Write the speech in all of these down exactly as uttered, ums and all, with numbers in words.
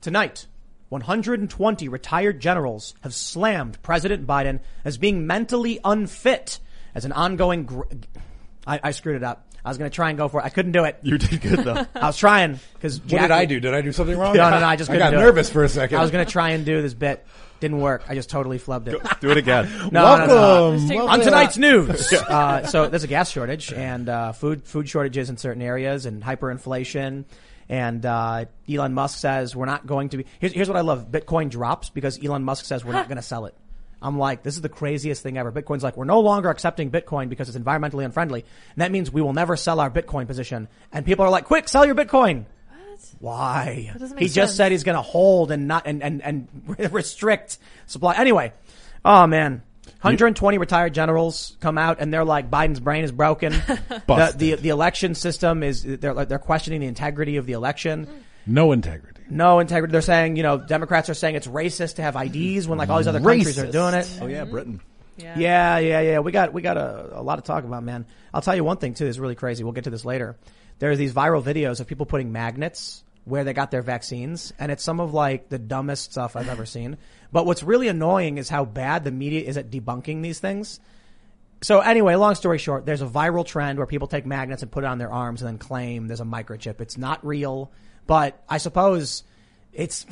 Tonight, one hundred twenty retired generals have slammed President Biden as being mentally unfit as an ongoing... Gr- I, I screwed it up. I was going to try and go for it. I couldn't do it. You did good, though. I was trying. Cause what did I do? Did I do something wrong? No, no, no. I just I couldn't got do nervous it. for a second. I was going to try and do this bit. Didn't work. I just totally flubbed it. Do it again. No, Welcome. no, no. Welcome. On tonight's news, uh, so there's a gas shortage and uh, food food shortages in certain areas and hyperinflation. And uh, Elon Musk says we're not going to be. Here's, here's what I love: Bitcoin drops because Elon Musk says we're not going to sell it. I'm like, this is the craziest thing ever. Bitcoin's like, we're no longer accepting Bitcoin because it's environmentally unfriendly. And that means we will never sell our Bitcoin position. And people are like, quick, sell your Bitcoin. What? Why? That doesn't He make just sense. said he's going to hold and not and, and, and restrict supply. Anyway, oh man. one hundred twenty retired generals come out and they're like, Biden's brain is broken. the, the the election system is, they're they're questioning the integrity of the election. No integrity. No integrity. They're saying, you know, Democrats are saying it's racist to have I Ds when like all these other countries are Racist. doing it. Oh, yeah, Britain. Yeah. Yeah, yeah, yeah. We got we got a, a lot to talk about, man. I'll tell you one thing too. Is really crazy. We'll get to this later. There are these viral videos of people putting magnets where they got their vaccines, and it's some of like the dumbest stuff I've ever seen. But what's really annoying is how bad the media is at debunking these things. So anyway, long story short, there's a viral trend where people take magnets and put it on their arms and then claim there's a microchip. It's not real, but I suppose it's.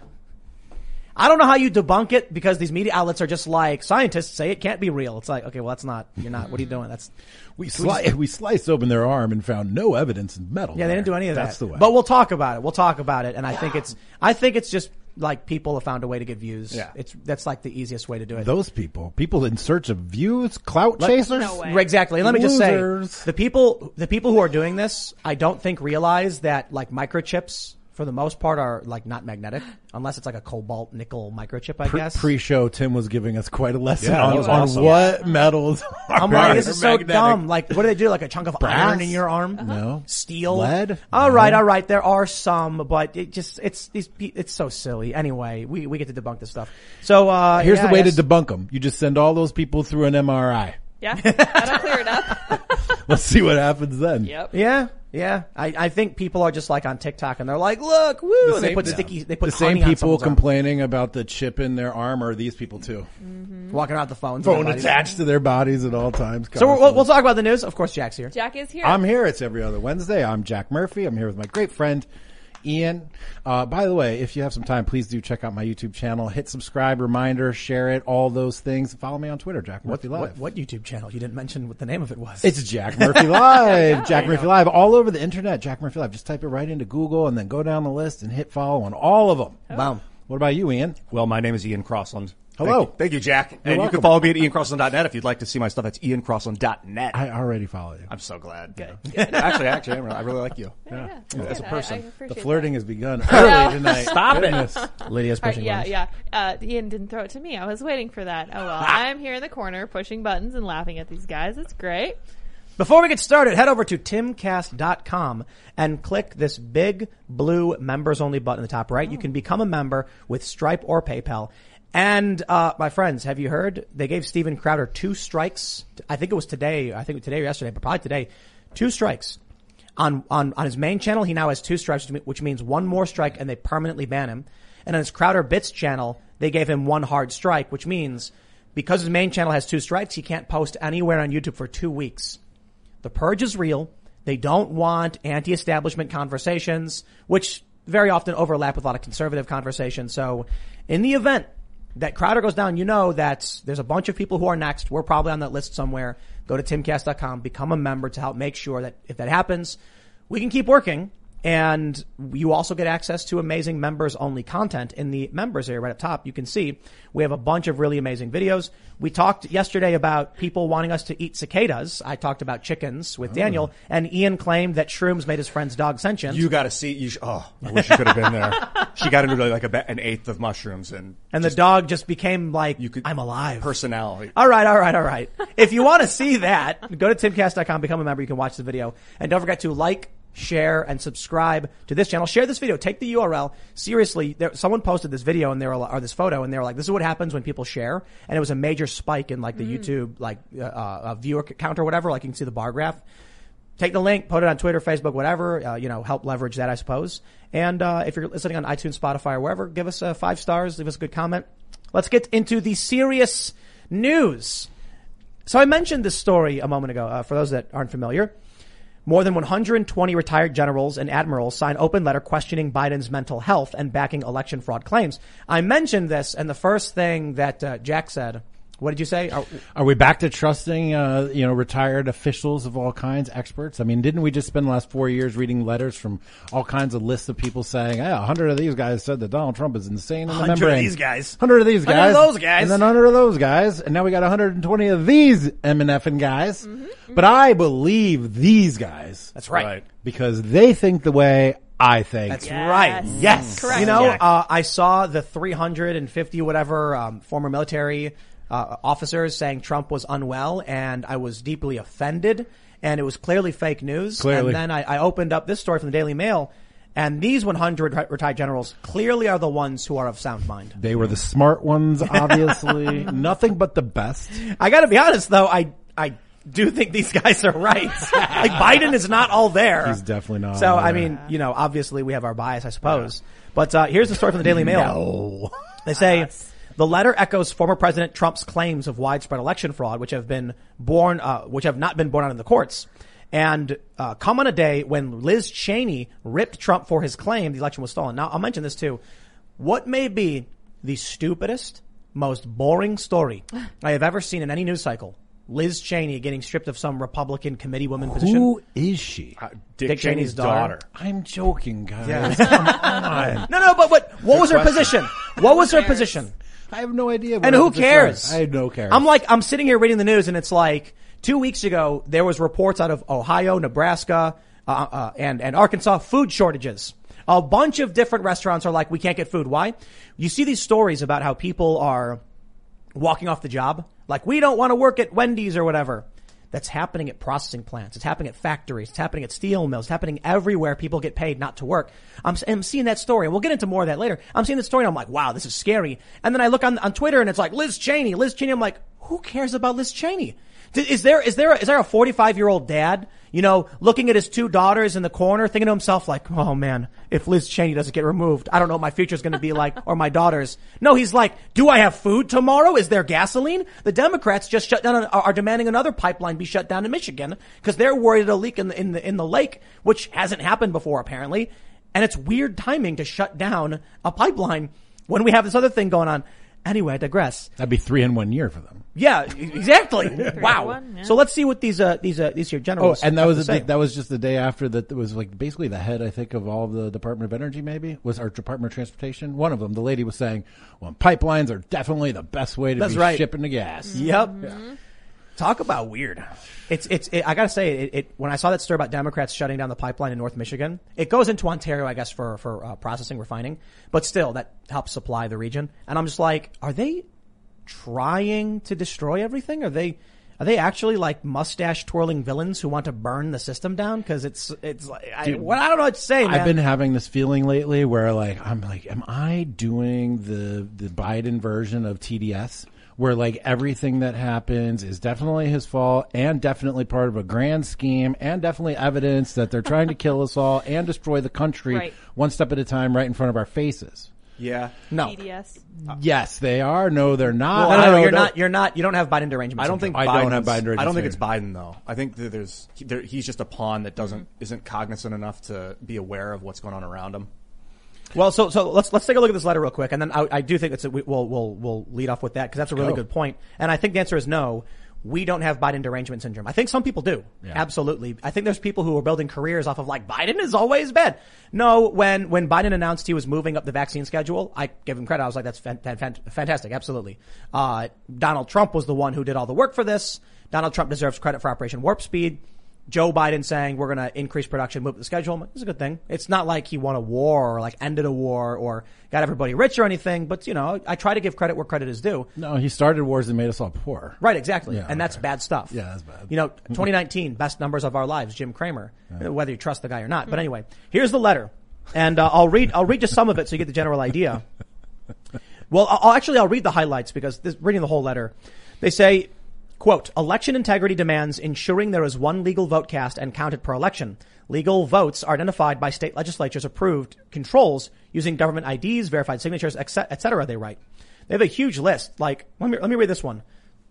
I don't know how you debunk it because these media outlets are just like, scientists say it can't be real. It's like, okay, well, that's not, you're not, what are you doing? That's, We, sli- we sliced open their arm and found no evidence in metal. yeah, they didn't do any of that. That's the way. But we'll talk about it. We'll talk about it. And I think it's, I think it's just like people have found a way to get views. Yeah. It's, that's like the easiest way to do it. Those people, people in search of views, clout Let- chasers. No way. Exactly. And let me just Losers. say, the people, the people who are doing this, I don't think realize that like microchips, for the most part, are like not magnetic, unless it's like a cobalt nickel microchip, I Pre- guess. Pre-show, Tim was giving us quite a lesson Yeah, that on, was on awesome. what metals are I'm like, this is so magnetic. dumb. Like, what do they do? Like a chunk of Brass? iron in your arm? No. Steel? Lead? All No. right, all right. There are some, but it just, it's, these, pe- it's so silly. Anyway, we, we get to debunk this stuff. So, uh, Here's yeah, the way I to guess- debunk them. You just send all those people through an M R I. Yeah. That'll clear it up. Let's see what happens then. Yep. Yeah, yeah. I, I think people are just like on TikTok and they're like, look, woo, The and they same- put the- sticky, they put the same honey on people someone's arm. complaining about the chip in their arm are these people too. Walking around with the phones. Phone with their buddies. attached to their bodies at all times. So we'll, we'll talk about the news. Of course, Jack's here. Jack is here. I'm here. It's every other Wednesday. I'm Jack Murphy. I'm here with my great friend, Ian. Uh, by the way, if you have some time, please do check out my YouTube channel. Hit subscribe, reminder, share it, all those things. Follow me on Twitter, Jack Murphy What, Live. what, what YouTube channel? You didn't mention what the name of it was. It's Jack Murphy Live. Jack Murphy Live. All over the internet, Jack Murphy Live. Just type it right into Google and then go down the list and hit follow on all of them. Boom. What about you, Ian? Well, my name is Ian Crossland. Hello. Thank you, Thank you Jack. and you welcome. can follow me at ian crossland dot net if you'd like to see my stuff. That's ian crossland dot net. I already follow you. I'm so glad. Good. actually, actually, I really like you. Yeah, Yeah, as a good. I- person. I The appreciate flirting that. has begun early tonight. Stop it. Goodness. Lydia's All right, pushing yeah, buttons. yeah. Uh, Ian didn't throw it to me. I was waiting for that. Oh well. I'm here in the corner pushing buttons and laughing at these guys. It's great. Before we get started, head over to timcast dot com and click this big blue members only button in the top right. You can become a member with Stripe or PayPal. And, uh, my friends, have you heard? They gave Steven Crowder two strikes. I think it was today. I think today or yesterday, but probably today. Two strikes. On, on, on his main channel, he now has two strikes, which means one more strike and they permanently ban him. And on his Crowder Bits channel, they gave him one hard strike, which means because his main channel has two strikes, he can't post anywhere on YouTube for two weeks. The purge is real. They don't want anti-establishment conversations, which very often overlap with a lot of conservative conversations. So in the event that Crowder goes down, you know that there's a bunch of people who are next. We're probably on that list somewhere. Go to timcast dot com, become a member to help make sure that if that happens, we can keep working. And you also get access to amazing members only content in the members area right up top. You can see we have a bunch of really amazing videos. We talked yesterday about people wanting us to eat cicadas. I talked about chickens with Daniel, and Ian claimed that shrooms made his friend's dog sentient. You got to see. You sh- oh, I wish you could have been there. She got into like a, ba- an eighth of mushrooms and and the dog just became like, you could I'm alive. personality. All right, all right, all right. If you want to see that, go to timcast dot com, become a member. You can watch the video. And don't forget to like, share, and subscribe to this channel. Share this video. Take the U R L. Seriously, there, someone posted this video and they were, or this photo, and they were like, this is what happens when people share. And it was a major spike in like the YouTube, like, uh, uh, viewer count or whatever. Like you can see the bar graph. take the link, put it on Twitter, Facebook, whatever, uh, you know, help leverage that, I suppose. And, uh, if you're listening on iTunes, Spotify, or wherever, give us uh, five stars, leave us a good comment. Let's get into the serious news. So I mentioned this story a moment ago, uh, for those that aren't familiar. More than one hundred twenty retired generals and admirals signed open letter questioning Biden's mental health and backing election fraud claims. I mentioned this, and the first thing that uh, Jack said, what did you say? Are, Are we back to trusting, uh, you know, retired officials of all kinds, experts? I mean, didn't we just spend the last four years reading letters from all kinds of lists of people saying, hey, a hundred of these guys said that Donald Trump is insane in the hundred membrane. of these guys. Hundred of these guys. Hundred of those guys. And then hundred of those guys. And now we got one hundred twenty of these M and F and guys. Mm-hmm. But I believe these guys. That's right. Right. Because they think the way I think. That's Yes. right. Yes. Correct. You know, Jack. uh, I saw the three hundred fifty whatever, um, former military, uh, officers saying Trump was unwell, and I was deeply offended, and it was clearly fake news. Clearly. And then I, I opened up this story from the Daily Mail, and these one hundred re- retired generals clearly are the ones who are of sound mind. They were the smart ones, obviously. Nothing but the best. I gotta be honest though, I, I do think these guys are right. Like Biden is not all there. He's definitely not So, all I there. mean, you know, obviously we have our bias, I suppose. But, uh, here's the story from the Daily Mail. No. They say the letter echoes former President Trump's claims of widespread election fraud, which have been borne, uh, which have not been borne out in the courts. And, uh, come on a day when Liz Cheney ripped Trump for his claim the election was stolen. Now, I'll mention this too. What may be the stupidest, most boring story I have ever seen in any news cycle? Liz Cheney getting stripped of some Republican committee woman position. Who is she? Uh, Dick, Dick Cheney's Cheney's daughter. daughter. I'm joking, guys. Yeah. Come on. No, no, but what, what was her question. position? What was her cares? position? I have no idea. What And who happened to cares? Trump. I no care. I'm like, I'm sitting here reading the news and it's like, two weeks ago, there was reports out of Ohio, Nebraska, uh, uh, and, and Arkansas, food shortages. A bunch of different restaurants are like, we can't get food. Why? You see these stories about how people are walking off the job. Like, we don't want to work at Wendy's or whatever. That's happening at processing plants. It's happening at factories. It's happening at steel mills. It's happening everywhere. People get paid not to work. I'm, I'm seeing that story, and we'll get into more of that later. I'm seeing the story, and I'm like, wow, this is scary. And then I look on, on Twitter, and it's like, Liz Cheney, Liz Cheney. I'm like, who cares about Liz Cheney? Is there, is there, is there a forty-five year old dad, you know, looking at his two daughters in the corner, thinking to himself like, oh man, if Liz Cheney doesn't get removed, I don't know what my future's going to be like, or my daughter's. No, he's like, do I have food tomorrow? Is there gasoline? The Democrats just shut down, are, are demanding another pipeline be shut down in Michigan because they're worried it'll leak in the, in the, in the lake, which hasn't happened before apparently. And it's weird timing to shut down a pipeline when we have this other thing going on. Anyway, I digress. That'd be three in one year for them. Yeah, exactly. Wow. one, yeah. So let's see what these uh these uh these here Oh, generals. and that have was to a, say. that was just the day after that. It was like basically the head, I think, of all the Department of Energy. Maybe was our Department of Transportation. One of them, the lady was saying, "Well, pipelines are definitely the best way to That's be right. shipping the gas." Yep. Talk about weird. It's it's. It, I gotta say, it, it. When I saw that story about Democrats shutting down the pipeline in North Michigan, it goes into Ontario, I guess, for for uh, processing, refining, but still, that helps supply the region. And I'm just like, are they trying to destroy everything? Are they? Are they actually like mustache twirling villains who want to burn the system down? Because it's it's like I, Dude, well, I don't know what to say, man. I've been having this feeling lately where like I'm like, am I doing the the Biden version of T D S? Where like everything that happens is definitely his fault and definitely part of a grand scheme and definitely evidence that they're trying to kill us all and destroy the country Right. one step at a time right in front of our faces. Yeah. no. T D S. Yes, they are. No, they're not. No, I no, don't no, know. you're Don't- not. You're not. You don't have Biden derangement. I don't think I Biden's, don't have Biden I don't think it's syndrome. Biden though. I think that there's he, there, he's just a pawn that doesn't isn't cognizant enough to be aware of what's going on around him. Well, so so let's let's take a look at this letter real quick, and then I, I do think it's a, we, we'll we'll we'll lead off with that because that's a really Go. good point. And I think the answer is no. We don't have Biden derangement syndrome. I think some people do. Yeah. Absolutely. I think there's people who are building careers off of like Biden is always bad. No, when when Biden announced he was moving up the vaccine schedule, I give him credit. I was like, that's fan, fan, fan, fantastic. Absolutely. Uh, Donald Trump was the one who did all the work for this. Donald Trump deserves credit for Operation Warp Speed. Joe Biden saying we're going to increase production, move up the schedule. I'm like, it's a good thing. It's not like he won a war or like ended a war or got everybody rich or anything. But, you know, I try to give credit where credit is due. No, he started wars and made us all poor. Right, exactly. Yeah, and that's okay. bad stuff. Yeah, that's bad. You know, twenty nineteen, best numbers of our lives, Jim Cramer, whether you trust the guy or not. But anyway, here's the letter. And uh, I'll read, I'll read just some of it so you get the general idea. Well, I'll actually, I'll read the highlights because this, reading the whole letter, they say, Quote, election integrity demands ensuring there is one legal vote cast and counted per election. Legal votes are identified by state legislatures approved controls using government I Ds, verified signatures, et cetera, they write. They have a huge list. Like, let me, let me read this one.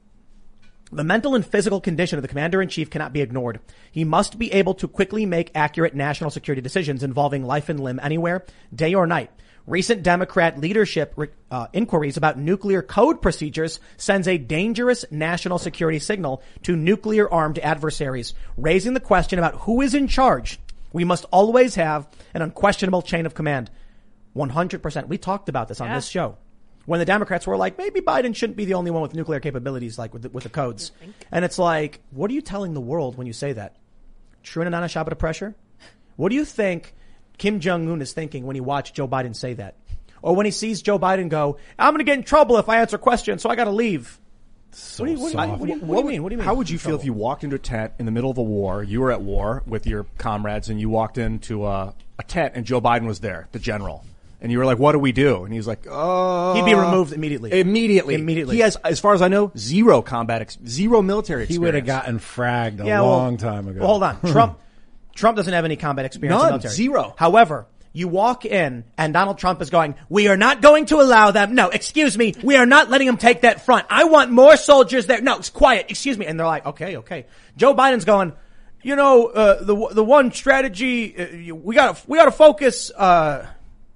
The mental and physical condition of the commander-in-chief cannot be ignored. He must be able to quickly make accurate national security decisions involving life and limb anywhere, day or night. Recent Democrat leadership uh, inquiries about nuclear code procedures sends a dangerous national security signal to nuclear-armed adversaries, raising the question about who is in charge. We must always have an unquestionable chain of command. one hundred percent. We talked about this on Yeah. this show. When the Democrats were like, maybe Biden shouldn't be the only one with nuclear capabilities, like with the, with the codes. And it's like, what are you telling the world when you say that? True and Anana Shabbat pressure? What do you think Kim Jong-un is thinking when he watched Joe Biden say that? Or when he sees Joe Biden go, I'm going to get in trouble if I answer questions, so I got to leave. So What do you- what do you- soft. what do you- what do you mean? What do you mean? How would you feel if you walked into a tent in the middle of a war, you were at war with your comrades, and you walked into a, a tent and Joe Biden was there, the general, and you were like, what do we do? And he was like, oh. He'd be removed immediately. Immediately. Immediately. He has, as far as I know, zero combat, ex- zero military He experience. would have gotten fragged a Yeah, well- long time ago. Well, hold on. Trump, Trump doesn't have any combat experience in None. the military. Zero. However, you walk in and Donald Trump is going, we are not going to allow them. No, excuse me. We are not letting them take that front. I want more soldiers there. No, it's quiet. Excuse me. And they're like, okay, okay. Joe Biden's going, you know, uh, the, the one strategy, uh, we gotta, we gotta focus, uh,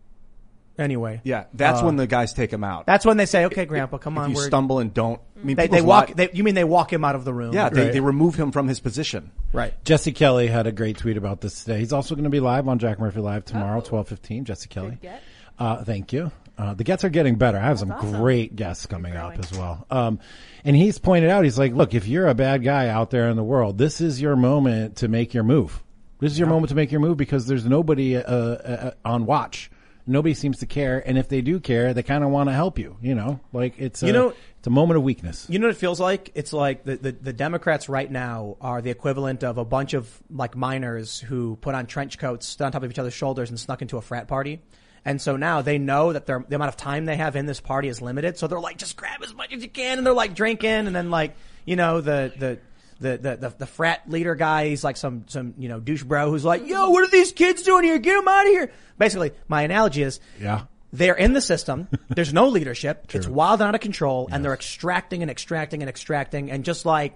anyway. Yeah, that's Uh, when the guys take him out. That's when they say, okay, Grandpa, come if on. you we're, stumble and don't. I mean, they, they people's walk, li- they, you mean they walk him out of the room? yeah, they, Right. they remove him from his position. Right. Jesse Kelly had a great tweet about this today. He's also going to be live on Jack Murphy Live tomorrow, twelve fifteen. Jesse Kelly. get. Uh, thank you. Uh, the gets are getting better. I have some awesome. great guests coming up growing. as well. Um, and he's pointed out, he's like, look, if you're a bad guy out there in the world, this is your moment to make your move. This is your moment to make your move because there's nobody, uh, uh, on watch. Nobody seems to care. And if they do care, they kind of want to help you, you know, like it's a, You know- it's a moment of weakness. You know what it feels like? It's like the, the, the Democrats right now are the equivalent of a bunch of like minors who put on trench coats, stood on top of each other's shoulders and snuck into a frat party. And so now they know that their, the amount of time they have in this party is limited. So they're like, just grab as much as you can. And they're like drinking. And then like, you know, the, the, the, the, the, the frat leader guy, he's like some, some, you know, douche bro who's like, yo, what are these kids doing here? Get them out of here. Basically, my analogy is, Yeah. they're in the system. There's no leadership. It's wild and out of control. And they're extracting and extracting and extracting and just like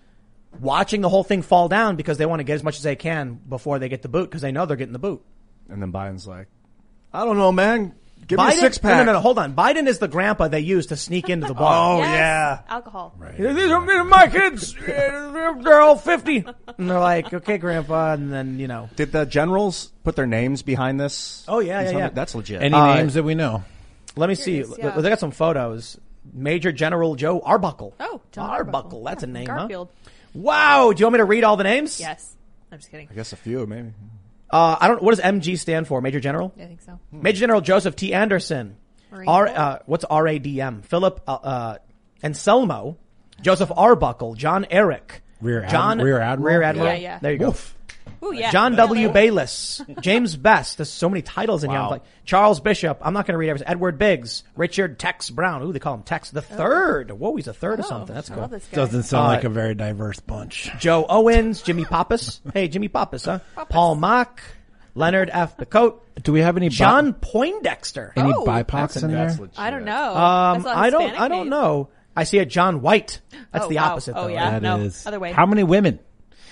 watching the whole thing fall down because they want to get as much as they can before they get the boot because they know they're getting the boot. And then Biden's like, I don't know, man. Give Biden, me a six pack. No, no, no, hold on. Biden is the grandpa they use to sneak into the bar. Oh, Yes. yeah. Alcohol. Right. These are, these are my kids. They're all fifty. And they're like, okay, grandpa. And then, you know. Did the generals put their names behind this? Oh, yeah, yeah, yeah. That's legit. Any Uh, names that we know? Let me see. Curious, yeah. They got some photos. Major General Joe Arbuckle. Oh, John Arbuckle. That's a name, Garfield. huh? Wow. Do you want me to read all the names? Yes. I'm just kidding. I guess a few, maybe. Uh, I don't, what does M G stand for? Major General? I think so. Major General Joseph T. Anderson. Marine R, Corps. uh, what's R A D M? Philip, uh, uh, Anselmo. Joseph Arbuckle. John Eric. Rear Ad- John, Rear Admiral? Rear Admiral. Yeah, yeah. There you go. Woof. Ooh, yeah. John Yeah, W. there. Bayless. James Best. There's so many titles in here. I'm Wow. like, Charles Bishop. I'm not going to read everything. Edward Biggs. Richard Tex Brown. Ooh, they call him Tex the third. Whoa, he's a third or Oh, something. That's I cool. love this guy. Doesn't sound Uh, like a very diverse bunch. Joe Owens. Jimmy Pappas. Hey, Jimmy Pappas, huh? Paul Mock. Leonard F. Picote. Do we have any bi- John Poindexter. any Oh, B I P O Cs in there? That's legit. I don't know. Um, That's a I don't, Hispanic I don't name. know. I see a John White. That's Oh, the wow. opposite, Oh, though. yeah. That no, is- other way. How many women?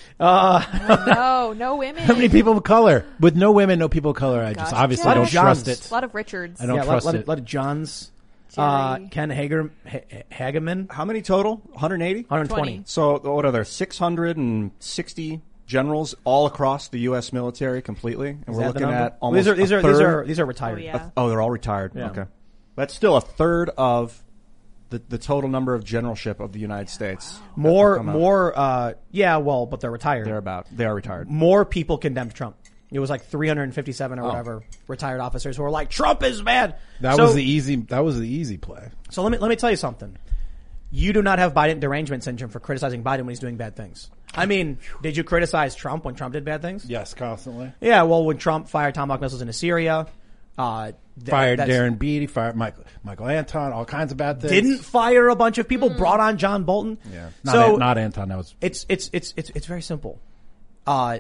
No, no women. How many people of color? With no women, no people of color. I just Gosh, obviously Jeff. don't Lot of trust Johns. it. A lot of Richards. I don't yeah, trust let, it. Let, let it Johns. Uh, Jerry. Ken Hager, ha- Hageman. How many total? one hundred eighty? one hundred twenty. twenty. So what are there? six hundred sixty generals all across the U S military completely, and Is we're that the looking number? at almost these are these a are these third. are these are retired. Oh, yeah. Oh, they're all retired. Yeah. Okay, that's still a third of the the total number of generalship of the United States. More Come out. more. Uh, yeah, well, but they're retired. They're about they are retired. More people condemned Trump. It was like three hundred fifty-seven or Oh. whatever retired officers who were like, Trump is bad. That So- was the easy. That was the easy play. So let me let me tell you something. You do not have Biden derangement syndrome for criticizing Biden when he's doing bad things. I mean, did you criticize Trump when Trump did bad things? Yes, constantly. Yeah, well, when Trump fired Tomahawk missiles into Syria, Uh, th- Fired that's- Darren Beatty, fired Michael, Michael Anton, all kinds of bad things. Didn't fire a bunch of people, brought on John Bolton. Yeah. Not, So An- not Anton, that was. it's, it's, it's, it's, it's very simple. Uh,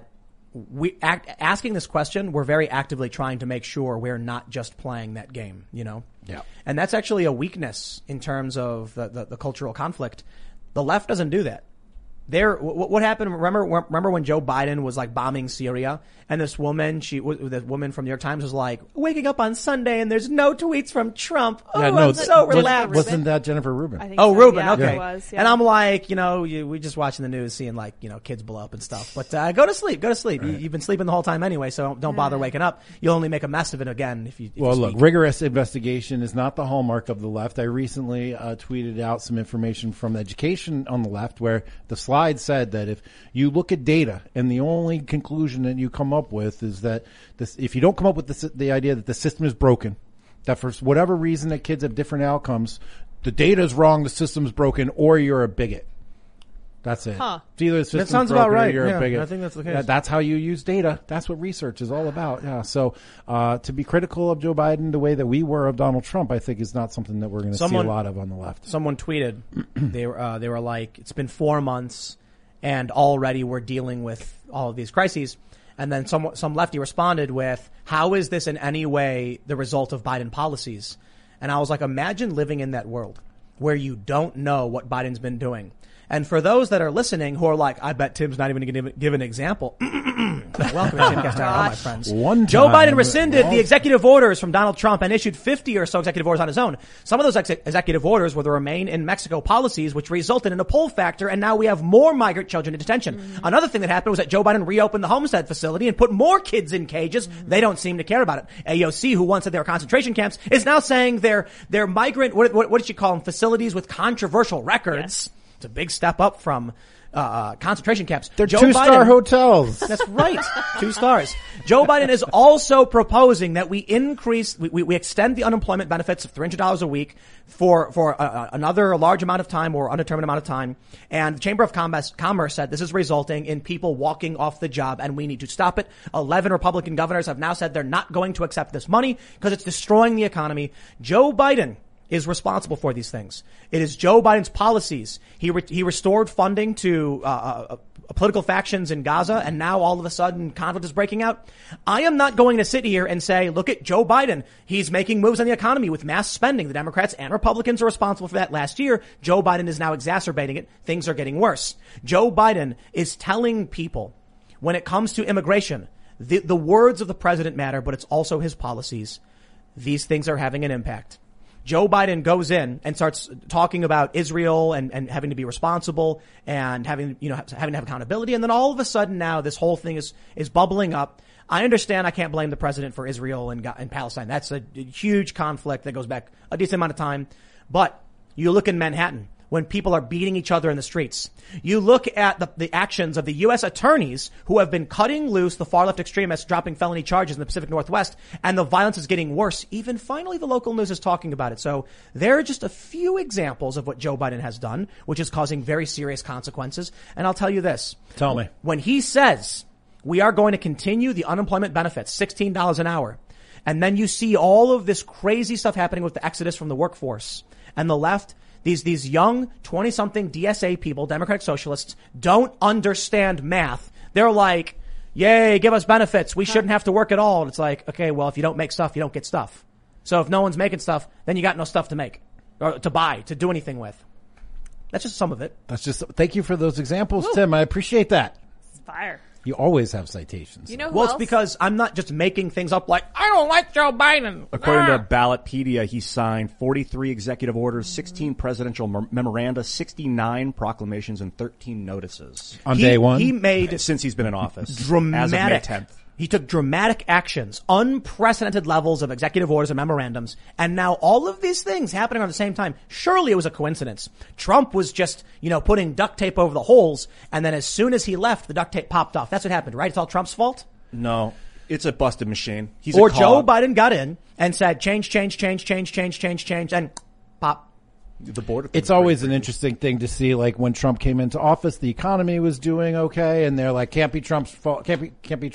we act, asking this question, we're very actively trying to make sure we're not just playing that game, you know? Yeah. And that's actually a weakness in terms of the, the, the cultural conflict. The left doesn't do that. There, what, what happened? Remember, remember when Joe Biden was like bombing Syria, and this woman, she, this woman from the New York Times was like, waking up on Sunday and there's no tweets from Trump. Oh, Yeah, no, I'm th- so was- relaxed. Wasn't that Jennifer Rubin? I think Oh, so. Rubin, Yeah, okay. It was, yeah. And I'm like, you know, you, we just watching the news, seeing like, you know, kids blow up and stuff. But uh, go to sleep, go to sleep. You, you've been sleeping the whole time anyway, so don't, don't bother waking up. You'll only make a mess of it again if you. If Well, you look, speak. rigorous investigation is not the hallmark of the left. I recently uh, tweeted out some information from Education on the left where the slide said that if you look at data and the only conclusion that you come up with is that this, if you don't come up with the, the idea that the system is broken, that for whatever reason that kids have different outcomes, the data is wrong, the system's broken, or you're a bigot. That's it. Huh. It's either the system's sounds broken about right. or you're Yeah, a bigot. I think that's the case. That- that's how you use data. That's what research is all about. Yeah. So, uh, to be critical of Joe Biden the way that we were of Donald Trump, I think is not something that we're going to see a Someone- lot of on the left. Someone tweeted, they were, uh, they were like, it's been four months and already we're dealing with all of these crises. And then some, some lefty responded with, how is this in any way the result of Biden policies? And I was like, imagine living in that world where you don't know what Biden's been doing. And for those that are listening who are like, I bet Tim's not even going to give an example. Welcome to Timcast, all my friends. One Joe time, Biden rescinded well- the executive orders from Donald Trump and issued fifty or so executive orders on his own. Some of those ex- executive orders were the Remain in Mexico policies, which resulted in a pull factor, and now we have more migrant children in detention. Mm-hmm. Another thing that happened was that Joe Biden reopened the Homestead facility and put more kids in cages. Mm-hmm. They don't seem to care about it. A O C, who once said they were concentration camps, is now saying they're they're migrant. What, what, what did she call them? Facilities with controversial records. Yes. It's a big step up from uh, concentration camps. They're Joe two-star Biden- hotels. That's right. Two stars. Joe Biden is also proposing that we increase, we, we, we extend the unemployment benefits of three hundred dollars a week for, for uh, another large amount of time or undetermined amount of time. And the Chamber of Commerce, Commerce said this is resulting in people walking off the job and we need to stop it. eleven Republican governors have now said they're not going to accept this money because it's destroying the economy. Joe Biden is responsible for these things. It is Joe Biden's policies. He re- he restored funding to uh, uh, political factions in Gaza, and now all of a sudden conflict is breaking out. I am not going to sit here and say, look at Joe Biden. He's making moves on the economy with mass spending. The Democrats and Republicans are responsible for that last year. Joe Biden is now exacerbating it. Things are getting worse. Joe Biden is telling people when it comes to immigration, the, the words of the president matter, but it's also his policies. These things are having an impact. Joe Biden goes in and starts talking about Israel and, and having to be responsible and having, you know, having to have accountability. And then all of a sudden now this whole thing is, is bubbling up. I understand I can't blame the president for Israel and, and Palestine. That's a huge conflict that goes back a decent amount of time. But you look in Manhattan when people are beating each other in the streets. You look at the, the actions of the U S attorneys who have been cutting loose the far left extremists, dropping felony charges in the Pacific Northwest, and the violence is getting worse. Even finally the local news is talking about it. So there are just a few examples of what Joe Biden has done, which is causing very serious consequences. And I'll tell you this. Tell me. When he says we are going to continue the unemployment benefits, sixteen dollars an hour, and then you see all of this crazy stuff happening with the exodus from the workforce and the left, These, these young twenty something D S A people, Democratic Socialists, don't understand math. They're like, yay, give us benefits. We shouldn't have to work at all. And it's like, okay, well, if you don't make stuff, you don't get stuff. So if no one's making stuff, then you got no stuff to make or to buy, to do anything with. That's just some of it. That's just, thank you for those examples, Tim. I appreciate that. It's fire. You always have citations. You know who Well, else? it's because I'm not just making things up like, I don't like Joe Biden. According Ah. to Ballotpedia, he signed forty-three executive orders, sixteen presidential mem- memoranda, sixty-nine proclamations, and thirteen notices On He- day one? He made since he's been in office. dramatic. As of May tenth. He took dramatic actions, unprecedented levels of executive orders and memorandums, and now all of these things happening at the same time. Surely it was a coincidence. Trump was just, you know, putting duct tape over the holes, and then as soon as he left, the duct tape popped off. That's what happened, right? It's all Trump's fault? No, it's a busted machine. He's Or a Joe cog. Biden got in and said, change, change, change, change, change, change, change, and pop. The board. It's always an interesting thing to see, like when Trump came into office, the economy was doing okay, and they're like, can't be Trump's fault, can't be, can't be Trump.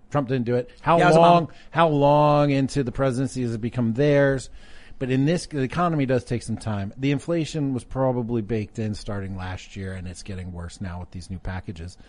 Trump didn't do it. How Yeah, it was long? Obama. How long into the presidency has it become theirs? But in this, the economy does take some time. The inflation was probably baked in starting last year, and it's getting worse now with these new packages.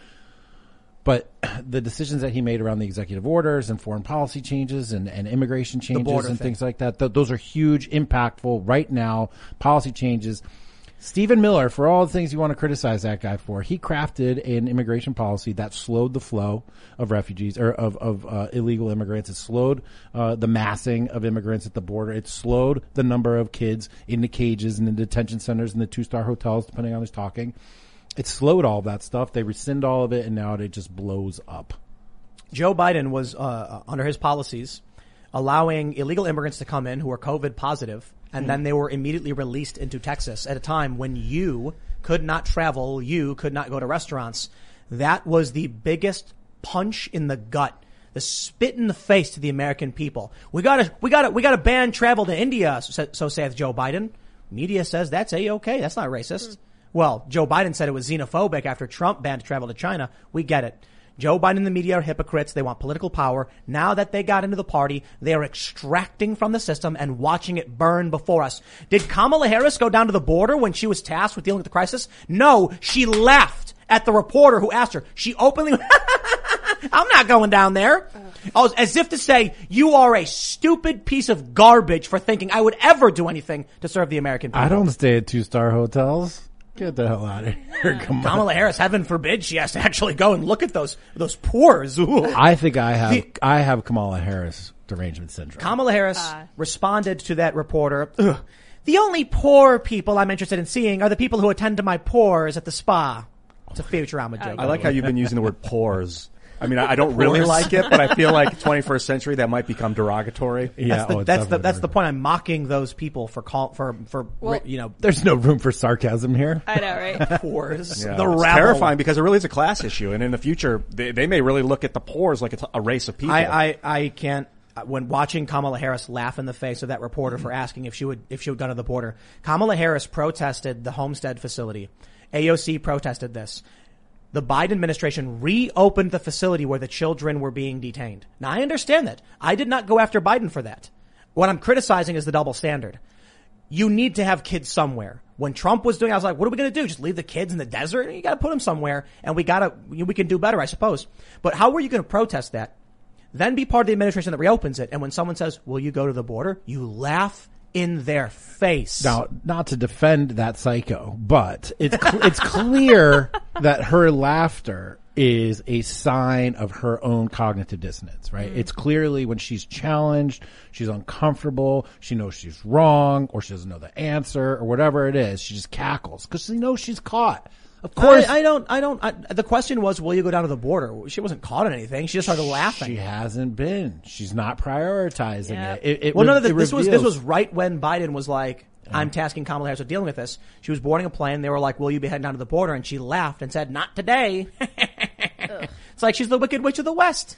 But the decisions that he made around the executive orders and foreign policy changes and, and immigration changes border and thing. things like that, th- those are huge, impactful right now policy changes. Stephen Miller, for all the things you want to criticize that guy for, he crafted an immigration policy that slowed the flow of refugees or of, of uh, illegal immigrants. It slowed uh, the massing of immigrants at the border. It slowed the number of kids in the cages and in detention centers and the two-star hotels, depending on who's talking. It slowed all that stuff. They rescind all of it, and now it just blows up. Joe Biden was, uh, under his policies, allowing illegal immigrants to come in who were COVID positive, and mm. then they were immediately released into Texas at a time when you could not travel, you could not go to restaurants. That was the biggest punch in the gut, the spit in the face to the American people. We gotta, we gotta, we gotta ban travel to India, so, so saith Joe Biden. Media says that's A-okay. That's not racist. Mm. Well, Joe Biden said it was xenophobic after Trump banned travel to China. We get it. Joe Biden and the media are hypocrites. They want political power. Now that they got into the party, they are extracting from the system and watching it burn before us. Did Kamala Harris go down to the border when she was tasked with dealing with the crisis? No, she laughed at the reporter who asked her. She openly, I'm not going down there. Oh, as if to say, you are a stupid piece of garbage for thinking I would ever do anything to serve the American people. I don't stay at two-star hotels. Get the hell out of here. Come on. Kamala Harris, heaven forbid, she has to actually go and look at those those pores. Ooh. I think I have The- I have Kamala Harris derangement syndrome. Kamala Harris Uh. responded to that reporter, "Ugh, the only poor people I'm interested in seeing are the people who attend to my pores at the spa." It's a Futurama joke. I like how you've been using the word pores. I mean, I I don't really like it, but I feel like twenty-first century that might become derogatory. Yeah, That's the, oh, it's that's the definitely that's the very- point. I'm mocking those people for call for for Well- you know There's no room for sarcasm here. I know, right? pores. Yeah, the it's rabble. terrifying because it really is a class issue, and in the future, they, they may really look at the pores like it's a race of people. I, I, I can't, when watching Kamala Harris laugh in the face of that reporter for asking if she would, if she would go to the border. Kamala Harris protested the Homestead facility. A O C protested this. The Biden administration reopened the facility where the children were being detained. Now, I understand that. I did not go after Biden for that. What I'm criticizing is the double standard. You need to have kids somewhere. When Trump was doing, I was like, what are we going to do? Just leave the kids in the desert? You got to put them somewhere, and we got to, we can do better, I suppose. But how are you going to protest that? Then be part of the administration that reopens it. And when someone says, will you go to the border? You laugh in their face. Now, not to defend that psycho, but it's cl- it's clear that her laughter is a sign of her own cognitive dissonance, right? It's clearly when she's challenged, she's uncomfortable, she knows she's wrong, or she doesn't know the answer, or whatever it is, she just cackles because she knows she's caught. Of course, I, I don't, I don't, I, the question was, will you go down to the border? She wasn't caught in anything. She just started laughing. she hasn't been. She's not prioritizing Yeah. it. it, it Well, re- none of this, it this was, this reveals- was right when Biden was like, I'm tasking Kamala Harris with dealing with this. She was boarding a plane. They were like, will you be heading down to the border? And she laughed and said, not today. It's like she's the Wicked Witch of the West.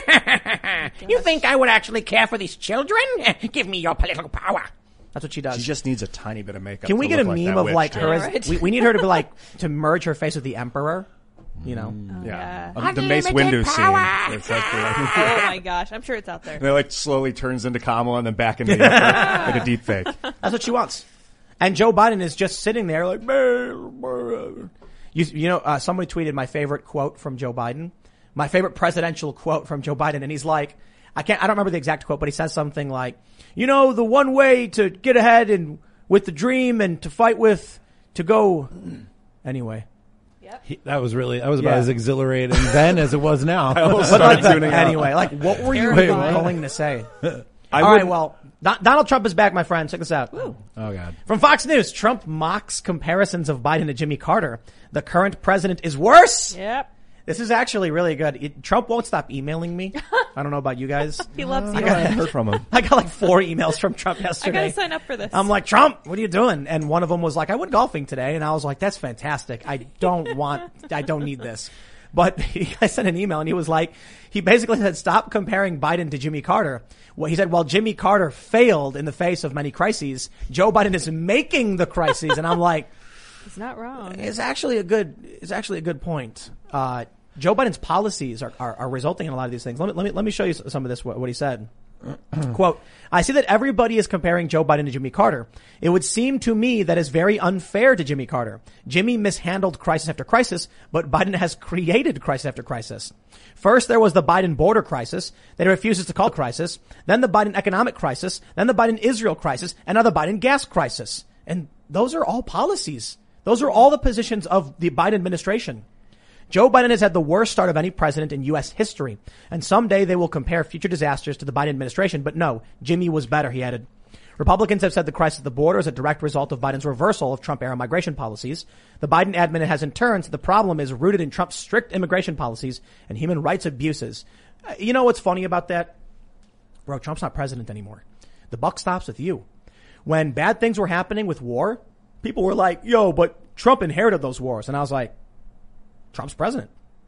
You think I would actually care for these children? Give me your political power. That's what she does. She just needs a tiny bit of makeup. Can we to get a look like meme that of witch, like too. her Yeah, as, right. we, we need her to be like, to merge her face with the emperor, you know? Yeah, Yeah. Um, the Mace Windu scene. where It's like, Oh my gosh, I'm sure it's out there. and it like slowly turns into Kamala and then back into the emperor, like a deep fake. That's what she wants. And Joe Biden is just sitting there like, you, you know, uh, somebody tweeted my favorite quote from Joe Biden, my favorite presidential quote from Joe Biden. And he's like, I can't, I don't remember the exact quote, but he says something like, you know, the one way to get ahead and with the dream and to fight with, to go anyway. He- that was really that was about Yeah. as exhilarating then as it was now. But like, anyway, like what were you Wait, even what? going to say? I All right, would- well, Don- Donald Trump is back, my friend. Check this out. Oh God. From Fox News, Trump mocks comparisons of Biden to Jimmy Carter. The current president is worse. Yep. This is actually really good. It, Trump won't stop emailing me. I don't know about you guys. He loves I you. haven't heard from him. I got like four emails from Trump I yesterday. gotta sign up for this. I'm like, Trump, what are you doing? And one of them was like, I went golfing today. And I was like, that's fantastic. I don't want, I don't need this. But he, I sent an email and he was like, he basically said, stop comparing Biden to Jimmy Carter. Well, he said, well, Jimmy Carter failed in the face of many crises. Joe Biden is making the crises. And I'm like, He's not wrong. it's actually a good, it's actually a good point. Uh, Joe Biden's policies are, are, are resulting in a lot of these things. Let me, let me, let me show you some of this, what, what he said. Quote, I see that everybody is comparing Joe Biden to Jimmy Carter. It would seem to me that is very unfair to Jimmy Carter. Jimmy mishandled crisis after crisis, but Biden has created crisis after crisis. First, there was the Biden border crisis that he refuses to call a crisis, then the Biden economic crisis, then the Biden Israel crisis, and now the Biden gas crisis. And those are all policies. Those are all the positions of the Biden administration. Joe Biden has had the worst start of any president in U S history, and someday they will compare future disasters to the Biden administration. But no, Jimmy was better, he added. Republicans have said the crisis at the border is a direct result of Biden's reversal of Trump-era migration policies. The Biden admin has in turn said the problem is rooted in Trump's strict immigration policies and human rights abuses. Uh, you know what's funny about that? Bro, Trump's not president anymore. The buck stops with you. When bad things were happening with war, people were like, yo, but Trump inherited those wars. And I was like, Trump's president.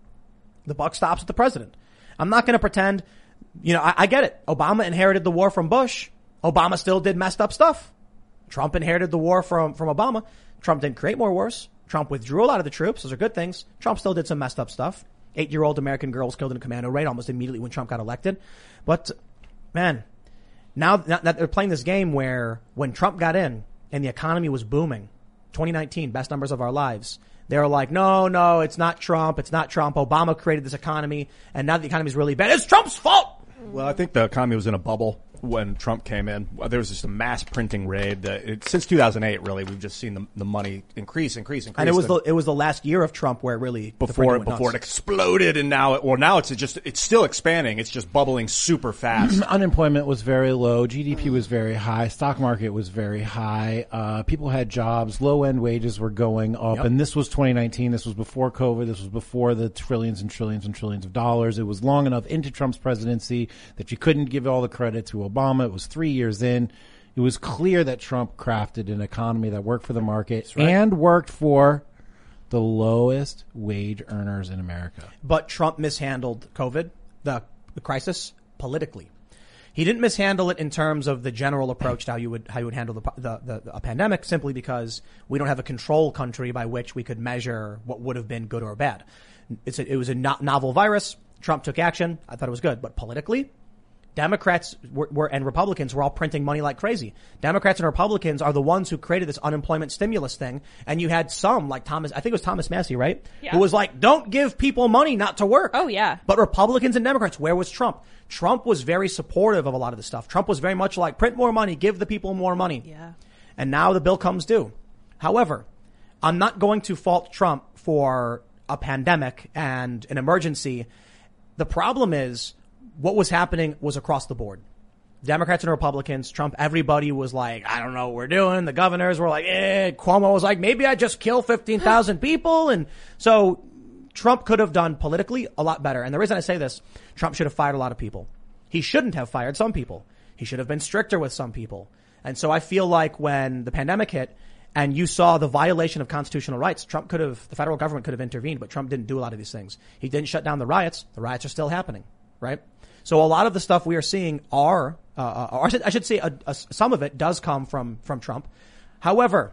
The buck stops with the president. I'm not going to pretend, you know, I, I get it. Obama inherited the war from Bush. Obama still did messed up stuff. Trump inherited the war from, from Obama. Trump didn't create more wars. Trump withdrew a lot of the troops. Those are good things. Trump still did some messed up stuff. Eight-year-old American girls killed in a commando raid almost immediately when Trump got elected. But, man, now that they're playing this game where when Trump got in and the economy was booming, twenty nineteen, best numbers of our lives, they're like, no, no, it's not Trump. It's not Trump. Obama created this economy. And now the economy is really bad. It's Trump's fault. Well, I think the economy was in a bubble when Trump came in. There was just a mass printing raid. That it, since two thousand eight, really, we've just seen the, the money increase, increase, increase. And it was the, it was the last year of Trump where it really before it, before it exploded, and now it, well, now it's just it's still expanding. It's just bubbling super fast. Unemployment was very low. G D P was very high. Stock market was very high. Uh, people had jobs. Low end wages were going up. Yep. And this was twenty nineteen. This was before COVID. This was before the trillions and trillions and trillions of dollars. It was long enough into Trump's presidency that you couldn't give all the credit to Obama. It was three years in. It was clear that Trump crafted an economy that worked for the market right. and worked for the lowest wage earners in America. But Trump mishandled COVID, the, the crisis, politically. He didn't mishandle it in terms of the general approach to how you would how you would handle the, the, the a pandemic, simply because we don't have a control country by which we could measure what would have been good or bad. It's a, it was a no, novel virus. Trump took action. I thought it was good. But politically, Democrats were, were and Republicans were all printing money like crazy. Democrats and Republicans are the ones who created this unemployment stimulus thing. And you had some like Thomas, I think it was Thomas Massie, right? Yeah. Who was like, don't give people money not to work. Oh, yeah. But Republicans and Democrats, where was Trump? Trump was very supportive of a lot of this stuff. Trump was very much like, print more money, give the people more money. Yeah. And now the bill comes due. However, I'm not going to fault Trump for a pandemic and an emergency. The problem is, what was happening was across the board. Democrats and Republicans, Trump, everybody was like, I don't know what we're doing. The governors were like, eh. Cuomo was like, maybe I just kill fifteen thousand people. And so Trump could have done politically a lot better. And the reason I say this, Trump should have fired a lot of people. He shouldn't have fired some people. He should have been stricter with some people. And so I feel like when the pandemic hit and you saw the violation of constitutional rights, Trump could have, the federal government could have intervened, but Trump didn't do a lot of these things. He didn't shut down the riots. The riots are still happening, right? So a lot of the stuff we are seeing are, uh, or I should, I should say, a, a, some of it does come from from Trump. However,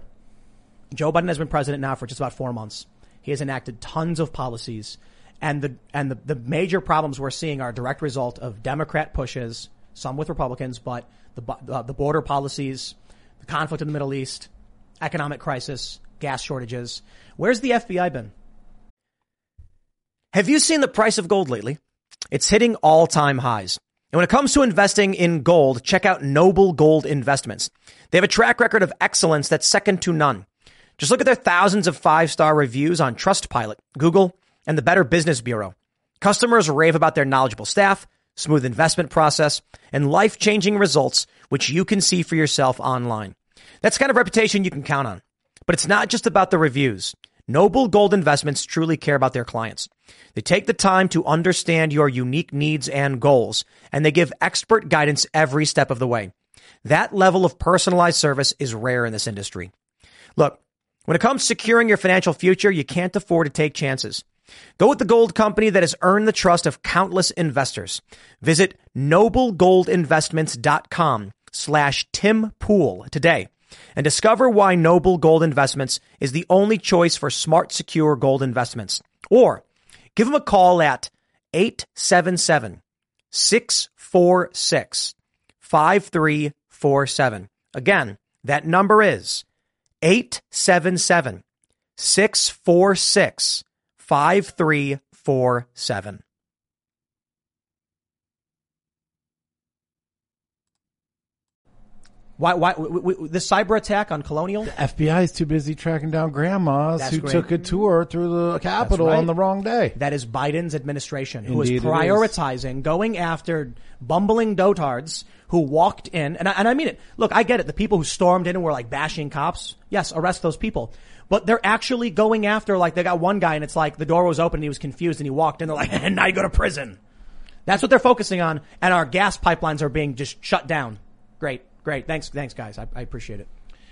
Joe Biden has been president now for just about four months. He has enacted tons of policies, and the and the, the major problems we're seeing are a direct result of Democrat pushes, some with Republicans, but the uh, the border policies, the conflict in the Middle East, economic crisis, gas shortages. Where's the F B I been? Have you seen the price of gold lately? It's hitting all-time highs. And when it comes to investing in gold, check out Noble Gold Investments. They have a track record of excellence that's second to none. Just look at their thousands of five-star reviews on Trustpilot, Google, and the Better Business Bureau. Customers rave about their knowledgeable staff, smooth investment process, and life-changing results, which you can see for yourself online. That's the kind of reputation you can count on. But it's not just about the reviews. Noble Gold Investments truly care about their clients. They take the time to understand your unique needs and goals, and they give expert guidance every step of the way. That level of personalized service is rare in this industry. Look, when it comes to securing your financial future, you can't afford to take chances. Go with the gold company that has earned the trust of countless investors. Visit noblegoldinvestments.com slash Tim Pool today and discover why Noble Gold Investments is the only choice for smart, secure gold investments. Or Give them a call at eight seven seven, six four six, five three four seven. Again, that number is eight seven seven, six four six, five three four seven. Why, why, w- w- the cyber attack on Colonial? F B I is too busy tracking down grandmas That's who great. took a tour through the Capitol right. on the wrong day. That is Biden's administration, who Indeed is it is. prioritizing going after bumbling dotards who walked in. And I, and I mean it. Look, I get it. The people who stormed in and were like bashing cops. Yes, arrest those people. But they're actually going after, like, they got one guy and it's like the door was open and he was confused and he walked in. They're like, and now you go to prison. That's what they're focusing on. And our gas pipelines are being just shut down. Great. Great. Thanks. Thanks, guys. I, I appreciate it.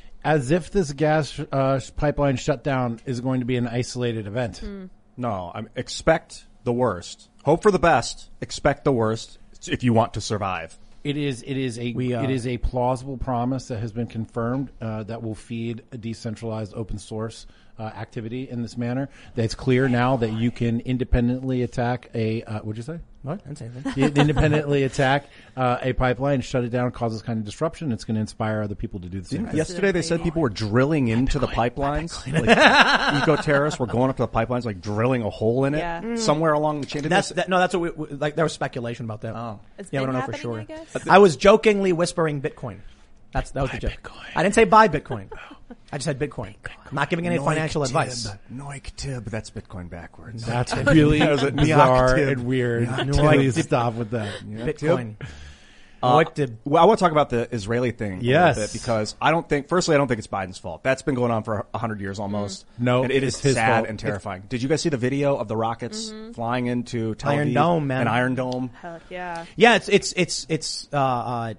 As if this gas uh, pipeline shutdown is going to be an isolated event. Mm. No, I mean, expect the worst. Hope for the best. Expect the worst if you want to survive. It is. It is a. We, uh, it is a plausible promise that has been confirmed uh, that will feed a decentralized open source uh, activity in this manner. That it's clear now that you can independently attack a. Uh, what'd you say? What? I didn't say anything. You independently attack uh, a pipeline, shut it down, cause this kind of disruption. It's going to inspire other people to do the same. thing. Yesterday they said people were drilling into the pipelines. Like, eco-terrorists were going up to the pipelines, like drilling a hole in it Yeah. Mm. somewhere along the chain. Did That's they say- that, no, that's what we, we like. There was speculation about that. Oh. It's yeah, we been don't know for happening, sure. I guess? I was jokingly whispering Bitcoin. That's that was Buy the joke. Bitcoin. I didn't say buy Bitcoin. I just said Bitcoin. I'm not giving any financial Noik advice. Tib. Noik Tib. That's Bitcoin backwards. That's really That was a bizarre Noik and weird. Noik Please Tib. stop with that. Bitcoin. Uh, Like the- well, I want to talk about the Israeli thing Yes. a little bit because I don't think, firstly, I don't think it's Biden's fault. That's been going on for a hundred years almost. No, and it is it's his sad fault. and terrifying. Did you guys see the video of the rockets flying into Tel Iron Aviv Dome, man. and Iron Dome? Heck yeah. Yeah, it's it's it's it's. Uh, uh,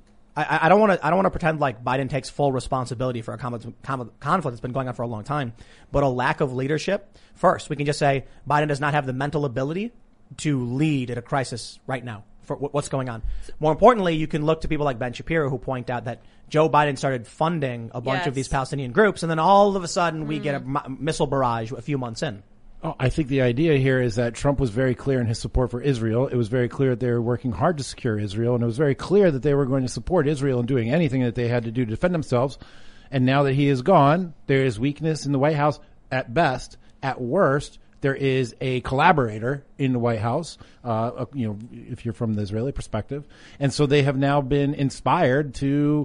I, I don't want to. I don't want to pretend like Biden takes full responsibility for a conflict, conflict that's been going on for a long time, but a lack of leadership. First, we can just say Biden does not have the mental ability to lead at a crisis right now for what's going on. More importantly, you can look to people like Ben Shapiro who point out that Joe Biden started funding a bunch Yes. of these Palestinian groups, and then all of a sudden we get a m- missile barrage a few months in. Oh, I think the idea here is that Trump was very clear in his support for Israel. It was very clear that they were working hard to secure Israel, and it was very clear that they were going to support Israel in doing anything that they had to do to defend themselves. And now that he is gone, there is weakness in the White House at best. At worst, there is a collaborator in the White House, uh, you know, if you're from the Israeli perspective. And so they have now been inspired to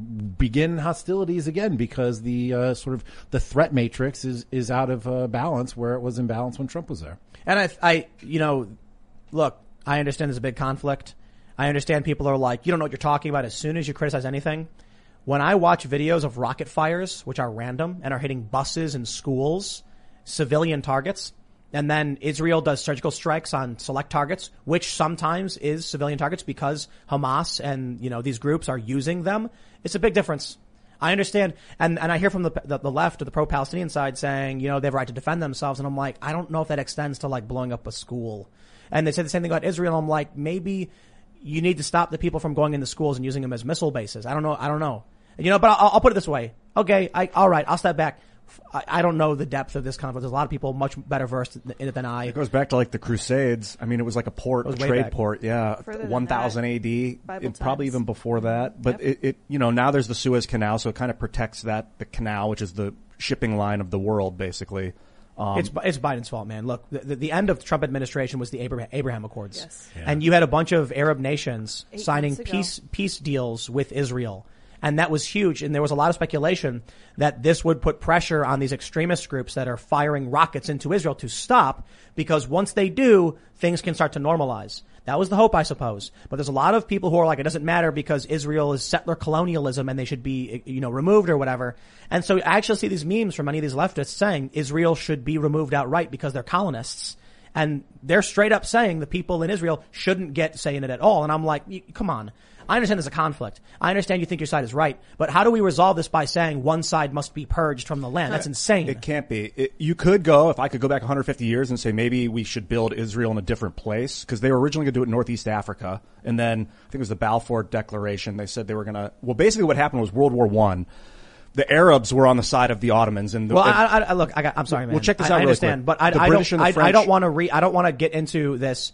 begin hostilities again because the uh, sort of the threat matrix is, is out of uh, balance where it was in balance when Trump was there. And I, I, you know, look, I understand there's a big conflict. I understand people are like, you don't know what you're talking about as soon as you criticize anything. When I watch videos of rocket fires, which are random and are hitting buses and schools, civilian targets, and then Israel does surgical strikes on select targets, which sometimes is civilian targets because Hamas and, you know, these groups are using them. It's a big difference. I understand. And, and I hear from the, the, the left or the pro-Palestinian side saying, you know, they have a right to defend themselves. And I'm like, I don't know if that extends to like blowing up a school. And they say the same thing about Israel. I'm like, maybe you need to stop the people from going into schools and using them as missile bases. I don't know. I don't know. You know, but I'll, I'll put it this way. Okay. I, all right. I'll step back. I, I don't know the depth of this conflict. There's a lot of people much better versed in it than I. It goes back to like the Crusades. I mean, it was like a port, a was way trade back. port. Yeah. Further than one thousand that. A D. Bible It, probably times. even before that. But Yep. it, it, you know, now there's the Suez Canal, so it kind of protects that, the canal, which is the shipping line of the world, basically. Um, It's it's Biden's fault, man. Look, the, the, the end of the Trump administration was the Abraham, Abraham Accords, Yes. Yeah. and you had a bunch of Arab nations Eight signing months ago. peace peace deals with Israel, and that was huge. And there was a lot of speculation that this would put pressure on these extremist groups that are firing rockets into Israel to stop, because once they do, things can start to normalize. That was the hope, I suppose. But there's a lot of people who are like, it doesn't matter because Israel is settler colonialism and they should be, you know, removed or whatever. And so I actually see these memes from many of these leftists saying Israel should be removed outright because they're colonists. And they're straight up saying the people in Israel shouldn't get say in it at all. And I'm like, y- come on. I understand there's a conflict. I understand you think your side is right. But how do we resolve this by saying one side must be purged from the land? That's insane. It can't be. It, you could go, if I could go back one hundred fifty years and say maybe we should build Israel in a different place, because they were originally going to do it in Northeast Africa. And then I think it was the Balfour Declaration. They said they were going to, well, basically what happened was World War One. the Arabs were on the side of the Ottomans. And the, Well, and, I, I, look, I got, I'm sorry, man. Well, check this I, out I really understand, quick. but I, The I British don't, and the I, I French- don't want to re, I don't want to get into this.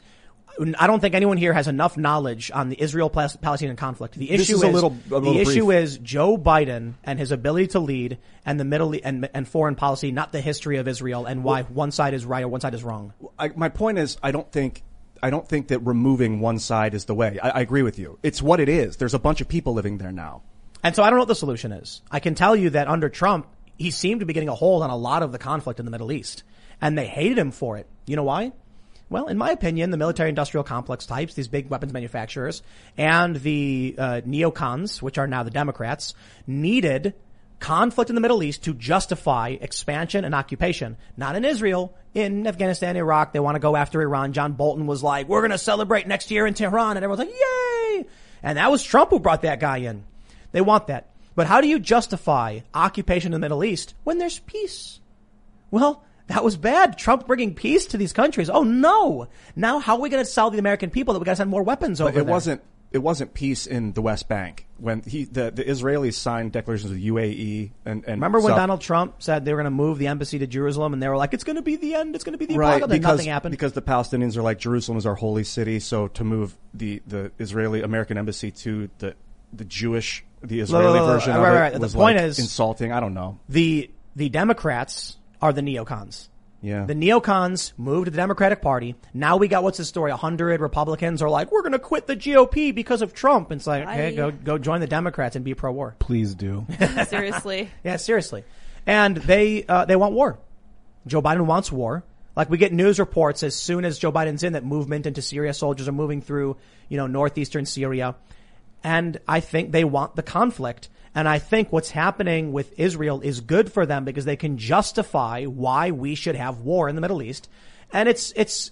I don't think anyone here has enough knowledge on the Israel-Palestinian conflict. The This issue is a little- a little the issue brief. is Joe Biden and his ability to lead, and the Middle E- and, and foreign policy, not the history of Israel and why one side is right or one side is wrong. I, my point is, I don't think, I don't think that removing one side is the way. I, I agree with you. It's what it is. There's a bunch of people living there now. And so I don't know what the solution is. I can tell you that under Trump, he seemed to be getting a hold on a lot of the conflict in the Middle East, and they hated him for it. You know why? Well, in my opinion, the military-industrial complex types, these big weapons manufacturers, and the uh, neocons, which are now the Democrats, needed conflict in the Middle East to justify expansion and occupation. Not in Israel, in Afghanistan, Iraq. They want to go after Iran. John Bolton was like, we're going to celebrate next year in Tehran. And everyone's like, yay! And that was Trump who brought that guy in. They want that. But how do you justify occupation in the Middle East when there's peace? Well, that was bad. Trump bringing peace to these countries. Oh no! Now how are we going to sell the American people that we got to send more weapons over But it there? wasn't. It wasn't peace in the West Bank when he the, the Israelis signed declarations with U A E and, and Remember when South- Donald Trump said they were going to move the embassy to Jerusalem, and they were like, "It's going to be the end. It's going to be the right apocalypse." And because nothing happened. because the Palestinians are like, Jerusalem is our holy city, so to move the the Israeli American embassy to the the Jewish the Israeli no, no, version right, of right, it right. The was point like is- insulting. I don't know. the the Democrats are the neocons. Yeah. The neocons moved to the Democratic Party. Now we got, what's the story? A hundred Republicans are like, we're going to quit the G O P because of Trump. And it's like, okay, Bye. go, go join the Democrats and be pro-war. Please do. Seriously. Yeah, seriously. And they, uh, they want war. Joe Biden wants war. Like we get news reports as soon as Joe Biden's in that movement into Syria, soldiers are moving through, you know, northeastern Syria. And I think they want the conflict. And I think what's happening with Israel is good for them because they can justify why we should have war in the Middle East. And it's, it's,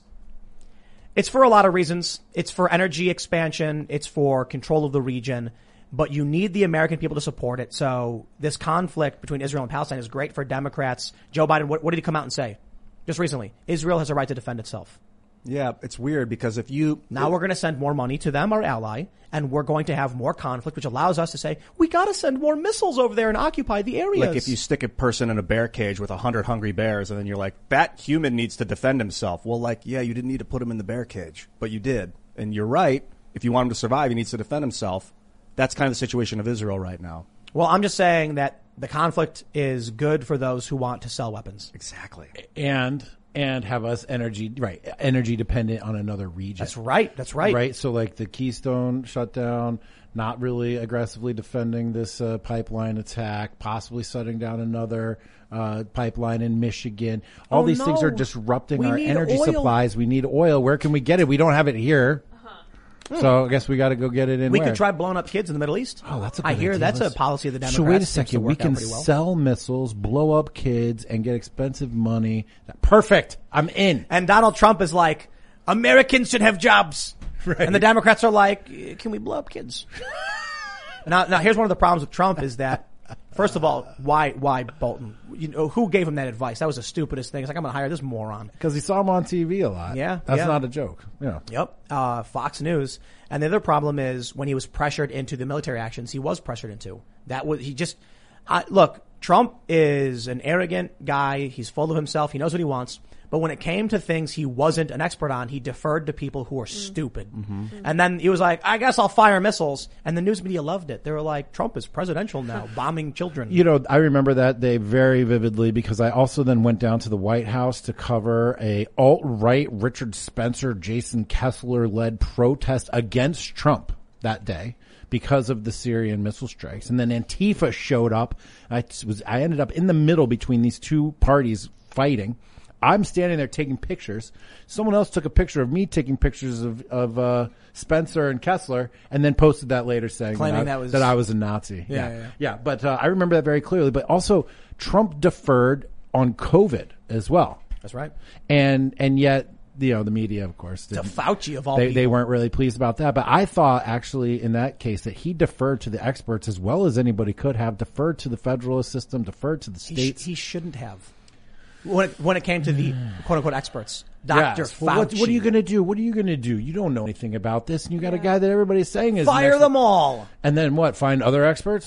it's for a lot of reasons. It's for energy expansion. It's for control of the region. But you need the American people to support it. So this conflict between Israel and Palestine is great for Democrats. Joe Biden, what, what did he come out and say just recently? Israel has a right to defend itself. Yeah, it's weird because if you Now we're going to send more money to them, our ally, and we're going to have more conflict, which allows us to say, we got to send more missiles over there and occupy the areas. like if you stick a person in a bear cage with a hundred hungry bears and then you're like, that human needs to defend himself. Well, like, yeah, you didn't need to put him in the bear cage, but you did. And you're right. If you want him to survive, he needs to defend himself. That's kind of the situation of Israel right now. Well, I'm just saying that the conflict is good for those who want to sell weapons. Exactly. and and have us energy right energy dependent on another region. That's right. That's right. Right. So like the Keystone shutdown, not really aggressively defending this uh, pipeline attack, possibly shutting down another uh, pipeline in Michigan. All Oh, these things no. are disrupting We our need energy oil. supplies. We need oil. Where can we get it? We don't have it here. So I guess we got to go get it in We where? could try blowing up kids in the Middle East. Oh, that's a I good hear idea. that's Let's- a policy of the Democrats. So wait a Seems to second. We work out can pretty well. sell missiles, blow up kids, and get expensive money. Perfect. I'm in. And Donald Trump is like, Americans should have jobs. Right. And the Democrats are like, eh, can we blow up kids? now, now here's one of the problems with Trump is that, first of all, why, why Bolton? You know, who gave him that advice? That was the stupidest thing. It's like, I'm going to hire this moron. Because he saw him on T V a lot. Yeah, That's yeah. not a joke. Yeah. Yep. Uh, Fox News. And the other problem is when he was pressured into the military actions, he was pressured into. That was, he just, uh, look, Trump is an arrogant guy. He's full of himself. He knows what he wants. But when it came to things he wasn't an expert on, he deferred to people who were stupid. Mm-hmm. And then he was like, I guess I'll fire missiles. And the news media loved it. They were like, Trump is presidential now, bombing children. You know, I remember that day very vividly because I also then went down to the White House to cover a alt-right Richard Spencer, Jason Kessler led protest against Trump that day because of the Syrian missile strikes. And then Antifa showed up. I was, I ended up in the middle between these two parties fighting. I'm standing there taking pictures. Someone else took a picture of me taking pictures of, of, uh, Spencer and Kessler and then posted that later saying Claiming that, I, that was- that I was a Nazi. Yeah, Yeah. yeah, yeah. Yeah, but uh, I remember that very clearly. But also, Trump deferred on COVID as well, That's right. and and yet you know the media, of course, The didn't- Fauci of all they people. they weren't really pleased about that. But I thought actually in that case that he deferred to the experts as well as anybody could have, deferred to the federalist system, deferred to the He, sh- states. he shouldn't have. When it, when it came to the quote unquote experts, Doctor Yes. Fauci. Well, what, what are you going to do? What are you going to do? You don't know anything about this, and you got a guy that everybody's saying is an fire expert. them all? And then what? Find other experts? Yep.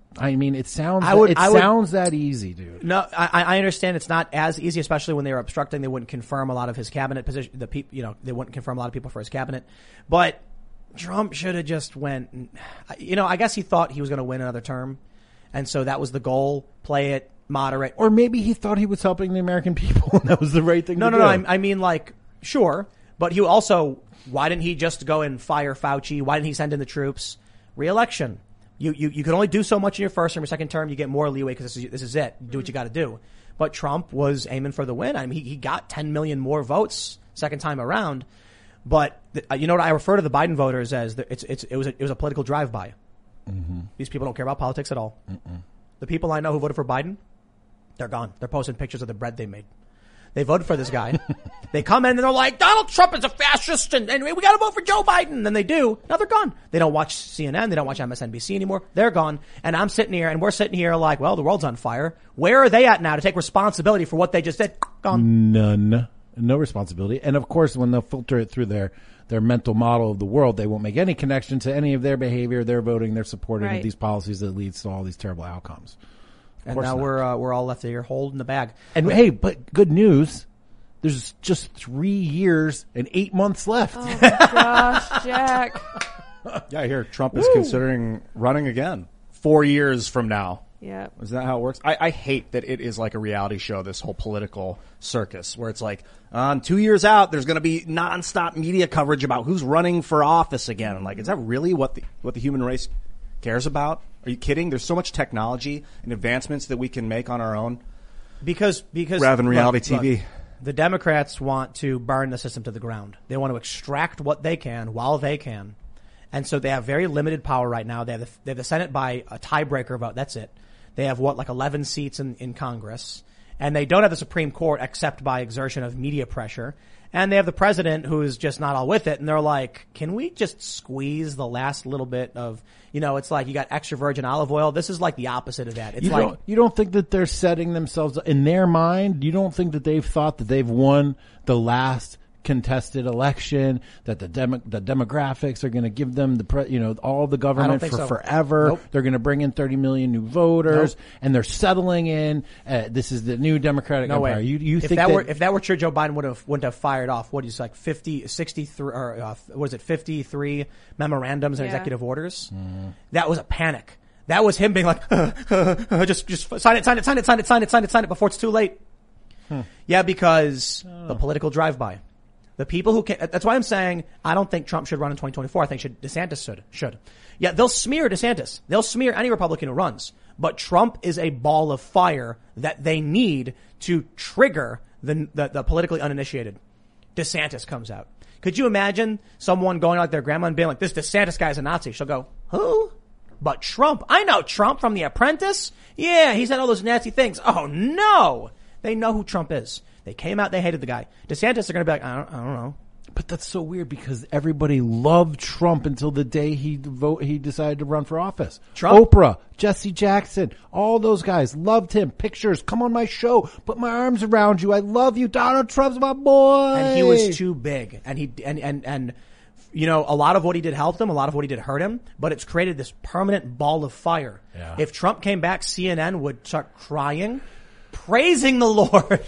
I mean, it sounds I would- it I would- sounds that easy, dude. No, I, I understand it's not as easy, especially when they were obstructing. They wouldn't confirm a lot of his cabinet position. The people, you know, they wouldn't confirm a lot of people for his cabinet. But Trump should have just went. You know, I guess he thought he was going to win another term, and so that was the goal. Play it moderate. Or maybe he thought he was helping the American people, and that was the right thing No, to no, do. no. I, I mean, like, sure, but he also. Why didn't he just go and fire Fauci? Why didn't he send in the troops? Re-election. You, you, you can only do so much in your first term or second term. You get more leeway because this is, this is it. Do what you got to do. But Trump was aiming for the win. I mean, he, he got ten million more votes second time around. But the, you know what? I refer to the Biden voters as the, it's, it's, it was a, it was a political drive-by. Mm-hmm. These people don't care about politics at all. Mm-mm. The people I know who voted for Biden, they're gone. They're posting pictures of the bread they made. They voted for this guy. They come in and they're like, Donald Trump is a fascist and, and we got to vote for Joe Biden. And they do. Now they're gone. They don't watch C N N. They don't watch M S N B C anymore. They're gone. And I'm sitting here and we're sitting here like, well, the world's on fire. Where are they at now to take responsibility for what they just did? Gone. None. No responsibility. And of course, when they'll filter it through their, their mental model of the world, they won't make any connection to any of their behavior, their voting, their supporting Right. of these policies that leads to all these terrible outcomes. Of And course now not. we're, uh, we're all left here holding the bag. And hey, but good news. There's just three years and eight months left. Oh my gosh, Jack. Yeah, I hear Trump is considering running again four years from now. Yep. Is that how it works? I, I hate that it is like a reality show, this whole political circus, where it's like, um, two years out, there's going to be nonstop media coverage about who's running for office again. I'm like, is that really what the what the human race cares about? Are you kidding? There's so much technology and advancements that we can make on our own. Because, because. Rather than reality look, T V. look, the Democrats want to burn the system to the ground. They want to extract what they can while they can. And so they have very limited power right now. They have the, they have the Senate by a tiebreaker vote. That's it. They have what, like eleven seats in, in Congress. And they don't have the Supreme Court except by exertion of media pressure. And they have the president who is just not all with it. And they're like, can we just squeeze the last little bit of, you know, it's like you got extra virgin olive oil. This is like the opposite of that. It's You like, don't, you don't think that they're setting themselves in their mind? You don't think that they've thought that they've won the last contested election, that the demo, the demographics are going to give them the pre, you know all the government think for so. forever. Nope. They're going to bring in thirty million new voters, Nope. and they're settling in. Uh, this is the new Democratic no Empire. way. You, you if think that, that, were if that were true, Joe Biden would have wouldn't have fired off what is like fifty, sixty-three or uh, what is it, fifty-three memorandums and Yeah. executive orders. That was a panic. That was him being like, uh, uh, uh, just just sign it, sign it, sign it, sign it, sign it, sign it, sign it before it's too late. Yeah, because the political drive-by. The people who can, that's why I'm saying I don't think Trump should run in twenty twenty-four. I think should, DeSantis should, should. Yeah, they'll smear DeSantis. They'll smear any Republican who runs. But Trump is a ball of fire that they need to trigger the, the, the politically uninitiated. DeSantis comes out. Could you imagine someone going like their grandma and being like, this DeSantis guy is a Nazi? She'll go, who? But Trump. I know Trump from The Apprentice. Yeah, he said all those nasty things. Oh no. They know who Trump is. They came out, they hated the guy. DeSantis are going to be like, I don't, I don't know. But that's so weird because everybody loved Trump until the day he vote he decided to run for office. Trump? Oprah, Jesse Jackson, all those guys loved him. Pictures, come on my show, put my arms around you. I love you. Donald Trump's my boy. And he was too big. And he, and, and, and, you know, a lot of what he did helped him. A lot of what he did hurt him. But it's created this permanent ball of fire. Yeah. If Trump came back, C N N would start crying, praising the Lord.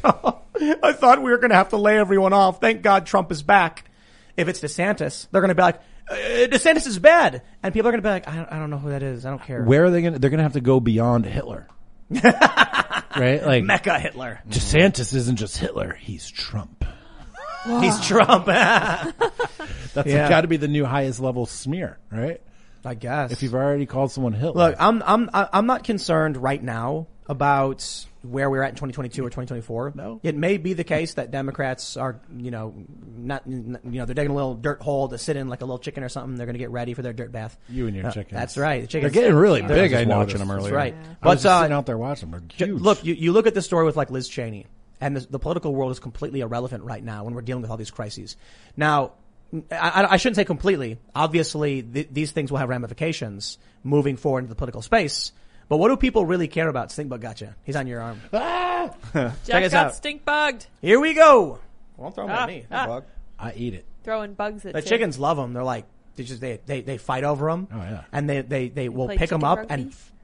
I thought we were going to have to lay everyone off. Thank God Trump is back. If it's DeSantis, they're going to be like, uh, DeSantis is bad. And people are going to be like, I don't, I don't know who that is. I don't care. Where are they going to, they're going to have to go beyond Hitler. Right? Like, Mecca Hitler. DeSantis isn't just Hitler, he's Trump. He's Trump. That's Yeah. got to be the new highest level smear, right? I guess. If you've already called someone Hitler. Look, I'm I'm I'm not concerned right now about where we're at in twenty twenty-two or twenty twenty-four. No. It may be the case that Democrats are, you know, not, you know, they're digging a little dirt hole to sit in like a little chicken or something. They're going to get ready for their dirt bath. You and your Uh, chickens. That's right. The They're chickens. getting really I big. was I just know watching them That's earlier. right. I was But just uh, sitting out there watching them. They're Ju- huge. Look, you, you look at the story with like Liz Cheney, and the, the political world is completely irrelevant right now when we're dealing with all these crises. Now, I, I shouldn't say completely. Obviously, th- these things will have ramifications moving forward into the political space. But what do people really care about? Stink bug gotcha. He's on your arm. Ah! Check Jack us got out. stink bugged. Here we go. Well, don't throw them Ah, at me. ah. Bug. I eat it. Throwing bugs at The Tim. chickens love them. They're like, they just, they, they, they fight over them. Oh, yeah. And they, they, they will play pick them chicken up rugby? and f-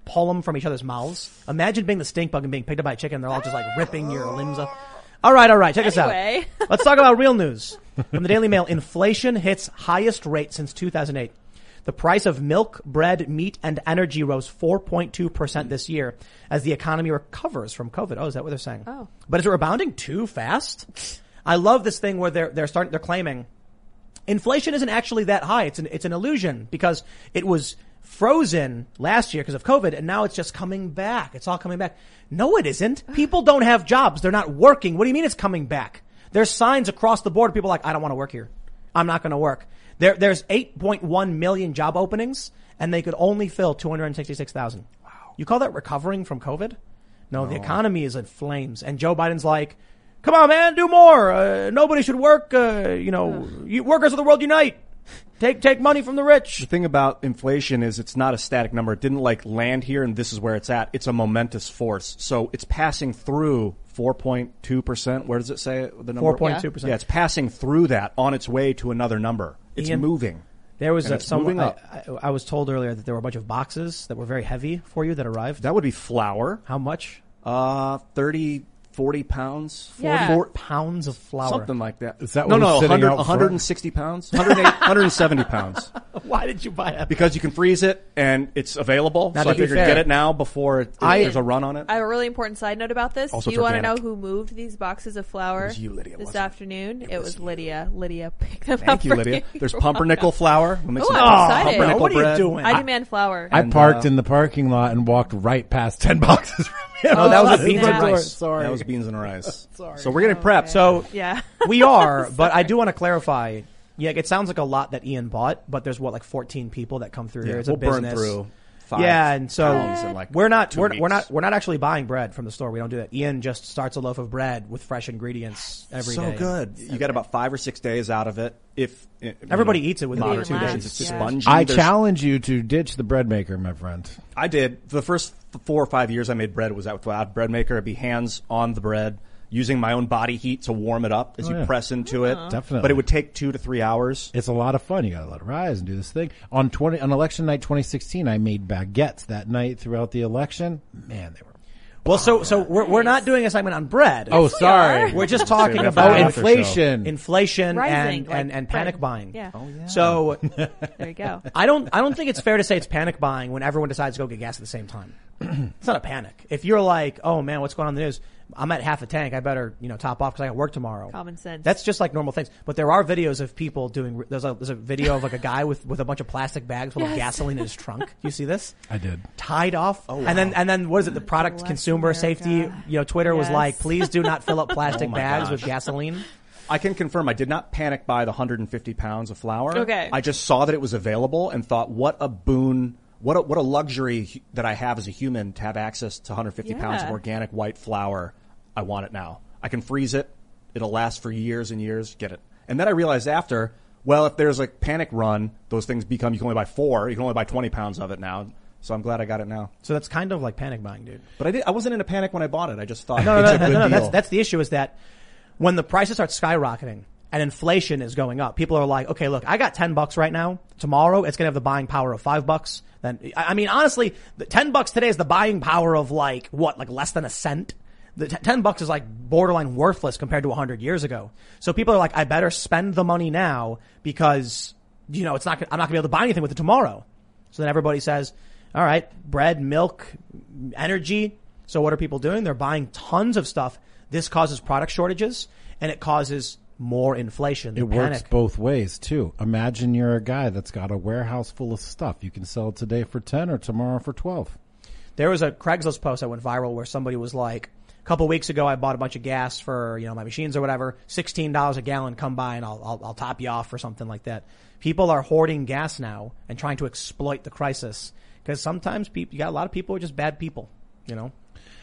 pull them from each other's mouths. Imagine being the stink bug and being picked up by a chicken. They're all just like ripping your limbs off. All right, all right. Check Anyway. this out. Let's talk about real news. From the Daily Mail, inflation hits highest rate since two thousand eight. The price of milk, bread, meat, and energy rose four point two percent this year as the economy recovers from COVID. Oh, is that what they're saying? Oh. But is it rebounding too fast? I love this thing where they're, they're starting, they're claiming inflation isn't actually that high. It's an, it's an illusion because it was frozen last year because of COVID and now it's just coming back. It's all coming back. No, it isn't. People don't have jobs. They're not working. What do you mean it's coming back? There's signs across the board. People are like, I don't want to work here. I'm not going to work. There, there's eight point one million job openings, and they could only fill two hundred sixty-six thousand. Wow. You call that recovering from COVID? No, no, the economy is in flames. And Joe Biden's like, come on, man, do more. Uh, nobody should work. Uh, you know, you, workers of the world unite. Take take money from the rich. The thing about inflation is it's not a static number. It didn't like land here and this is where it's at. It's a momentous force. So it's passing through four point two percent. Where does it say the number? four point two percent. Yeah, it's passing through that on its way to another number. It's Ian, moving. There was And a, it's some, moving I, up. I, I was told earlier that there were a bunch of boxes that were very heavy for you that arrived. That would be flour. How much? Uh, thirty, forty pounds. Yeah. Four pounds of flour. Something like that. Is that no, what no, was sitting one hundred, out one front? hundred sixty pounds. one hundred eight, one hundred seventy pounds. Why did you buy that? Because you can freeze it and it's available. Now, so to I be figured fair, get it now before it, I- there's a run on it. I have a really important side note about this. Also Do you want to know organic. who moved these boxes of flour It was you, Lydia, this wasn't it? afternoon? It, It was, was you. Lydia. Lydia picked them up Thank you, for Lydia. you. There's You're pumpernickel welcome. flour. We'll make Ooh, some I'm excited. pumpernickel What are you bread. doing? I demand flour. I And, parked uh, in the parking lot and walked right past ten boxes from you. Oh, that was a beans and snap. rice. Sorry. That was beans and rice. Sorry. So we're getting prepped. So Yeah. we are, but I do want to clarify. Yeah, it sounds like a lot that Ian bought, but there's what, like fourteen people that come through Yeah, here. It's we'll a business. burn through five Yeah, and so pounds in like we're not two we're, weeks. we're not we're not actually buying bread from the store. We don't do that. Ian just starts a loaf of bread with fresh ingredients every day. so good. You get about five or six days out of it. If you Everybody know, eats it within Even one or two less, days. It's It's yeah. spongy. I There's- challenge you to ditch the bread maker, my friend. I did. For the first four or five years I made bread was out without a bread maker. It'd be hands on the bread, using my own body heat to warm it up as Oh, you yeah. press into it. Definitely. But it would take two to three hours. It's a lot of fun. You gotta let it rise and do this thing. On twenty on election night twenty sixteen, I made baguettes that night throughout the election. Man, they were. Well, so so we're we're not doing a segment on bread. Oh, sorry. We're just talking Save that for Oh, about after inflation. inflation Rising, and, like and, and bread. panic buying. Yeah. Oh yeah. So There you go. I don't I don't think it's fair to say it's panic buying when everyone decides to go get gas at the same time. It's not a panic. If you're like, oh man, what's going on in the news? I'm at half a tank. I better, you know, top off because I got work tomorrow. Common sense. That's just like normal things. But there are videos of people doing. There's a there's a video of like a guy with with a bunch of plastic bags full of Yes. gasoline in his trunk. Do you see this? I did. Tied off. Oh, and then and then what is it? The product Bless consumer America. safety. You know, Twitter was Yes. like, please do not fill up plastic Oh my bags gosh. with gasoline. I can confirm I did not panic buy the one hundred fifty pounds of flour. Okay. I just saw that it was available and thought, what a boon, what a, what a luxury hu- that I have as a human to have access to one hundred fifty pounds of Yeah. organic white flour. I want it now. I can freeze it. It'll last for years and years. Get it. And then I realized after, well, if there's a panic run, those things become, you can only buy four. You can only buy twenty pounds of it now. So I'm glad I got it now. So that's kind of like panic buying, dude. But I did, I wasn't in a panic when I bought it. I just thought No, no, it's no, a no, good no, no. deal. That's, that's the issue is that when the prices start skyrocketing and inflation is going up, people are like, okay, look, I got ten bucks right now. Tomorrow it's going to have the buying power of five bucks. Then, I I mean, honestly, the ten bucks today is the buying power of like, what, like less than a cent? The t- ten bucks is like borderline worthless compared to a hundred years ago. So people are like, I better spend the money now because, you know, it's not, I'm not gonna be able to buy anything with it tomorrow. So then everybody says, all right, bread, milk, energy. So what are people doing? They're buying tons of stuff. This causes product shortages and it causes more inflation. It the works panic. both ways too. Imagine you're a guy that's got a warehouse full of stuff. You can sell it today for ten or tomorrow for twelve. There was a Craigslist post that went viral where somebody was like, a couple of weeks ago, I bought a bunch of gas for, you know, my machines or whatever, sixteen dollars a gallon, come by and I'll, I'll, I'll top you off or something like that. People are hoarding gas now and trying to exploit the crisis because sometimes people, you got a lot of people who are just bad people, you know?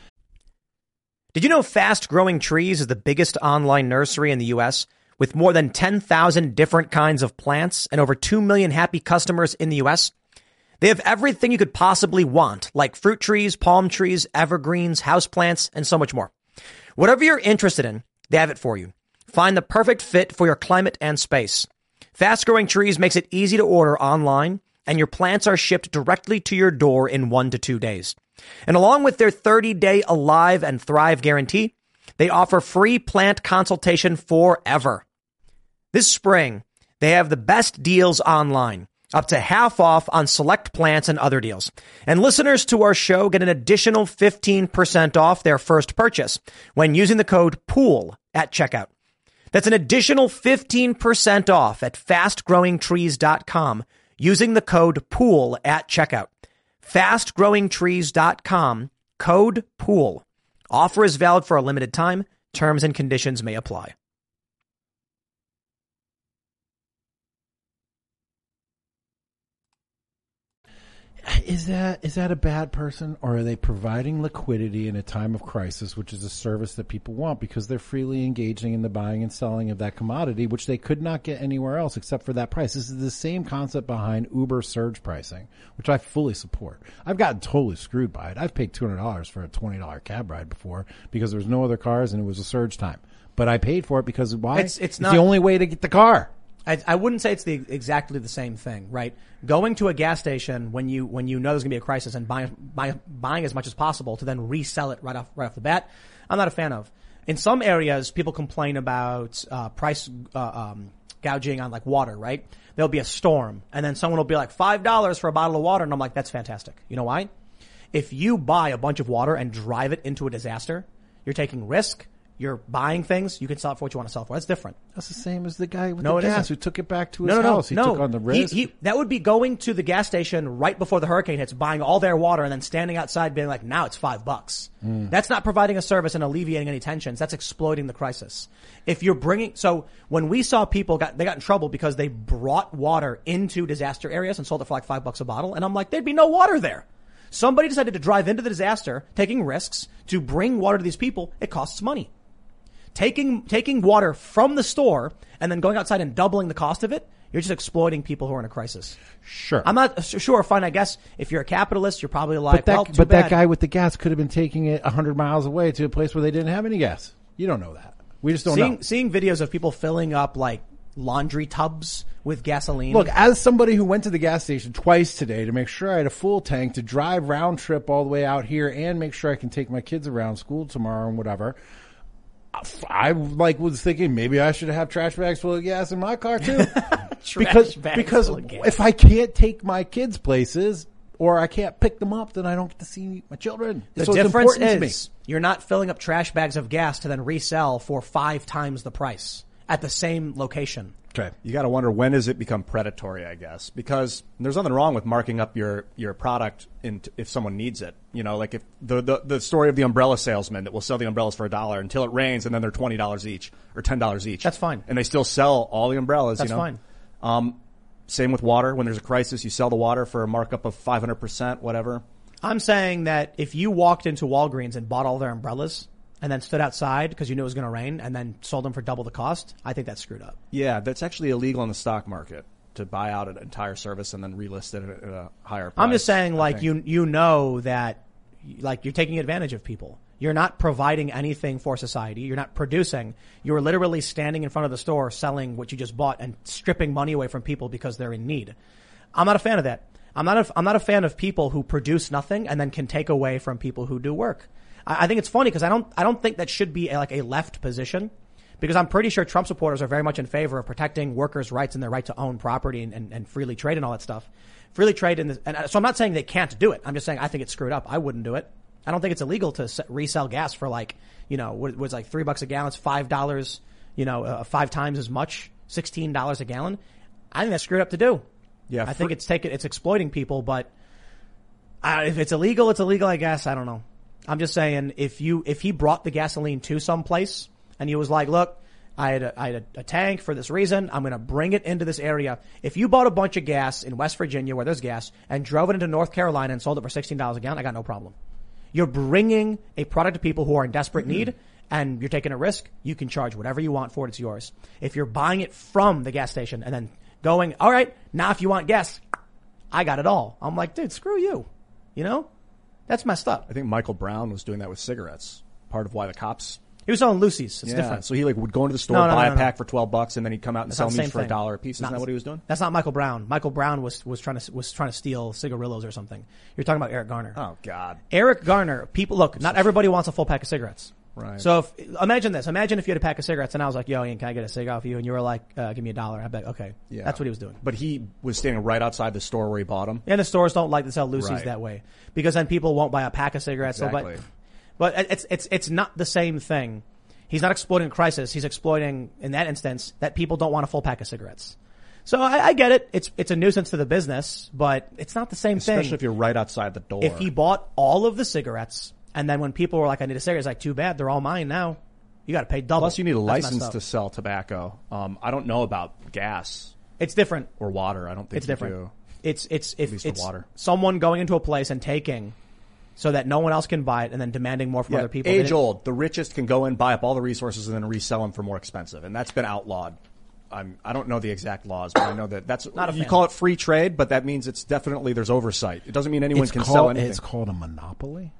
Did you know Fast Growing Trees is the biggest online nursery in the U S with more than ten thousand different kinds of plants and over two million happy customers in the U S? They have everything you could possibly want, like fruit trees, palm trees, evergreens, houseplants, and so much more. Whatever you're interested in, they have it for you. Find the perfect fit for your climate and space. Fast Growing Trees makes it easy to order online, and your plants are shipped directly to your door in one to two days. And along with their thirty-day Alive and Thrive guarantee, they offer free plant consultation forever. This spring, they have the best deals online, up to half off on select plants and other deals. And listeners to our show get an additional fifteen percent off their first purchase when using the code POOL at checkout. That's an additional fifteen percent off at fast growing trees dot com using the code POOL at checkout. fast growing trees dot com, code POOL. Offer is valid for a limited time. Terms and conditions may apply. Is that is that a bad person, or are they providing liquidity in a time of crisis, which is a service that people want because they're freely engaging in the buying and selling of that commodity, which they could not get anywhere else except for that price? This is the same concept behind Uber surge pricing, which I fully support. I've gotten totally screwed by it. I've paid two hundred dollars for a twenty dollars cab ride before because there was no other cars and it was a surge time. But I paid for it because why? It's, it's, it's not the only way to get the car. I, I wouldn't say it's the exactly the same thing, right? Going to a gas station when you when you know there's going to be a crisis and buying buy, buying as much as possible to then resell it right off right off the bat, I'm not a fan of. In some areas, people complain about uh, price uh, um, gouging on like water, right? There'll be a storm, and then someone will be like five dollars for a bottle of water, and I'm like, that's fantastic. You know why? If you buy a bunch of water and drive it into a disaster, you're taking risk. You're buying things. You can sell it for what you want to sell it for. That's different. That's the same as the guy with No, the it gas isn't. who took it back to his No, no, no, house. He no. took on the risk. He, he, that would be going to the gas station right before the hurricane hits, buying all their water, and then standing outside being like, now it's five bucks. Mm. That's not providing a service and alleviating any tensions. That's exploiting the crisis. If you're bringing, so when we saw people got, they got in trouble because they brought water into disaster areas and sold it for like five bucks a bottle. And I'm like, there'd be no water there. Somebody decided to drive into the disaster, taking risks to bring water to these people. It costs money. Taking, taking water from the store and then going outside and doubling the cost of it, you're just exploiting people who are in a crisis. Sure. I'm not sure. Fine. I guess if you're a capitalist, you're probably like, but that, well, too but bad. that guy with the gas could have been taking it a hundred miles away to a place where they didn't have any gas. You don't know that. We just don't seeing, know. Seeing videos of people filling up like laundry tubs with gasoline. Look, as somebody who went to the gas station twice today to make sure I had a full tank to drive round trip all the way out here and make sure I can take my kids around school tomorrow and whatever, I like was thinking maybe I should have trash bags full of gas in my car too. because bags because full of gas. if I can't take my kids places or I can't pick them up, then I don't get to see my children. The so difference it's important is to me. you're not filling up trash bags of gas to then resell for five times the price at the same location. Okay. You got to wonder, when does it become predatory, I guess? Because there's nothing wrong with marking up your, your product in t- if someone needs it. You know, like if the, the, the story of the umbrella salesman that will sell the umbrellas for a dollar until it rains and then they're twenty dollars each or ten dollars each. That's fine. And they still sell all the umbrellas, That's you know. fine. Um, same with water. When there's a crisis, you sell the water for a markup of five hundred percent, whatever. I'm saying that if you walked into Walgreens and bought all their umbrellas and then stood outside because you knew it was going to rain and then sold them for double the cost, I think that's screwed up. Yeah, that's actually illegal in the stock market to buy out an entire service and then relist it at a higher price. I'm just saying, I like, think. you you know that, like, you're taking advantage of people. You're not providing anything for society. You're not producing. You're literally standing in front of the store selling what you just bought and stripping money away from people because they're in need. I'm not a fan of that. I'm not a, I'm not a fan of people who produce nothing and then can take away from people who do work. I, I think it's funny because I don't I don't think that should be a, like a left position. Because I'm pretty sure Trump supporters are very much in favor of protecting workers' rights and their right to own property and, and, and freely trade and all that stuff. Freely trade in this, and so I'm not saying they can't do it. I'm just saying I think it's screwed up. I wouldn't do it. I don't think it's illegal to se- resell gas for like, you know, what was like three bucks a gallon, it's five dollars, you know, uh, five times as much, sixteen dollars a gallon. I think that's screwed up to do. Yeah, I think it's taking, it's exploiting people, but uh, if it's illegal, it's illegal, I guess. I don't know. I'm just saying if you, if he brought the gasoline to some place, and he was like, look, I had a, I had a, a tank for this reason. I'm going to bring it into this area. If you bought a bunch of gas in West Virginia where there's gas and drove it into North Carolina and sold it for sixteen dollars a gallon, I got no problem. You're bringing a product to people who are in desperate Mm-hmm. need and you're taking a risk. You can charge whatever you want for it. It's yours. If you're buying it from the gas station and then going, all right, now if you want gas, I got it all. I'm like, dude, screw you. You know, that's messed up. I think Michael Brown was doing that with cigarettes. Part of why the cops He was selling Lucy's. It's yeah. different. So he like would go into the store, No, no, buy no, a no. pack for twelve bucks, and then he'd come out and That's sell not the them same each for a thing. dollar a piece. Isn't Not- that what he was doing? That's not Michael Brown. Michael Brown was, was trying to, was trying to steal cigarillos or something. You're talking about Eric Garner. Oh God. Eric Garner, people, look, not everybody wants a full pack of cigarettes. Right. So if, imagine this. Imagine if you had a pack of cigarettes and I was like, yo, Ian, can I get a cig off you? And you were like, uh, give me a dollar. I'd be like, okay. Yeah. That's what he was doing. But he was standing right outside the store where he bought them. And the stores don't like to sell Lucy's Right. that way because then people won't buy a pack of cigarettes. They'll Exactly. buy- But it's, it's, it's not the same thing. He's not exploiting a crisis. He's exploiting, in that instance, that people don't want a full pack of cigarettes. So I, I get it. It's, it's a nuisance to the business, but it's not the same Especially thing. if you're right outside the door. If he bought all of the cigarettes and then when people were like, I need a cigarette, it's like, too bad. They're all mine now. You got to pay double. Plus, you need a That's license messed to up. sell tobacco. Um, I don't know about gas It's different. or water. I don't think It's you different. do. It's, it's, if least for it's water. someone going into a place and taking so that no one else can buy it and then demanding more from Yeah, other people. They age didn't- old. The richest can go in, buy up all the resources, and then resell them for more expensive, and that's been outlawed. I'm, I don't know the exact laws, but I know that that's Not a you fan. call it free trade, but that means it's definitely there's oversight. It doesn't mean anyone It's can called, sell anything. it's called a monopoly.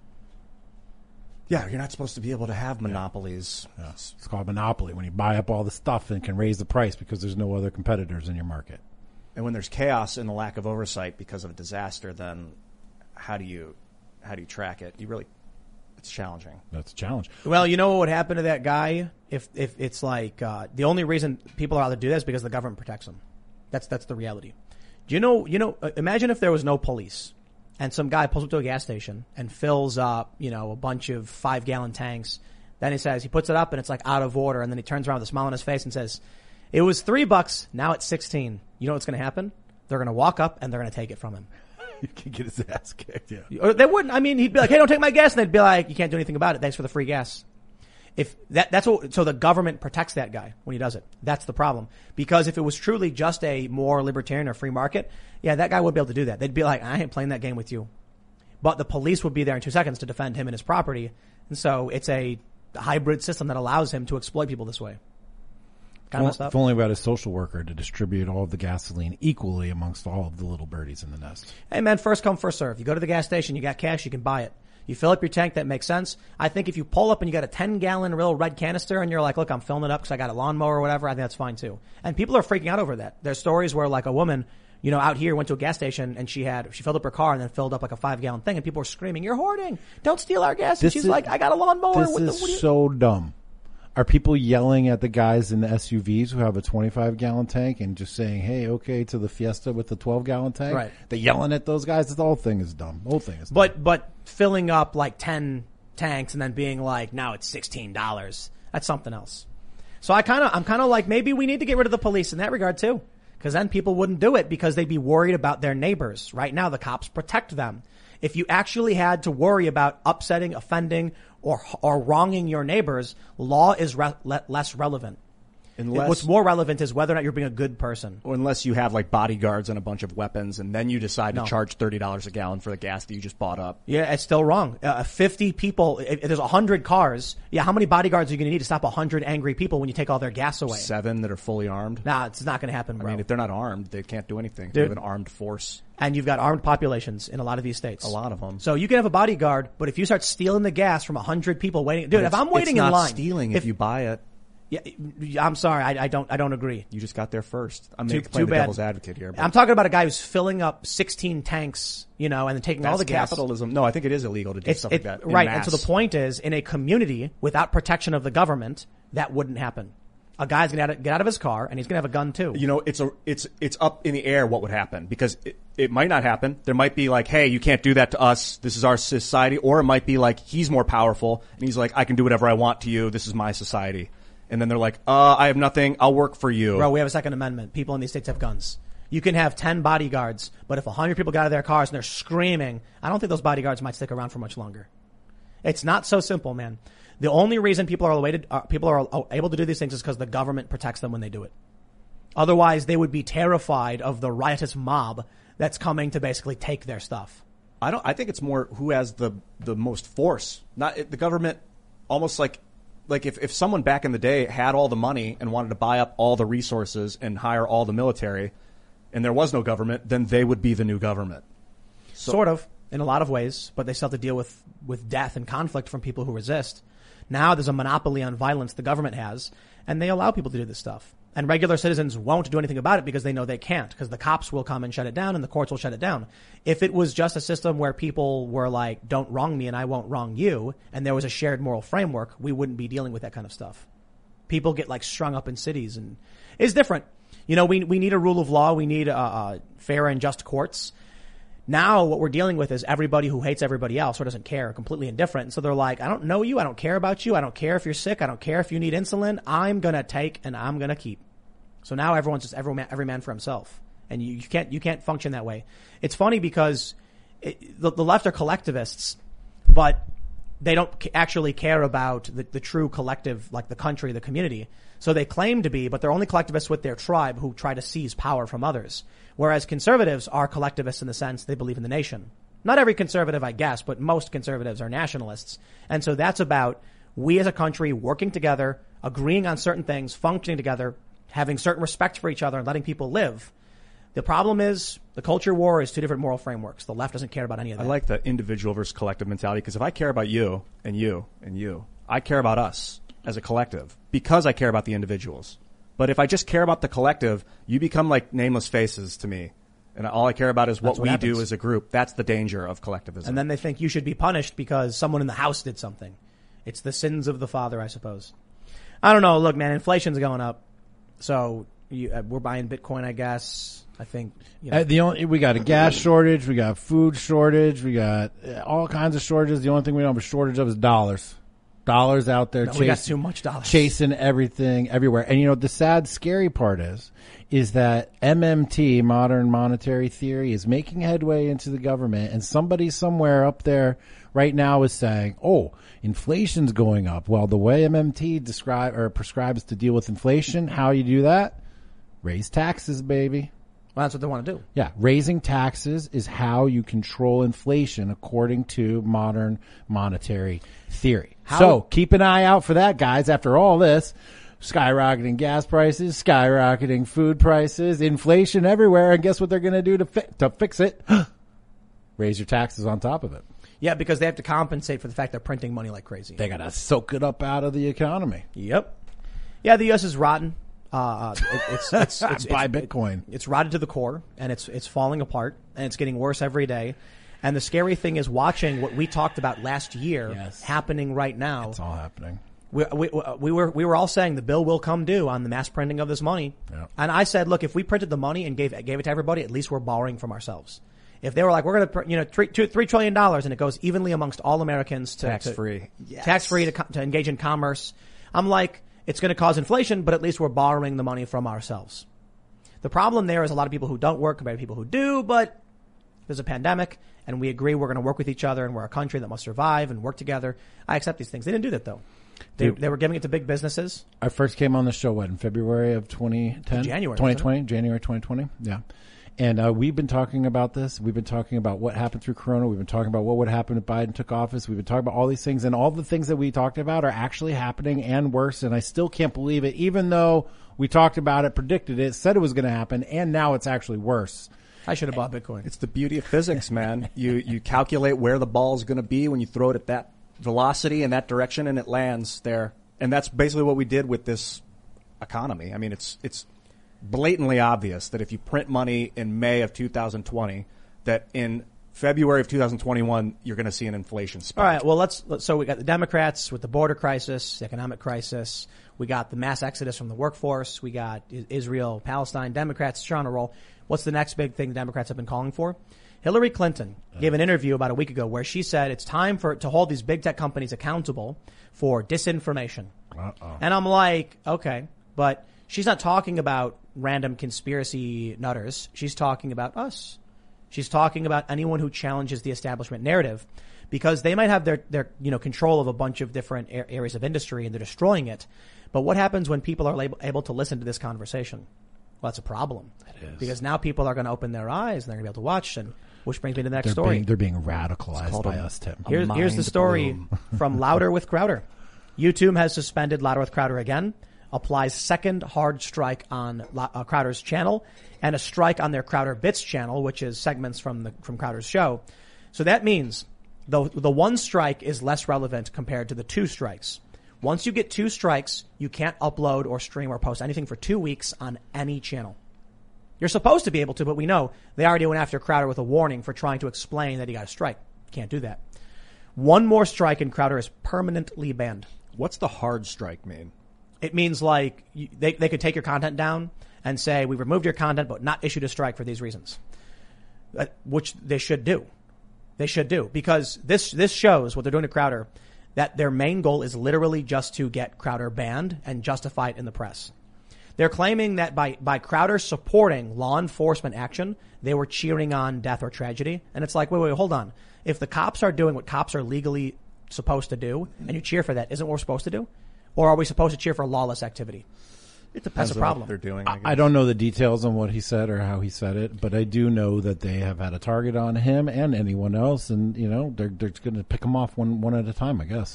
Yeah, you're not supposed to be able to have monopolies. Yeah. It's called monopoly when you buy up all the stuff and can raise the price because there's no other competitors in your market. And when there's chaos and the lack of oversight because of a disaster, then how do you how do you track it? You really, it's challenging. That's a challenge. Well, you know what would happen to that guy if if it's like uh, the only reason people are allowed to do that is because the government protects them. That's that's the reality. Do you know? You know? Uh, imagine if there was no police and some guy pulls up to a gas station and fills up, you know, a bunch of five gallon tanks. Then he says he puts it up and it's like out of order, and then he turns around with a smile on his face and says, "It was three bucks. Now it's sixteen." You know what's going to happen? They're going to walk up and they're going to take it from him. You can get his ass kicked. Yeah. Or they wouldn't. I mean, he'd be like, "Hey, don't take my gas," and they'd be like, "You can't do anything about it. Thanks for the free gas." If that, that's what, so the government protects that guy when he does it. That's the problem. Because if it was truly just a more libertarian or free market, yeah, that guy would be able to do that. They'd be like, "I ain't playing that game with you." But the police would be there in two seconds to defend him and his property. And so it's a hybrid system that allows him to exploit people this way. Kind of messed up. If only we had a social worker to distribute all of the gasoline equally amongst all of the little birdies in the nest. Hey man, first come, first serve. You go to the gas station, you got cash, you can buy it. You fill up your tank, that makes sense. I think if you pull up and you got a ten gallon real red canister and you're like, look, I'm filling it up because I got a lawnmower or whatever, I think that's fine too. And people are freaking out over that. There's stories where like a woman, you know, out here went to a gas station and she had, she filled up her car and then filled up like a five gallon thing and people were screaming, "You're hoarding. Don't steal our gas." And This she's is- like, "I got a lawnmower." This What the, is what do you-" so dumb. Are people yelling at the guys in the S U Vs who have a twenty-five gallon tank and just saying, "Hey, okay," to the Fiesta with the twelve gallon tank? Right. They're yelling at those guys. The whole thing is dumb. The whole thing is dumb. But, but filling up like ten tanks and then being like, now it's sixteen dollars. That's something else. So I kind of, I'm kind of like, maybe we need to get rid of the police in that regard too. Cause then people wouldn't do it because they'd be worried about their neighbors. Right now, the cops protect them. If you actually had to worry about upsetting, offending, or, or wronging your neighbors, law is re- le- less relevant. Unless, What's more relevant is whether or not you're being a good person. or unless you have like bodyguards and a bunch of weapons, and then you decide No. to charge thirty dollars a gallon for the gas that you just bought up. Yeah, it's still wrong. Uh, fifty people, if, if there's one hundred cars, yeah, how many bodyguards are you going to need to stop one hundred angry people when you take all their gas away? Seven that are fully armed. Nah, it's not going to happen, bro. I mean, if they're not armed, they can't do anything. Dude. They have an armed force. And you've got armed populations in a lot of these states. A lot of them. So you can have a bodyguard, but if you start stealing the gas from one hundred people waiting, dude, But if it's- I'm waiting it's in not line. stealing if, you buy it. Yeah, I'm sorry, I, I don't, I don't agree. You just got there first. I'm Too, making playing too the bad. devil's advocate here. But I'm talking about a guy who's filling up sixteen tanks, you know, and then taking all that's the gas. capitalism. No, I think it is illegal to do It's stuff it, like that. in right. mass. And so the point is, in a community without protection of the government, that wouldn't happen. A guy's gonna get out of his car and he's gonna have a gun too. You know, it's a, it's, it's up in the air what would happen because it, it might not happen. There might be like, hey, you can't do that to us. This is our society. Or it might be like, he's more powerful and he's like, I can do whatever I want to you. This is my society. And then they're like, uh, I have nothing. I'll work for you. Bro, we have a Second Amendment. People in these states have guns. You can have ten bodyguards, but if one hundred people got out of their cars and they're screaming, I don't think those bodyguards might stick around for much longer. It's not so simple, man. The only reason people are able to, uh, people are able to do these things is because the government protects them when they do it. Otherwise, they would be terrified of the riotous mob that's coming to basically take their stuff. I don't, I think it's more who has the, the most force. Not the government, almost like, like if, if someone back in the day had all the money and wanted to buy up all the resources and hire all the military and there was no government, then they would be the new government. So, Sort of. in a lot of ways, but they still have to deal with, with death and conflict from people who resist. Now there's a monopoly on violence the government has, and they allow people to do this stuff. And regular citizens won't do anything about it because they know they can't, because the cops will come and shut it down and the courts will shut it down. If it was just a system where people were like, don't wrong me and I won't wrong you, and there was a shared moral framework, we wouldn't be dealing with that kind of stuff. People get like strung up in cities, and it's different. You know, we we need a rule of law. We need uh, uh, fair and just courts. Now what we're dealing with is everybody who hates everybody else or doesn't care, completely indifferent. And so they're like, I don't know you. I don't care about you. I don't care if you're sick. I don't care if you need insulin. I'm going to take and I'm going to keep. So now everyone's just every man, every man for himself. And you, you can't, you can't function that way. It's funny because it, the, the left are collectivists, but they don't actually care about the, the true collective, like the country, the community. So they claim to be, but they're only collectivists with their tribe who try to seize power from others. Whereas conservatives are collectivists in the sense they believe in the nation. Not every conservative, I guess, but most conservatives are nationalists. And so that's about we as a country working together, agreeing on certain things, functioning together, having certain respect for each other and letting people live. The problem is the culture war is two different moral frameworks. The left doesn't care about any of that. I like the individual versus collective mentality, because if I care about you and you and you, I care about us as a collective because I care about the individuals. But if I just care about the collective, you become like nameless faces to me. And all I care about is what, what we happens. do as a group. That's the danger of collectivism. And then they think you should be punished because someone in the house did something. It's the sins of the father, I suppose. I don't know. Look, man, inflation's going up. So you, uh, we're buying Bitcoin, I guess. I think, you know. Uh, the only, we got a gas shortage, we got food shortage, we got uh, all kinds of shortages. The only thing we don't have a shortage of is dollars. Dollars out there No, chasing, we got too much dollars. chasing everything everywhere. And you know, the sad, scary part is, is that M M T, modern monetary theory, is making headway into the government, and somebody somewhere up there right now is saying, oh, inflation's going up. Well, the way M M T describe or prescribes to deal with inflation, how you do that? Raise taxes, baby. Well, that's what they want to do. Yeah, raising taxes is how you control inflation according to modern monetary theory. How- So keep an eye out for that, guys. After all this, skyrocketing gas prices, skyrocketing food prices, inflation everywhere, and guess what they're going to do to fi- to fix it? Raise your taxes on top of it. Yeah, because they have to compensate for the fact they're printing money like crazy. They got to soak it up out of the economy. Yep. Yeah, the U S is rotten. Uh, it, it's, it's, it's, Buy it's, Bitcoin. It's rotted to the core, and it's, it's falling apart, and it's getting worse every day. And the scary thing is watching what we talked about last year Yes. happening right now. It's all happening. We, we, we were we were all saying the bill will come due on the mass printing of this money. Yeah. And I said, look, if we printed the money and gave gave it to everybody, at least we're borrowing from ourselves. If they were like, we're going to print, you know, three, two, three trillion dollars, and it goes evenly amongst all Americans to Tax free. to, tax free to, co- to engage in commerce, I'm like, it's going to cause inflation, but at least we're borrowing the money from ourselves. The problem there is a lot of people who don't work compared to people who do, but there's a pandemic, and we agree we're going to work with each other, and we're a country that must survive and work together. I accept these things. They didn't do that, though. They, Dude. they were giving it to big businesses. I first came on the show, what, in February of twenty ten? January, twenty twenty, January twenty twenty. Yeah. And uh, we've been talking about this. We've been talking about what happened through Corona. We've been talking about what would happen if Biden took office. We've been talking about all these things, and all the things that we talked about are actually happening and worse. And I still can't believe it, even though we talked about it, predicted it, said it was going to happen, and now it's actually worse. I should have bought Bitcoin. It's the beauty of physics, man. you you calculate where the ball's going to be when you throw it at that velocity in that direction, and it lands there. And that's basically what we did with this economy. I mean, it's it's blatantly obvious that if you print money in May of two thousand twenty, that in February of two thousand twenty-one, you're going to see an inflation spike. All right. Well, let's, let's. So we got the Democrats with the border crisis, the economic crisis. We got the mass exodus from the workforce. We got Israel, Palestine. Democrats are on a roll. What's the next big thing the Democrats have been calling for? Hillary Clinton gave an interview about a week ago where she said it's time for to hold these big tech companies accountable for disinformation. Uh-oh. And I'm like, okay, but she's not talking about random conspiracy nutters. She's talking about us. She's talking about anyone who challenges the establishment narrative, because they might have their, their, you know, control of a bunch of different areas of industry and they're destroying it. But what happens when people are able, able to listen to this conversation? Well, that's a problem. It is. Because now people are going to open their eyes and they're going to be able to watch. And which brings me to the next They're story. being, they're being radicalized by a- us, Tim. Here's, a here's the mind story bloom. from Louder with Crowder. YouTube has suspended Louder with Crowder again, applies second hard strike on uh, Crowder's channel, and a strike on their Crowder Bits channel, which is segments from the from Crowder's show. So that means the the one strike is less relevant compared to the two strikes. Once you get two strikes, you can't upload or stream or post anything for two weeks on any channel. You're supposed to be able to, but we know they already went after Crowder with a warning for trying to explain that he got a strike. Can't do that. One more strike and Crowder is permanently banned. What's the hard strike mean? It means like you, they they could take your content down and say, we removed your content but not issued a strike for these reasons. Uh, which they should do. They should do. Because this this shows what they're doing to Crowder, that their main goal is literally just to get Crowder banned and justify it in the press. They're claiming that by, by Crowder supporting law enforcement action, they were cheering on death or tragedy. And it's like, wait, wait, hold on. If the cops are doing what cops are legally supposed to do, and you cheer for that, isn't what we're supposed to do? Or are we supposed to cheer for lawless activity? It depends That's a on problem. what they're doing. I, I don't know the details on what he said or how he said it, but I do know that they have had a target on him and anyone else, and you know they're they're going to pick them off one one at a time, I guess.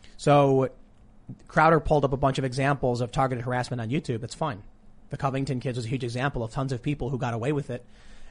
So Crowder pulled up a bunch of examples of targeted harassment on YouTube. That's fine. The Covington kids was a huge example of tons of people who got away with it,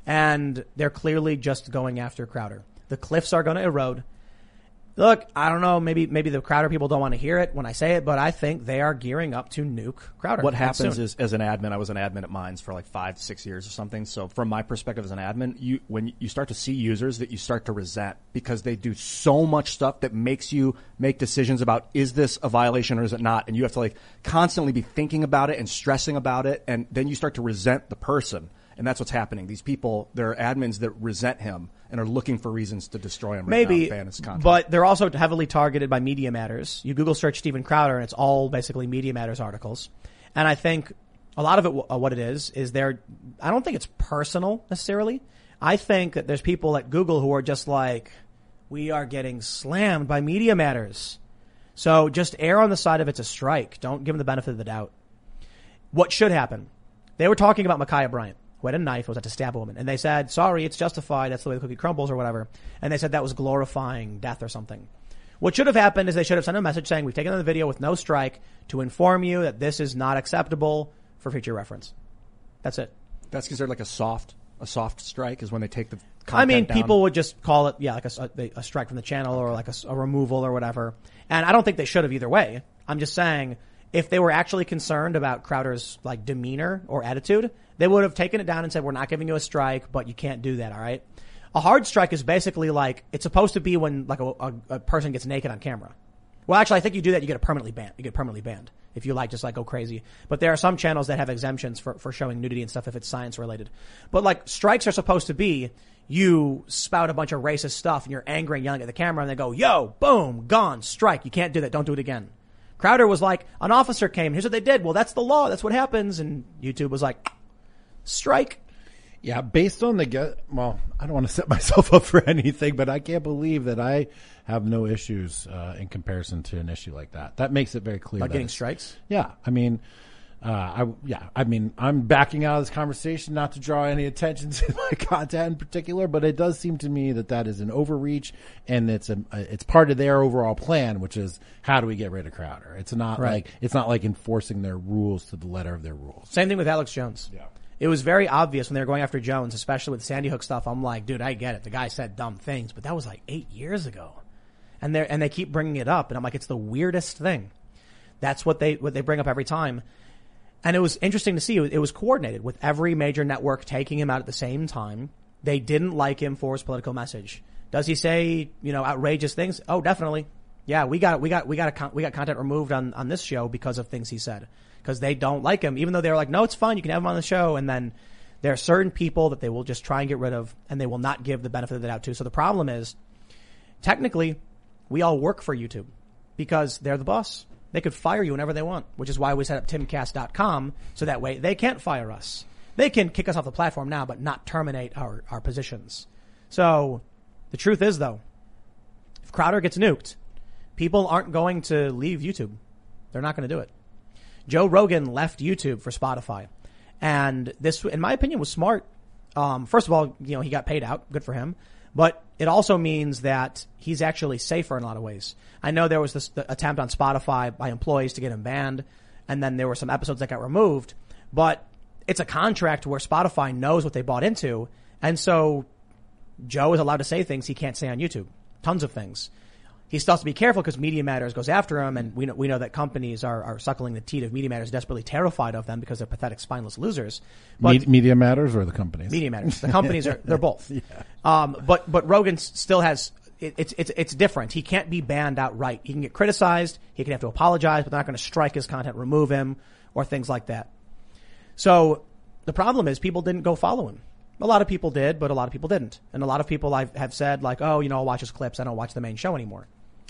and they're clearly just going after Crowder. The cliffs are going to erode. Look, I don't know, maybe maybe the Crowder people don't want to hear it when I say it, but I think they are gearing up to nuke Crowder. What happens soon. is, as an admin, I was an admin at Minds for like five, six years or something. So from my perspective as an admin, you when you start to see users that you start to resent because they do so much stuff that makes you make decisions about, is this a violation or is it not? And you have to like constantly be thinking about it and stressing about it. And then you start to resent the person. And that's what's happening. These people, they're admins that resent him and are looking for reasons to destroy him right Maybe, now and ban his content. But they're also heavily targeted by Media Matters. You Google search Steven Crowder and it's all basically Media Matters articles. And I think a lot of it, uh, what it is, is they're, I don't think it's personal necessarily. I think that there's people at Google who are just like, we are getting slammed by Media Matters. So just err on the side of it's a strike. Don't give them the benefit of the doubt. What should happen? They were talking about Ma'Khia Bryant, who had a knife, was at to stab a woman. And they said, sorry, it's justified. That's the way the cookie crumbles or whatever. And they said that was glorifying death or something. What should have happened is they should have sent a message saying, we've taken the video with no strike to inform you that this is not acceptable for future reference. That's it. That's considered like a soft, a soft strike is when they take the content I mean, down. people would just call it, yeah, like a, a, a strike from the channel or like a, a removal or whatever. And I don't think they should have either way. I'm just saying, if they were actually concerned about Crowder's like demeanor or attitude, they would have taken it down and said, we're not giving you a strike, but you can't do that. All right. A hard strike is basically like, it's supposed to be when like a, a, a person gets naked on camera. Well, actually, I think you do that, you get a permanently banned. You get permanently banned if you like just like go crazy. But there are some channels that have exemptions for, for showing nudity and stuff if it's science related. But like strikes are supposed to be, you spout a bunch of racist stuff and you're angry and yelling at the camera and they go, yo, boom, gone, strike. You can't do that. Don't do it again. Crowder was like, an officer came, here's what they did. Well, that's the law. That's what happens. And YouTube was like, strike. Yeah, based on the get, well, I don't want to set myself up for anything, but I can't believe that I have no issues uh, in comparison to an issue like that. That makes it very clear. About that getting it's- strikes? Yeah, I mean, uh, I yeah, I mean, I'm backing out of this conversation not to draw any attention to my content in particular, but it does seem to me that that is an overreach, and it's a it's part of their overall plan, which is how do we get rid of Crowder? It's not Right. like it's not like enforcing their rules to the letter of their rules. Same thing with Alex Jones. Yeah. It was very obvious when they were going after Jones, especially with Sandy Hook stuff. I'm like, dude, I get it. The guy said dumb things, but that was like eight years ago. And they and they keep bringing it up. And I'm like, it's the weirdest thing. That's what they, what they bring up every time. And it was interesting to see. It was, it was coordinated with every major network taking him out at the same time. They didn't like him for his political message. Does he say, you know, outrageous things? Oh, definitely. Yeah, we got, we got, we got, a con- we got content removed on, on this show because of things he said. Because they don't like him, even though they're like, no, it's fine, you can have him on the show. And then there are certain people that they will just try and get rid of, and they will not give the benefit of the doubt to. So the problem is, technically, we all work for YouTube because they're the boss. They could fire you whenever they want, which is why we set up timcast dot com, so that way they can't fire us. They can kick us off the platform now, but not terminate our, our positions. So the truth is, though, if Crowder gets nuked, people aren't going to leave YouTube. They're not going to do it. Joe Rogan left YouTube for Spotify. And this, in my opinion, was smart. Um, first of all, you know, he got paid out. Good for him. But it also means that he's actually safer in a lot of ways. I know there was this the attempt on Spotify by employees to get him banned. And then there were some episodes that got removed. But it's a contract where Spotify knows what they bought into. And so Joe is allowed to say things he can't say on YouTube. Tons of things. He still has to be careful because Media Matters goes after him, and we know, we know that companies are, are suckling the teat of Media Matters, desperately terrified of them because they're pathetic, spineless losers. But Me- Media Matters or the companies? Media Matters. The companies are, they're both. Yeah. Um, but, but Rogan still has, it, it's, it's, it's different. He can't be banned outright. He can get criticized. He can have to apologize, but they're not going to strike his content, remove him, or things like that. So the problem is people didn't go follow him. A lot of people did, but a lot of people didn't. And a lot of people I've, have said like, oh, you know, I'll watch his clips. I don't watch the main show anymore.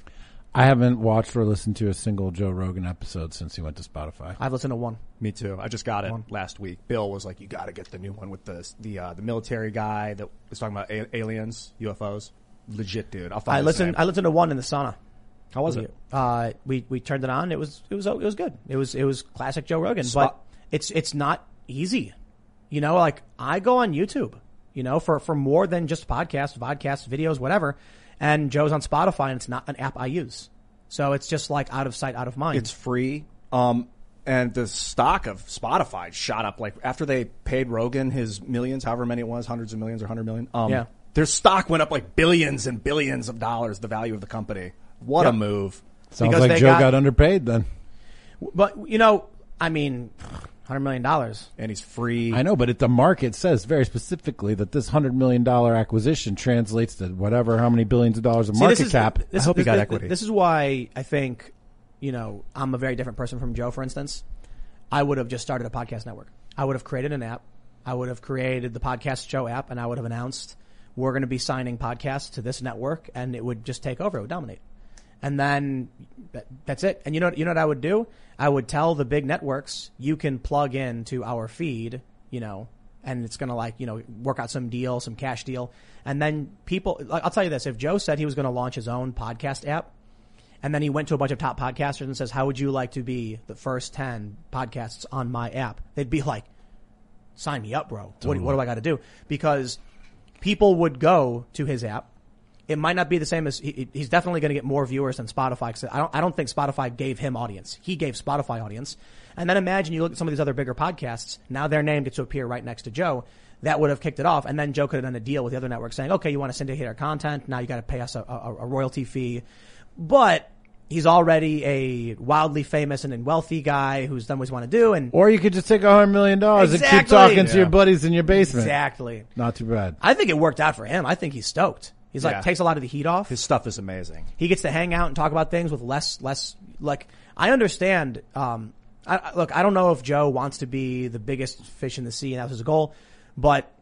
I haven't watched or listened to a single Joe Rogan episode since he went to Spotify. I've listened to one. Me too. I just got it One. last week. Bill was like, "You got to get the new one with the the uh, the military guy that was talking about a- aliens, U F Os." Legit, dude. I'll find I his listened. name. I listened to one in the sauna. How was it? Uh, we we turned it on. It was it was it was good. It was it was classic Joe Rogan. Spot- but it's it's not easy. You know, like I go on YouTube. You know, for for more than just podcasts, vodcasts, videos, whatever. And Joe's on Spotify, and it's not an app I use. So it's just like out of sight, out of mind. It's free. Um, and the stock of Spotify shot up like after they paid Rogan his millions, however many it was, hundreds of millions or hundred million. Um, Yeah. their stock went up like billions and billions of dollars, the value of the company. What Yep. a move. Sounds because like they Joe got- got, underpaid then. But you know, I mean, hundred million dollars. And he's free. I know, but it, the market says very specifically that this hundred million dollar acquisition translates to whatever, how many billions of dollars of See, market this is, cap. This, I hope he this, got this, equity. This is why I think, you know, I'm a very different person from Joe, for instance. I would have just started a podcast network. I would have created an app. I would have created the Podcast Show app, and I would have announced we're going to be signing podcasts to this network, and it would just take over. It would dominate. And then that, that's it. And you know, you know what I would do? I would tell the big networks, you can plug into our feed, you know, and it's going to like, you know, work out some deal, some cash deal. And then people, like, I'll tell you this, if Joe said he was going to launch his own podcast app, and then he went to a bunch of top podcasters and says, how would you like to be the first ten podcasts on my app? They'd be like, sign me up, bro. What, what do I got to do? Because people would go to his app. It might not be the same as he, he's definitely going to get more viewers than Spotify. Cause I don't, I don't think Spotify gave him audience. He gave Spotify audience. And then imagine you look at some of these other bigger podcasts. Now their name gets to appear right next to Joe. That would have kicked it off. And then Joe could have done a deal with the other network saying, okay, you want to syndicate our content. Now you got to pay us a, a, a royalty fee. But he's already a wildly famous and wealthy guy who's done what he want to do. And Or you could just take a hundred million dollars and keep Exactly. talking to Yeah. your buddies in your basement. exactly. Not too bad. I think it worked out for him. I think he's stoked. He's like, Yeah. takes a lot of the heat off. His stuff is amazing. He gets to hang out and talk about things with less, less, like, I understand, um, I, I- look, I don't know if Joe wants to be the biggest fish in the sea and that was his goal, but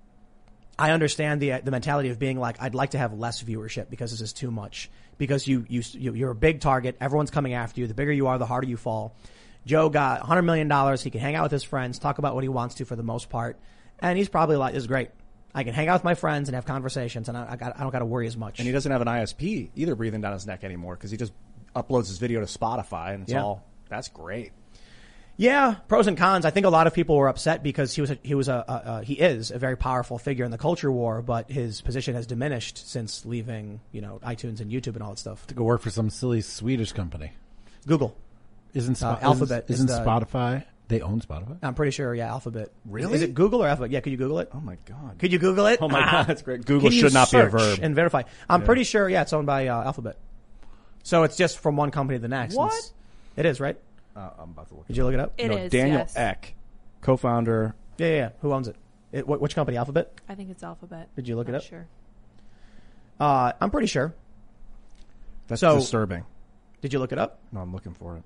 I understand the, the mentality of being like, I'd like to have less viewership because this is too much. Because you, you, you- you're a big target. Everyone's coming after you. The bigger you are, the harder you fall. Joe got one hundred million dollars. He can hang out with his friends, talk about what he wants to for the most part. And he's probably like, this is great. I can hang out with my friends and have conversations, and I, I, got, I don't got to worry as much. And he doesn't have an I S P either breathing down his neck anymore because he just uploads his video to Spotify and it's Yeah. all, that's great. Yeah, pros and cons. I think a lot of people were upset because he was a, he was a, a, a he is a very powerful figure in the culture war, but his position has diminished since leaving, you know, iTunes and YouTube and all that stuff. To go work for some silly Swedish company. Google. Isn't Uh, Spo- Alphabet is Isn't, the- isn't Spotify? They own Spotify. I'm pretty sure, yeah, Alphabet. Really? Is it Google or Alphabet? Yeah, could you Google it? Oh my God. Could you Google it? Oh my Ah. God, that's great. Google Can you should not be a search verb. and verify. I'm pretty sure, yeah, it's owned by uh, Alphabet. So it's just from one company to the next. What? It's- It is, right? Uh, I'm about to look. Did you look it up? It no, is, Daniel yes. Eck, co-founder. Yeah, yeah, yeah. Who owns it? it wh- which company? Alphabet? I think it's Alphabet. Did you look it Not up? Sure. Uh, I'm pretty sure. That's So- disturbing. Did you look it up? No, I'm looking for it.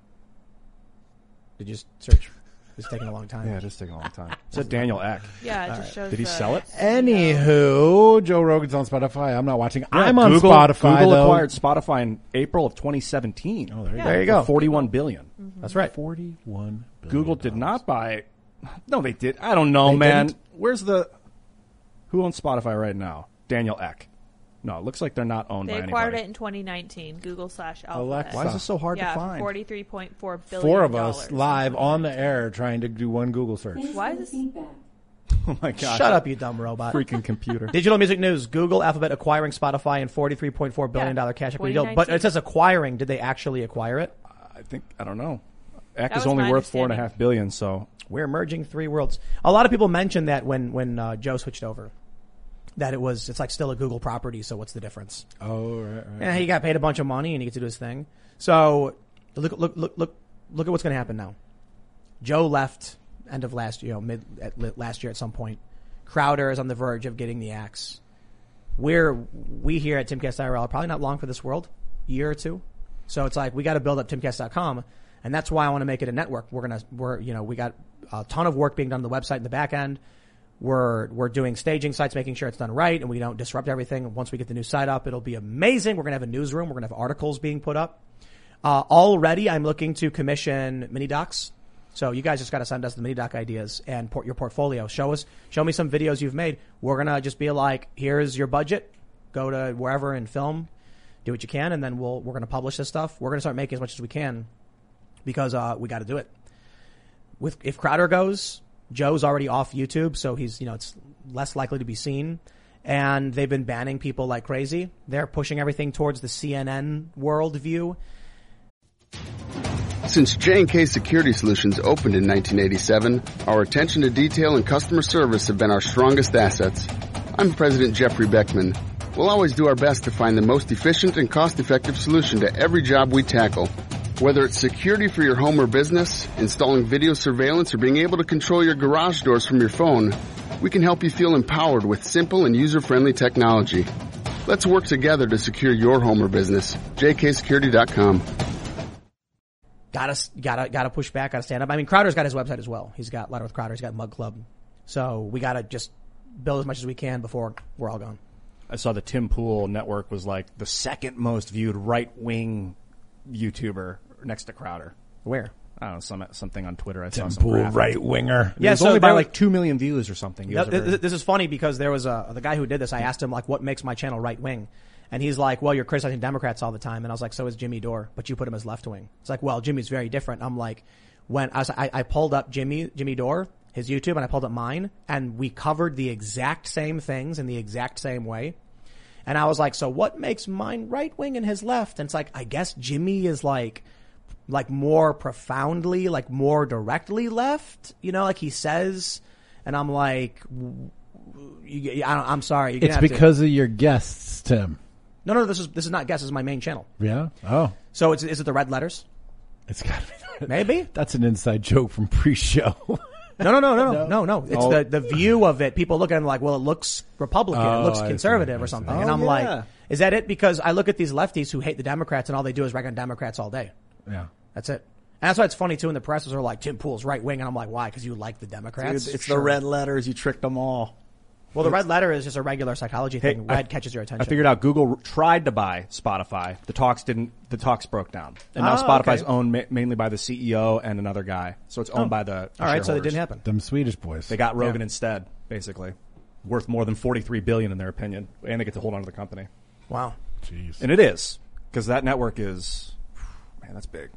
Did you just search? It's taking a long time. Yeah, it is taking a long time. So Daniel Eck. Yeah, it just shows. Did he the sell it? C E O. Anywho, Joe Rogan's on Spotify. I'm not watching. I'm on Google, Spotify. Google though. acquired Spotify in April of twenty seventeen. Oh, there you Yeah. go. There you go. forty-one billion. That's right. Forty-one. billion Google did dollars. not buy. No, they did. I don't know, They man. didn't? Where's the? Who owns Spotify right now? Daniel Eck. No, it looks like they're not owned They by acquired anybody. it in twenty nineteen. Google slash Alphabet. Alexa. Why is this so hard yeah, to find? forty-three point four billion. Four of us live on the air trying to do one Google search. Why is this? Oh my gosh! Shut up, you dumb robot. freaking computer. Digital music news: Google, Alphabet acquiring Spotify and forty-three point four billion dollar Yeah, cash equity deal. But it says acquiring. Did they actually acquire it? I think I don't know. Eck That is was only my worth four and a understanding. half billion. So We're merging three worlds. A lot of people mentioned that when when uh, Joe switched over. that it was, it's like still a Google property, so what's the difference? Oh, right, right. And he got paid a bunch of money and he gets to do his thing. So look, look, look, look, look at what's going to happen now. Joe left end of last year, you know, mid at, last year at some point. Crowder is on the verge of getting the axe. We're, we here at Timcast I R L are probably not long for this world, year or two. So it's like, we got to build up timcast dot com. And that's why I want to make it a network. We're going to, we're, you know, we got a ton of work being done on the website in the back end. We're, we're doing staging sites, making sure it's done right and we don't disrupt everything. Once we get the new site up, it'll be amazing. We're going to have a newsroom. We're going to have articles being put up. Uh, already I'm looking to commission mini docs. So you guys just got to send us the mini doc ideas and port your portfolio. Show us, show me some videos you've made. We're going to just be like, here's your budget. Go to wherever and film, do what you can. And then we'll, we're going to publish this stuff. We're going to start making as much as we can because, uh, we got to do it. With, if Crowder goes, Joe's already off YouTube. So he's, you know, it's less likely to be seen. And they've been banning people like crazy. They're pushing everything towards the C N N worldview. Since J and K Security Solutions opened in nineteen eighty-seven, our attention to detail and customer service have been our strongest assets. I'm President Jeffrey Beckman. We'll always do our best to find the most efficient and cost-effective solution to every job we tackle. Whether it's security for your home or business, installing video surveillance, or being able to control your garage doors from your phone, we can help you feel empowered with simple and user-friendly technology. Let's work together to secure your home or business. J K security dot com. Gotta, gotta, gotta push back, gotta stand up. I mean, Crowder's got his website as well. He's got Letter with Crowder, he's got Mug Club. So we gotta just build as much as we can before we're all gone. I saw the Tim Pool network was like the second most viewed right-wing YouTuber next to Crowder. Where? I don't know, some, something on Twitter. I Tim saw some Pool, graphic. right winger. Yeah, it was so only by there like was- two million views or something. He Th- was a very- th- This is funny because there was a, the guy who did this, I asked him like, what makes my channel right wing? And he's like, well, you're criticizing Democrats all the time. And I was like, so is Jimmy Dore, but you put him as left wing. It's like, well, Jimmy's very different. I'm like, when I was, I, I pulled up Jimmy, Jimmy Dore, his YouTube, and I pulled up mine, and we covered the exact same things in the exact same way. And I was like, so what makes mine right wing and his left? And it's like, I guess Jimmy is like, like more profoundly, like more directly left, you know, like he says, and I'm like, you, I don't, I'm sorry. You're gonna It's have to- because of your guests, Tim. No, no, this is, this is not guess. This is my main channel. Yeah? Oh. So it's, is it the red letters? It's gotta be. Maybe? That's an inside joke from pre-show. No, no, no, no, no, no, no. It's Oh. the, the view of it. People look at it like, well, it looks Republican. Oh, it looks I see, conservative I or see. something. Oh, and I'm yeah. like, is that it? Because I look at these lefties who hate the Democrats and all they do is rag on Democrats all day. Yeah. That's it. And that's why it's funny too. And the presses are like, Tim Pool's right wing. And I'm like, why? Because you like the Democrats? Dude, it's Sure. the red letters. You tricked them all. Well, the red letter is just a regular psychology Hey, thing. I- Red catches your attention. I figured out Google tried to buy Spotify. The talks didn't, the talks broke down. And now Oh, Spotify's okay. owned ma- mainly by the C E O and another guy. So it's owned by the, the All right, so it shareholders. didn't happen. Them Swedish boys. They got Rogan Yeah. instead, basically. Worth more than forty-three billion dollars in their opinion. And they get to hold on to the company. Wow. Jeez. And it is. Because that network is, man, that's big.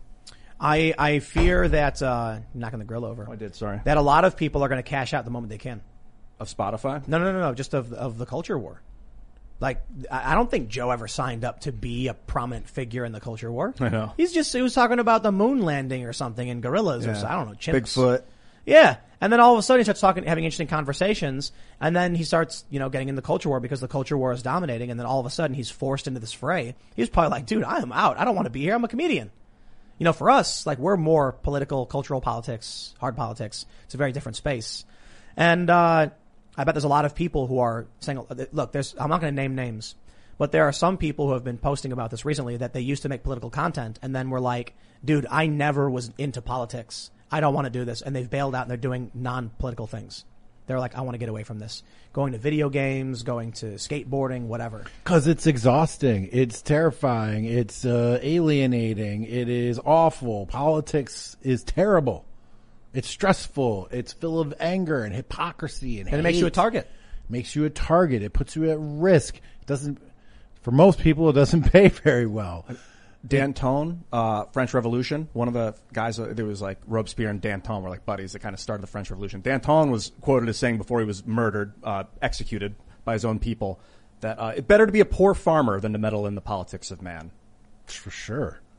I, I fear that, uh, knocking the grill over. Oh, I did, sorry. That a lot of people are going to cash out the moment they can. Of Spotify? No, no, no, no. Just of of the culture war. Like, I I don't think Joe ever signed up to be a prominent figure in the culture war. I know. He's just, he was talking about the moon landing or something and gorillas or Yeah. so, I don't know, chimps. Bigfoot. Yeah. And then all of a sudden he starts talking, having interesting conversations. And then he starts, you know, getting in the culture war because the culture war is dominating. And then all of a sudden he's forced into this fray. He's probably like, dude, I am out. I don't want to be here. I'm a comedian. You know, for us, like, we're more political, cultural politics, hard politics. It's a very different space. And, uh, I bet there's a lot of people who are saying, look, there's, I'm not going to name names, but there are some people who have been posting about this recently that they used to make political content and then were like, dude, I never was into politics. I don't want to do this. And they've bailed out and they're doing non-political things. They're like, I want to get away from this. Going to video games, going to skateboarding, whatever. Cause it's exhausting. It's terrifying. It's, uh, alienating. It is awful. Politics is terrible. It's stressful. It's full of anger and hypocrisy and And it makes you a hate. target. Makes you a target. It puts you at risk. It doesn't, for most people, it doesn't pay very well. Danton, uh, French Revolution. One of the guys, uh, there was like Robespierre and Danton were like buddies that kind of started the French Revolution. Danton was quoted as saying before he was murdered, uh, executed by his own people, that uh, it's better to be a poor farmer than to meddle in the politics of man. For sure.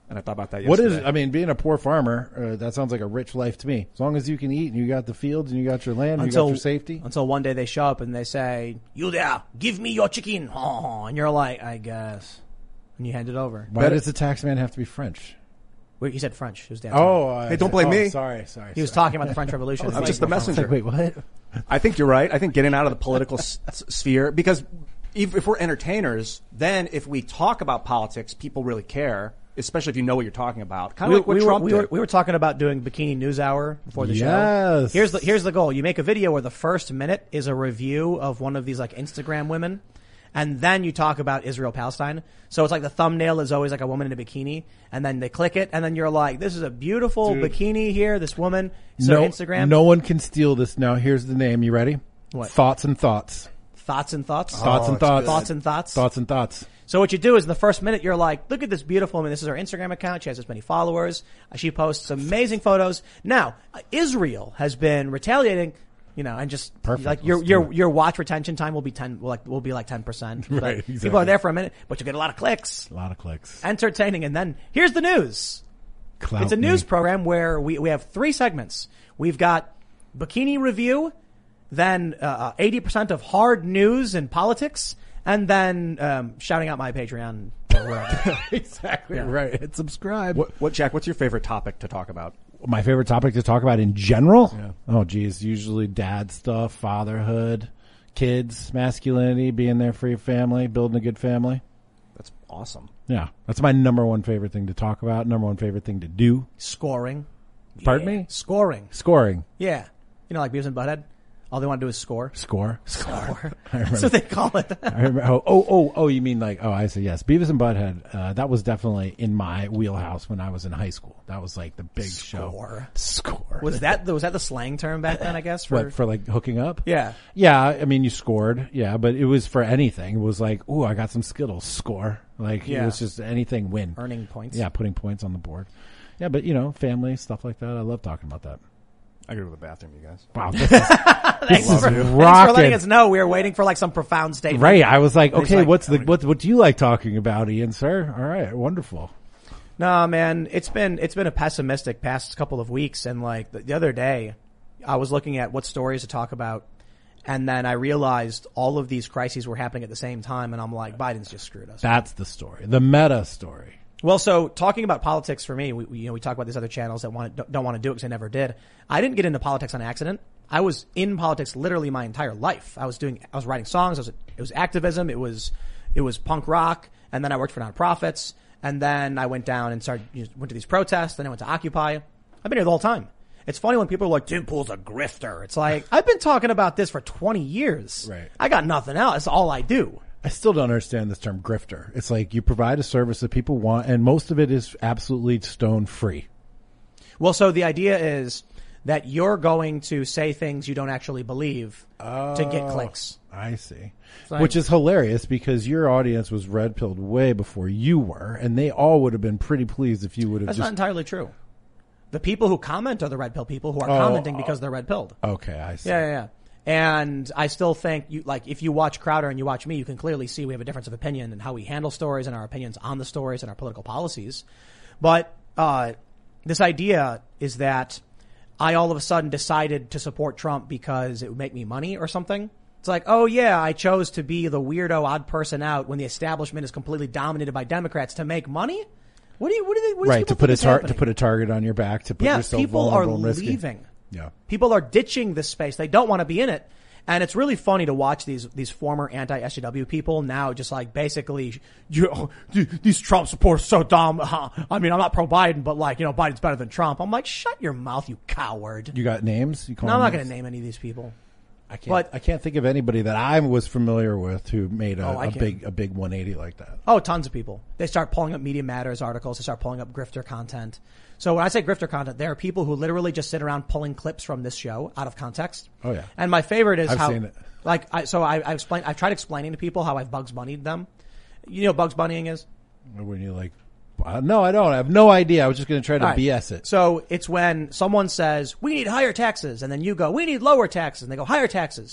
And I thought about that What yesterday. is, I mean, being a poor farmer, uh, that sounds like a rich life to me. As long as you can eat and you got the fields and you got your land and you got your safety. Until one day they show up and they say, "You there, give me your chicken." And you're like, "I guess." And you hand it over. Why does the tax man have to be French? Wait, he said French. It was damn Oh, uh, Hey, don't blame oh, me. Sorry, sorry. He was sorry. talking about the French Revolution. I'm just the messenger. Like, wait, what? I think you're right. I think getting out of the political s- sphere, because if, if we're entertainers, then if we talk about politics, people really care, especially if you know what you're talking about. Kind of We, like what we, were, Trump we, did. were, we were talking about doing Bikini News Hour before the show. Yes. Here's the here's the goal. You make a video where the first minute is a review of one of these like Instagram women, and then you talk about Israel Palestine. So it's like the thumbnail is always like a woman in a bikini, and then they click it, and then you're like, "This is a beautiful Dude. bikini here. This woman." So no, Instagram. no one can steal this now. Here's the name. You ready? What? Thoughts and thoughts. Thoughts and thoughts. Thoughts and it's thoughts. good. Thoughts and thoughts. Thoughts and thoughts. So what you do is in the first minute, you're like, look at this beautiful woman. This is her Instagram account. She has this many followers. Uh, She posts amazing photos. Now, uh, Israel has been retaliating, you know, and just Perfect. like your, Let's do your, it. your watch retention time will be ten, will like, will be like ten percent. Right, People exactly. are there for a minute, but you get a lot of clicks, A lot of clicks. entertaining. And then here's the news. Clout It's a me. news program where we, we have three segments. We've got bikini review, then uh, eighty percent of hard news and politics, and then um, shouting out my Patreon. or wherever. Exactly right. Hit subscribe. What, what, Jack, what's your favorite topic to talk about? My favorite topic to talk about in general? Oh, geez. Usually dad stuff, fatherhood, kids, masculinity, being there for your family, building a good family. That's awesome. Yeah. That's my number one favorite thing to talk about, number one favorite thing to do. Scoring. Pardon Yeah. me? Scoring. Scoring. Yeah. You know, like Beavis and Butthead? All they want to do is score. Score. Score. That's what they call it. I remember, oh, oh, oh, oh, you mean like, oh, I see, yes. Beavis and Butthead, uh, that was definitely in my wheelhouse when I was in high school. That was like the big show. Score. Score. Was that, was that the slang term back then, I guess? For, What, for like hooking up? yeah. Yeah, I mean, you scored, yeah, but it was for anything. It was like, ooh, I got some Skittles, score. Like, Yeah. it was just anything, win. Earning points. Yeah, putting points on the board. Yeah, but, you know, family, stuff like that. I love talking about that. I go to the bathroom, you guys. Wow, this is, this Thanks is for, thanks for rocking. letting us know. We were waiting for like some profound statement. Right, I was like, And he's okay, like, what's the what what do you like talking about, Ian, sir? All right, wonderful. No, man, it's been, it's been a pessimistic past couple of weeks. And like the, the other day, I was looking at what stories to talk about. And then I realized all of these crises were happening at the same time. And I'm like, Biden's just screwed us. That's the story, the meta story. Well, so talking about politics for me, we, we, you know, we talk about these other channels that want to, don't want to do it because they never did. I didn't get into politics on accident. I was in politics literally my entire life. I was doing, I was writing songs. I was, it was activism. It was, it was punk rock. And then I worked for nonprofits. And then I went down and started, you know, went to these protests. Then I went to Occupy. I've been here the whole time. It's funny when people are like, Tim Pool's a grifter. It's like, I've been talking about this for twenty years. Right. I got nothing else. That's all I do. I still don't understand this term grifter. It's like you provide a service that people want, and most of it is absolutely stone free. Well, so the idea is that you're going to say things you don't actually believe Oh, to get clicks. I see. like- Which is hilarious because your audience was red pilled way before you were, and they all would have been pretty pleased if you would have That's just. not entirely true. The people who comment are the red pill people who are Oh, commenting because they're red pilled. Okay, I see. Yeah, yeah, yeah. And I still think you, like, if you watch Crowder and you watch me, you can clearly see we have a difference of opinion in how we handle stories and our opinions on the stories and our political policies. But, uh, this idea is that I all of a sudden decided to support Trump because it would make me money or something. It's like, oh yeah, I chose to be the weirdo odd person out when the establishment is completely dominated by Democrats to make money? What do you, what do they, what do Right, people to put think a is tar- happening? to put a target on your back, to put Yeah, yourself people are vulnerable and risky. leaving. Yeah. People are ditching this space. They don't want to be in it. And it's really funny to watch these, these former anti-S J W people now just like basically, you know, these Trump supporters are so dumb. Huh? I mean, I'm not pro-Biden, but like, you know, Biden's better than Trump. I'm like, shut your mouth, you coward. You got names? You call No, I'm them not going names? to name any of these people. I can't. but- I can't think of anybody that I was familiar with who made a, Oh, I a can. big a big one eighty like that. Oh, tons of people. They start pulling up Media Matters articles. They start pulling up grifter content. So when I say grifter content, there are people who literally just sit around pulling clips from this show out of context. Oh, yeah. And my favorite is I've how, seen it. like, I, so I, I explain, I've tried explaining to people how I've Bugs Bunnied them. You know what Bugs Bunnying is? When you like, uh, no, I don't. I have no idea. I was just going to try to All right. B S it. So it's when someone says, we need higher taxes. And then you go, we need lower taxes. And they go, higher taxes.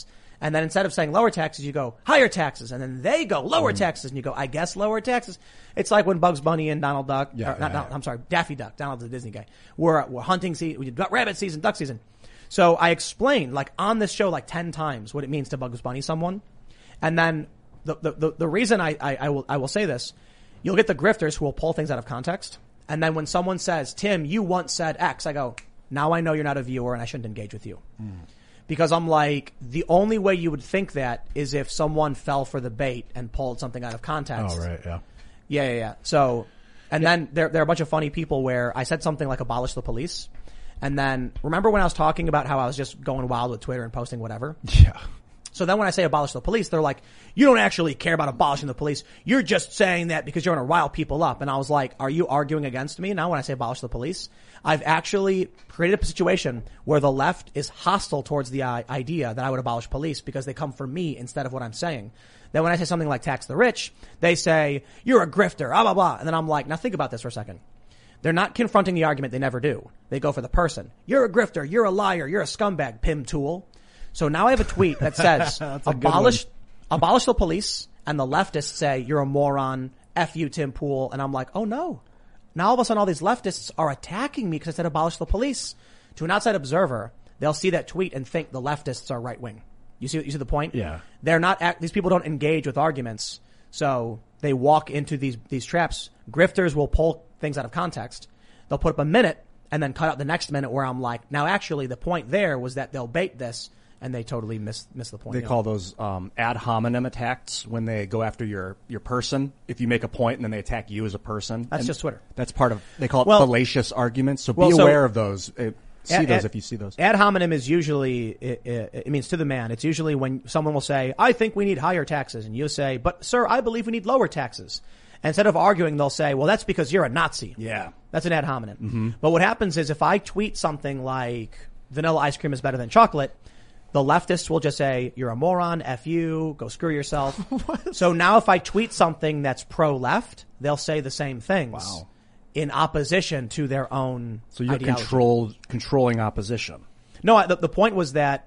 And then instead of saying lower taxes, you go higher taxes. And then they go lower Mm. taxes. And you go, I guess lower taxes. It's like when Bugs Bunny and Donald Duck, Yeah, or not yeah, Donald, yeah. I'm sorry, Daffy Duck, Donald's the Disney guy. We're, we're hunting season, we did rabbit season, duck season. So I explained, like, on this show, like ten times what it means to Bugs Bunny someone. And then the, the, the, the reason I, I, I will, I will say this, you'll get the grifters who will pull things out of context. And then when someone says, Tim, you once said X, I go, now I know you're not a viewer and I shouldn't engage with you. Mm. Because I'm like, the only way you would think that is if someone fell for the bait and pulled something out of context. Oh, right, yeah. Yeah, yeah, yeah. So, and then there, there are a bunch of funny people where I said something like abolish the police. And then, remember when I was talking about how I was just going wild with Twitter and posting whatever? Yeah. So then when I say abolish the police, they're like, you don't actually care about abolishing the police. You're just saying that because you're going to rile people up. And I was like, are you arguing against me now when I say abolish the police? I've actually created a situation where the left is hostile towards the uh, idea that I would abolish police because they come for me instead of what I'm saying. Then when I say something like tax the rich, they say, you're a grifter, blah, blah, blah. And then I'm like, now think about this for a second. They're not confronting the argument. They never do. They go for the person. You're a grifter. You're a liar. You're a scumbag, Pim Tool. So now I have a tweet that says, abolish, abolish the police. And the leftists say, you're a moron. F you, Tim Pool. And I'm like, oh no. Now all of a sudden all these leftists are attacking me because I said abolish the police. To an outside observer, they'll see that tweet and think the leftists are right wing. You see, you see the point? Yeah. They're not, act, these people don't engage with arguments. So they walk into these, these traps. Grifters will pull things out of context. They'll put up a minute and then cut out the next minute where I'm like, now actually the point there was that they'll bait this and they totally miss, miss the point. They you call know? those, um, ad hominem attacks when they go after your, your person. If you make a point and then they attack you as a person. That's And just Twitter. That's part of, they call it Well- fallacious arguments. So well, be so- aware of those. Uh, see Ad- those ad- if you see those. Ad hominem is usually, it, it, it means to the man. It's usually when someone will say, I think we need higher taxes. And you say, but sir, I believe we need lower taxes. And instead of arguing, they'll say, well, that's because you're a Nazi. Yeah. That's an ad hominem. Mm-hmm. But what happens is if I tweet something like vanilla ice cream is better than chocolate, the leftists will just say, you're a moron, F you, go screw yourself. So now if I tweet something that's pro-left, they'll say the same things. Wow. In opposition to their own So you're ideology. controlled, controlling opposition. No, I, the, the point was that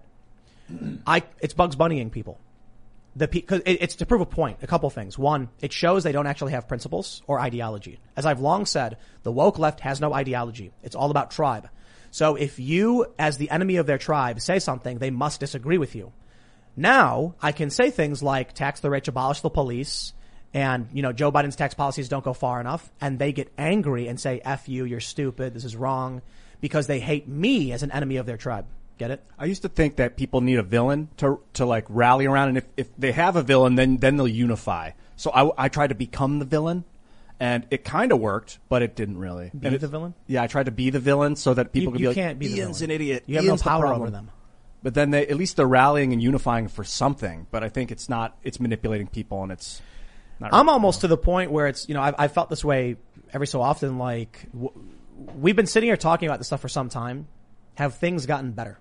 I it's Bugs Bunnying people. The because it, it's to prove a point. A couple things. One, it shows they don't actually have principles or ideology. As I've long said, the woke left has no ideology. It's all about tribe. So if you, as the enemy of their tribe, say something, they must disagree with you. Now I can say things like tax the rich, abolish the police, and you know Joe Biden's tax policies don't go far enough, and they get angry and say, "F you, you're stupid, this is wrong," because they hate me as an enemy of their tribe. Get it? I used to think that people need a villain to to like rally around, and if, if they have a villain, then then they'll unify. So I, I tried to become the villain, and it kind of worked, but it didn't really. Be And it- the villain? Yeah, I tried to be the villain so that people You- could you be like, can't be the Ian's villain. an idiot. You have Ian's no the power problem." over them. But then they, at least they're rallying and unifying for something. But I think it's not. It's manipulating people, and it's. Not I'm really- almost to the point where it's, you know, I've, I've felt this way every so often. Like, w- we've been sitting here talking about this stuff for some time. Have things gotten better?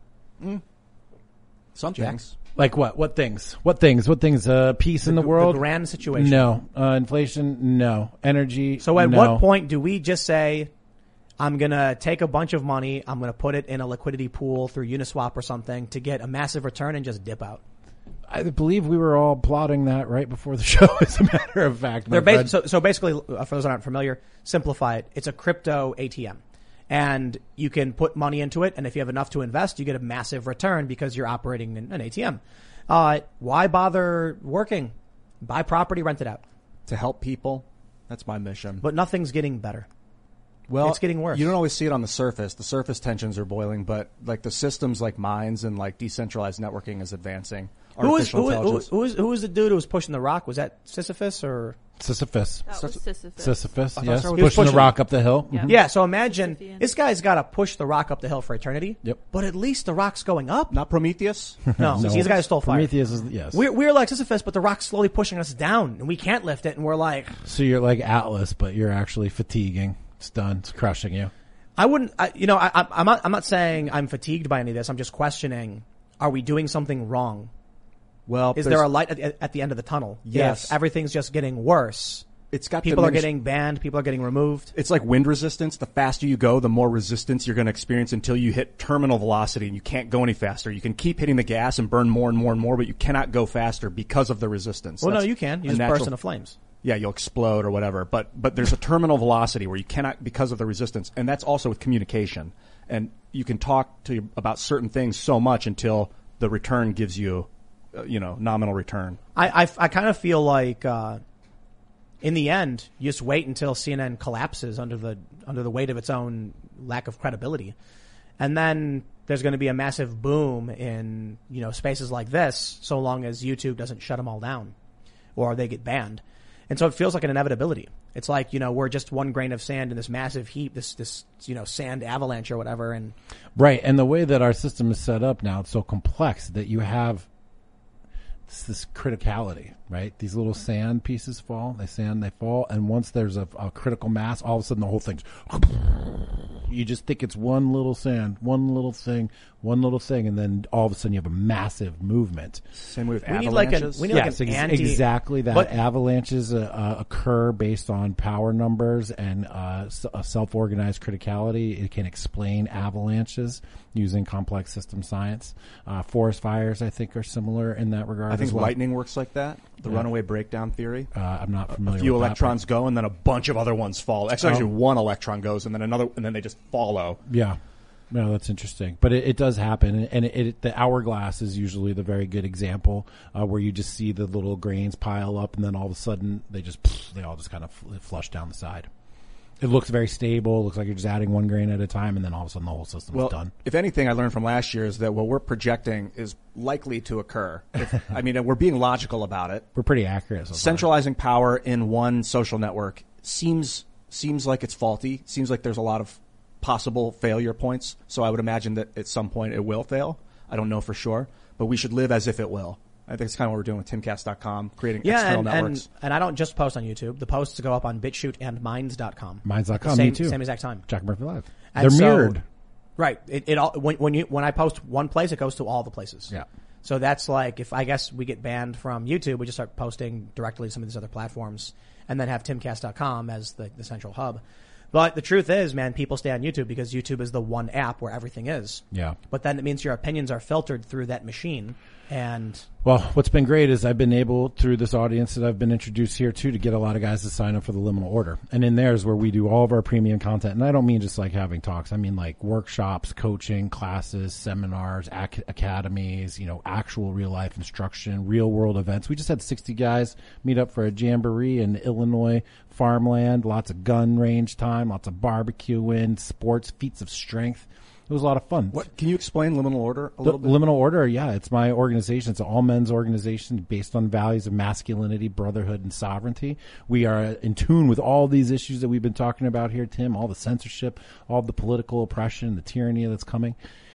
some Jack? things. Like what? What things? What things? What things? Uh, peace in the world? The grand situation. No. Uh, inflation? No. Energy? So at no. what point do we just say, I'm going to take a bunch of money, I'm going to put it in a liquidity pool through Uniswap or something to get a massive return and just dip out? I believe we were all plotting that right before the show, as a matter of fact. my They're friend. bas- so, so basically, uh, for those that aren't familiar, simplify it. It's a crypto A T M. And you can put money into it, and if you have enough to invest, you get a massive return because you're operating in an A T M. Uh, why bother working? Buy property, rent it out. To help people, that's my mission. But nothing's getting better. Well, it's getting worse. You don't always see it on the surface. The surface tensions are boiling, but like the systems like mines and like decentralized networking is advancing. Who was, Artificial who, was, who, intelligence. who, was, who was the dude who was pushing the rock? Was that Sisyphus or? Sisyphus. That was Sisyphus. Sisyphus, thought yes. so. He was Pushing the pushing- rock up the hill. Yeah. Yeah, so imagine Sisyphean. this guy's got to push the rock up the hill for eternity. Yep. But at least the rock's going up. Not Prometheus? No, No. he's the guy who stole fire. Prometheus is, yes. We're, we're like Sisyphus, but the rock's slowly pushing us down, and we can't lift it, and we're like, So you're like Atlas, but you're actually fatiguing. It's done. It's crushing you. I wouldn't, I, you know, I, I- I'm not, I'm not saying I'm fatigued by any of this. I'm just questioning, are we doing something wrong? Well, Is there's- there a light at, at the end of the tunnel? Yes. If everything's just getting worse, it's got People are diminished- getting banned. People are getting removed. It's like wind resistance. The faster you go, the more resistance you're going to experience until you hit terminal velocity and you can't go any faster. You can keep hitting the gas and burn more and more and more, but you cannot go faster because of the resistance. Well, That's no, you can. You a just natural- burst into flames. Yeah, you'll explode or whatever. But but there's a terminal velocity where you cannot because of the resistance, and that's also with communication. And you can talk to about certain things so much until the return gives you, uh, you know, nominal return. I, I, I kind of feel like, uh, in the end, you just wait until C N N collapses under the, under the weight of its own lack of credibility. And then there's going to be a massive boom in, you know, spaces like this, so long as YouTube doesn't shut them all down or they get banned. And so it feels like an inevitability. It's like, you know, we're just one grain of sand in this massive heap, this, this, you know, sand avalanche or whatever. And Right. And the way that our system is set up now, it's so complex that you have this, this criticality, right? These little sand pieces fall, they sand, they fall. And once there's a, a critical mass, all of a sudden the whole thing's, you just think it's one little sand, one little thing, one little thing. And then all of a sudden you have a massive movement. Same way with we need like avalanches. a, we need Yes, like an ex- anti, exactly that. But- Avalanches uh, uh, occur based on power numbers and uh, s- a self-organized criticality. It can explain avalanches using complex system science. Uh, forest fires, I think, are similar in that regard. I think as well. lightning works like that. The Yeah. runaway breakdown theory. Uh, I'm not familiar. A few with that, electrons go, and then a bunch of other ones fall. Actually, actually, one electron goes, and then another, and then they just follow. but- Yeah. No, that's interesting, but it, it does happen, and it, it, the hourglass is usually the very good example uh, where you just see the little grains pile up, and then all of a sudden they just they all just kind of flush down the side. It looks very stable. It looks like you're just adding one grain at a time, and then all of a sudden the whole system Well, is done. if anything, I learned from last year is that what we're projecting is likely to occur. If, I mean, we're being logical about it. We're pretty accurate. So far. Centralizing power in one social network seems seems like it's faulty. Seems like there's a lot of possible failure points. So I would imagine that at some point it will fail. I don't know for sure, but we should live as if it will. I think it's kind of what we're doing with timcast dot com, creating yeah, external and, networks. and, and I don't just post on YouTube. The posts go up on BitChute and Minds dot com. Minds dot At the com, same, me too. Same exact time. Jack Murphy Live. And They're so- mirrored. Right. It, it all, when, when you, when I post one place, it goes to all the places. Yeah. So that's like, if I guess we get banned from YouTube, we just start posting directly to some of these other platforms and then have timcast dot com as the, the central hub. But the truth is, man, people stay on YouTube because YouTube is the one app where everything is. Yeah. But then it means your opinions are filtered through that machine. And Well, what's been great is I've been able, through this audience that I've been introduced here to, to get a lot of guys to sign up for the liminal order. And in there is where we do all of our premium content. And I don't mean just like having talks. I mean like workshops, coaching, classes, seminars, ac- academies, you know, actual real life instruction, real world events. We just had sixty guys meet up for a jamboree in Illinois farmland, lots of gun range time, lots of barbecuing, sports, feats of strength. It was a lot of fun. What can you explain liminal order a The little bit? Liminal Order, yeah, it's my organization. It's an all men's organization based on values of masculinity, brotherhood, and sovereignty. We are in tune with all these issues that we've been talking about here, Tim, all the censorship, all the political oppression, the tyranny that's coming.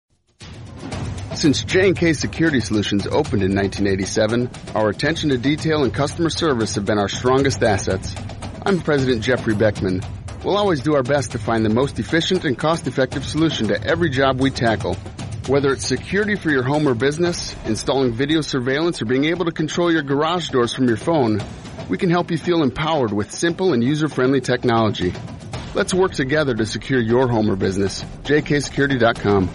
Since J and K Security Solutions opened in nineteen eighty-seven, our attention to detail and customer service have been our strongest assets. I'm President Jeffrey Beckman. We'll always do our best to find the most efficient and cost-effective solution to every job we tackle. Whether it's security for your home or business, installing video surveillance, or being able to control your garage doors from your phone, we can help you feel empowered with simple and user-friendly technology. Let's work together to secure your home or business. J K security dot com.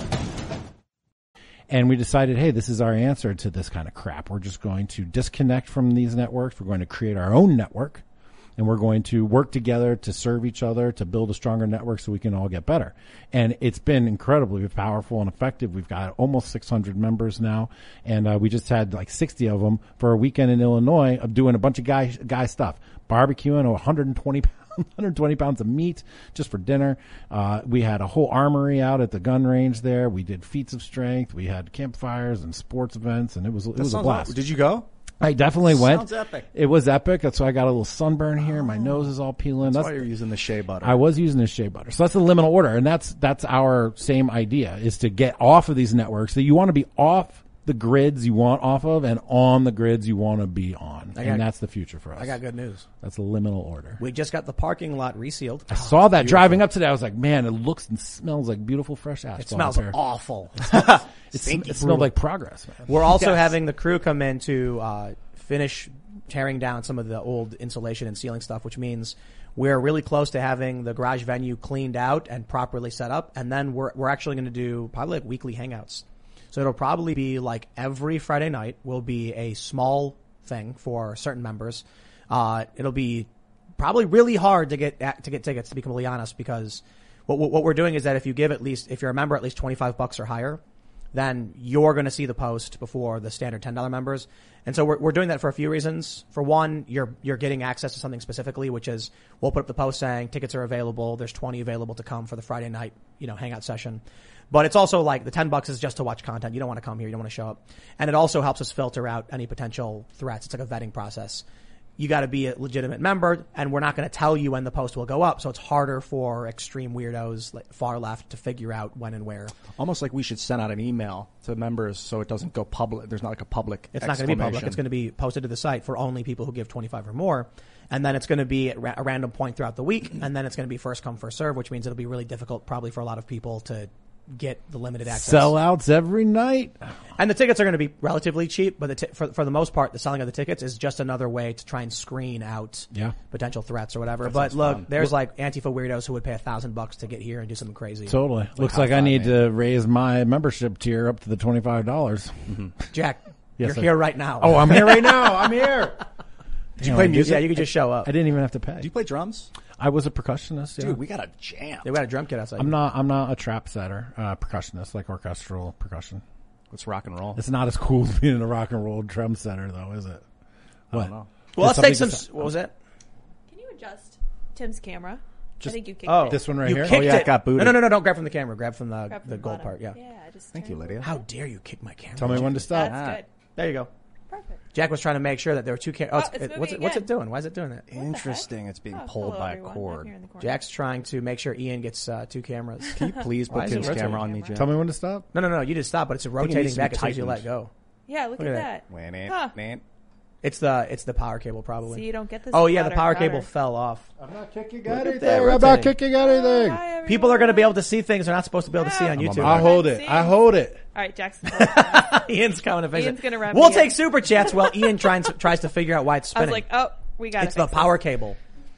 And we decided, hey, this is our answer to this kind of crap. We're just going to disconnect from these networks. We're going to create our own network. And we're going to work together to serve each other, to build a stronger network so we can all get better. And it's been incredibly powerful and effective. We've got almost six hundred members now. And uh, we just had like sixty of them for a weekend in Illinois of doing a bunch of guy, guy stuff. Barbecuing one hundred twenty pounds. one hundred twenty pounds of meat just for dinner. Uh, we had a whole armory out at the gun range there. We did feats of strength. We had campfires and sports events, and it was it That was a sounds blast. awesome. Did you go? I definitely went. Sounds epic. It was epic. So I got a little sunburn here. My nose is all peeling. That's why you're using the shea butter. I was using the shea butter. So that's the liminal order, and that's that's our same idea: is to get off of these networks that you want to be off the grids you want off of, and on the grids you want to be on. I and got- that's the future for us. I got good news. That's the liminal order. We just got the parking lot resealed. I saw that driving up today. I was like, man, it looks and smells like beautiful fresh asphalt. It smells up here. awful. It, sm- it smelled like progress, man. We're also Yes. having the crew come in to uh, finish tearing down some of the old insulation and ceiling stuff, which means we're really close to having the garage venue cleaned out and properly set up. And then we're, we're actually going to do probably like weekly hangouts. So it'll probably be like every Friday night will be a small thing for certain members. Uh, it'll be probably really hard to get, to get tickets, to be completely honest, because what, what we're doing is that if you give at least, if you're a member at least twenty-five bucks or higher, then you're going to see the post before the standard ten dollars members. And so we're, we're doing that for a few reasons. For one, you're, you're getting access to something specifically, which is we'll put up the post saying tickets are available. There's twenty available to come for the Friday night, you know, hangout session. But it's also like the ten bucks is just to watch content. You don't want to come here. You don't want to show up. And it also helps us filter out any potential threats. It's like a vetting process. You got to be a legitimate member, and we're not going to tell you when the post will go up. So it's harder for extreme weirdos like far left to figure out when and where. Almost like we should send out an email to members so it doesn't go public. There's not like a public It's not going to be public. It's going to be posted to the site for only people who give twenty-five or more. And then it's going to be at ra- a random point throughout the week. And then it's going to be first come, first serve, which means it'll be really difficult probably for a lot of people to get the limited access. Sellouts every night. And the tickets are going to be relatively cheap, but the t- for, for the most part, the selling of the tickets is just another way to try and screen out Yeah. potential threats or whatever. That But sounds look, fun. there's like Antifa weirdos who would pay a thousand bucks to get here and do something crazy. Totally. Looks high like I five need me. to raise my membership tier up to the twenty-five dollars. Jack, Yes, you're sir. here right now. Oh, I'm here right now. I'm here. Did you play music? Yeah, you could just show up. I didn't even have to pay. Do you play drums? I was a percussionist. Yeah. Dude, we got a jam. They got a drum kit outside. I'm not. I'm not a trap setter. Uh, percussionist, like orchestral percussion. Let's rock and roll. It's not as cool as being a rock and roll drum setter, though, is it? I What? don't know. Well, let's There's take some. something to- What was that? Can you adjust Tim's camera? Just- I think you kicked Oh, it. This one right you here? Kicked Oh, yeah, it. it got booted. No, no, no, no! Don't grab from the camera. Grab from the Grab from the gold bottom. part. Yeah. Yeah, I just Thank you, turned Lydia. it. How dare you kick my camera? Tell me when to stop. That's Ah. good. There you go. Perfect. Jack was trying to make sure that there were two cameras. Oh, Oh, it's it- what's it? moving What's it again. doing? Why is it doing that? Interesting. It's being Oh, pulled hello, by a everyone. I'm cord. here in the corner. Jack's trying to make sure Ian gets uh, two cameras. Can you please Why put is it Tim's rotating? camera on me, Jen? Tell me when to stop. No, no, no. You just stop, but it's it rotating needs to be back as soon as you let tightened. go. Yeah, look, Look at at that. Wah, nah, Huh. nah. It's the it's the power cable probably. So you don't get this. Oh yeah, the powder power powder. cable fell off. I'm not kicking Look at anything. that I'm not rotating. kicking anything. Hi, everyone. People are going to be able to see things they're not supposed to be able to see on Yeah. YouTube. I hold it. I hold it. All right, Jackson. Ian's coming to fix Ian's it. gonna wrap We'll me take up. super chats while Ian tries tries to figure out why it's I was spinning. like, oh, we got it. It's the power cable.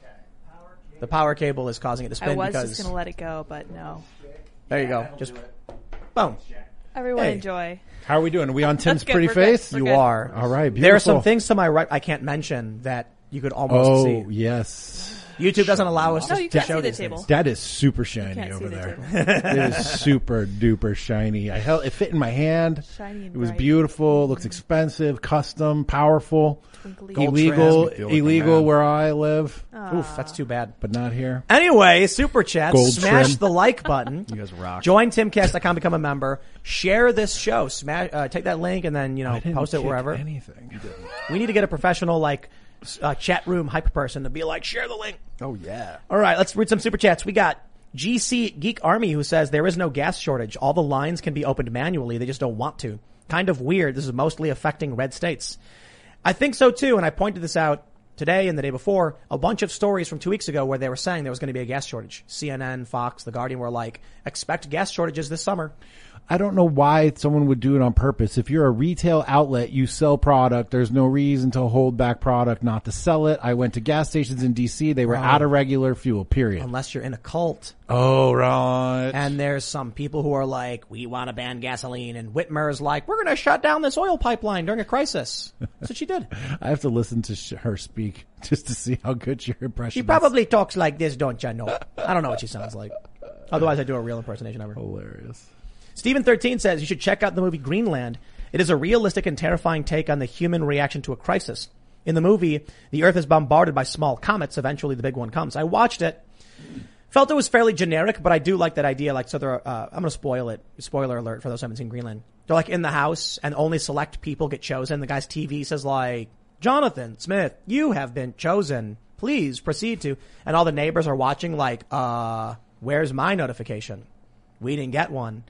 The power cable is causing it to spin I was because just going to let it go, but no. there you go. Just boom. Everyone Hey. enjoy. How are we doing? Are we on Tim's good, pretty we're good. face? We're You good. are. All right. Beautiful. There are some things to my right I can't mention that you could almost Oh, see. yes. YouTube doesn't allow us No, to you can't show see the these table. things. That is super shiny can't over see the there. table. It is super duper shiny. I held it fit in my hand. Shiny and It was bright. beautiful. Looks expensive, custom, powerful. Twinkly. Gold Illegal, trim. Feel like a illegal man. where I live, Oof, that's too bad. but not here. Anyway, super chats. Gold Smash trim. the like button. You guys rock. Join timcast dot com, become a member. Share this show. Smash, uh, take that link and then, you know, I didn't post it kick wherever. Anything. We need to get a professional, like, s- uh, chat room hype person to be like, share the link. Oh, yeah. All right, let's read some super chats. We got G C Geek Army who says there is no gas shortage. All the lines can be opened manually. They just don't want to. Kind of weird. This is mostly affecting red states. I think so too. And I pointed this out today and the day before. A bunch of stories from two weeks ago where they were saying there was going to be a gas shortage. C N N, Fox, The Guardian were like, expect gas shortages this summer. I don't know why someone would do it on purpose. If you're a retail outlet, you sell product. There's no reason to hold back product, not to sell it. I went to gas stations in D C. They were Right. out of regular fuel, period. Unless you're in a cult. Oh, right. And there's some people who are like, we want to ban gasoline. And Whitmer's like, we're going to shut down this oil pipeline during a crisis. That's what she did. I have to listen to sh- her speak just to see how good your impression She is. probably talks like this, don't you know? I don't know what she sounds like. Otherwise, I do a real impersonation of her. Hilarious. Steven thirteen says you should check out the movie Greenland. It is a realistic and terrifying take on the human reaction to a crisis. In the movie, the Earth is bombarded by small comets. Eventually, the big one comes. I watched it. Felt it was fairly generic, but I do like that idea. Like, so there are, uh, I'm going to spoil it. Spoiler alert for those who haven't seen Greenland. They're like in the house and only select people get chosen. The guy's T V says like, Jonathan Smith, you have been chosen. Please proceed to. And all the neighbors are watching like, uh, where's my notification? We didn't get one.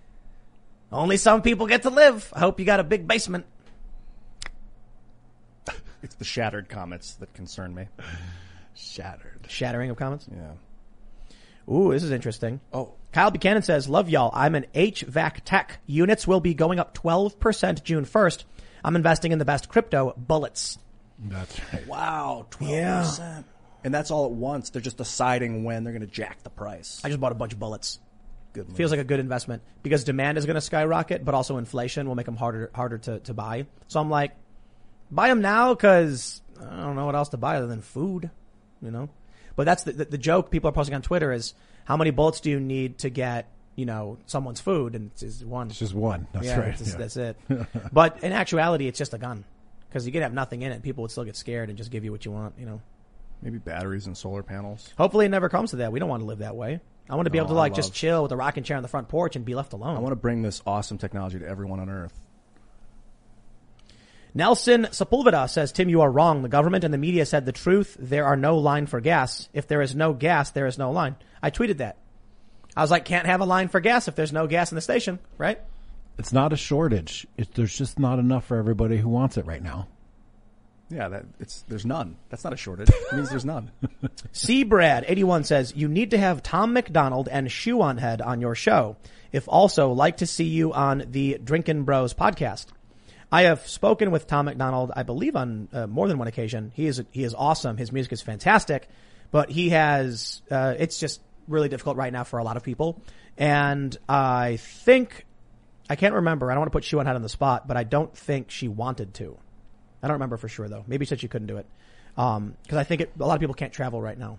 Only some people get to live. I hope you got a big basement. It's the shattered comets that concern me. Shattered. Shattering of comments. Yeah. Ooh, this is interesting. Oh. Kyle Buchanan says, love y'all. I'm an H V A C tech. Units will be going up twelve percent June first. I'm investing in the best crypto, Bullets. That's right. Wow, twelve percent. And that's all at once. They're just deciding when they're going to jack the price. I just bought a bunch of bullets. Good move. Feels like a good investment because demand is going to skyrocket, but also inflation will make them harder harder to, to buy. So I'm like, buy them now because I don't know what else to buy other than food, you know. But that's the, the the joke people are posting on Twitter is how many bullets do you need to get, you know, someone's food, and it's just one. It's just one. That's yeah, right. it's just- Yeah. That's it. But in actuality, it's just a gun because you could have nothing in it. People would still get scared and just give you what you want, you know. Maybe batteries and solar panels. Hopefully, it never comes to that. We don't want to live that way. I want to be Oh, able to like I just love- chill with a rocking chair on the front porch and be left alone. I want to bring this awesome technology to everyone on Earth. Nelson Sepulveda says, Tim, you are wrong. The government and the media said the truth. There are no line for gas. If there is no gas, there is no line. I tweeted that. I was like, can't have a line for gas if there's no gas in the station, right? It's not a shortage. It, there's just not enough for everybody who wants it right now. Yeah, that it's there's none. That's not a shortage. It means there's none. C. Brad eighty-one says, you need to have Tom McDonald and Shoe on Head on your show. If also, like to see you on the Drinkin' Bros podcast. I have spoken with Tom McDonald, I believe, on uh, more than one occasion. He is he is awesome. His music is fantastic, but he has uh, it's just really difficult right now for a lot of people. And I think I can't remember. I don't want to put Shoe on Head on the spot, but I don't think she wanted to. I don't remember for sure though. Maybe she said she couldn't do it um, because I think it, a lot of people can't travel right now.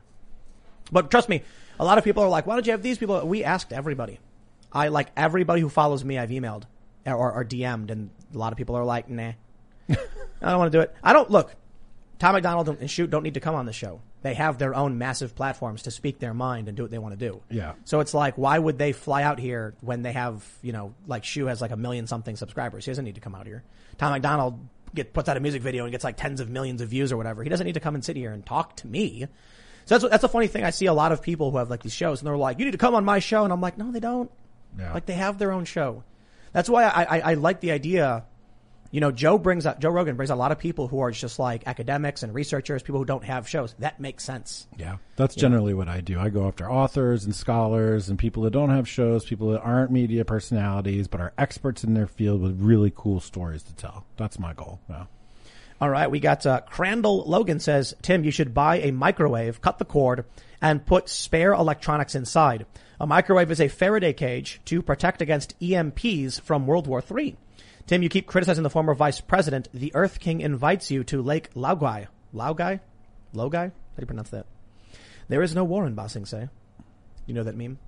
But trust me, a lot of people are like, "Why don't you have these people?" We asked everybody. I like everybody who follows me. I've emailed or, or D M'd, and a lot of people are like, nah, I don't want to do it. I don't, look, Tom McDonald and Shoot don't need to come on the show. They have their own massive platforms to speak their mind and do what they want to do. Yeah. So it's like, why would they fly out here when they have, you know, like Shoe has like a million something subscribers. He doesn't need to come out here. Tom McDonald get, puts out a music video and gets like tens of millions of views or whatever. He doesn't need to come and sit here and talk to me. So that's, that's a funny thing. I see a lot of people who have like these shows and they're like, you need to come on my show. And I'm like, no, they don't. Yeah. Like they have their own show. That's why I, I, I like the idea. You know, Joe brings up, Joe Rogan brings a lot of people who are just like academics and researchers, people who don't have shows. That makes sense. Yeah. That's generally what I do. I go after authors and scholars and people that don't have shows, people that aren't media personalities, but are experts in their field with really cool stories to tell. That's my goal. Yeah. All right. We got, uh, Crandall Logan says, Tim, you should buy a microwave, cut the cord, and put spare electronics inside. A microwave is a Faraday cage to protect against E M Ps from World War Three. Tim, you keep criticizing the former vice president. The Earth King invites you to Lake Laogai. Laogai? Laogai? How do you pronounce that? There is no war in Ba Sing Se. You know that meme?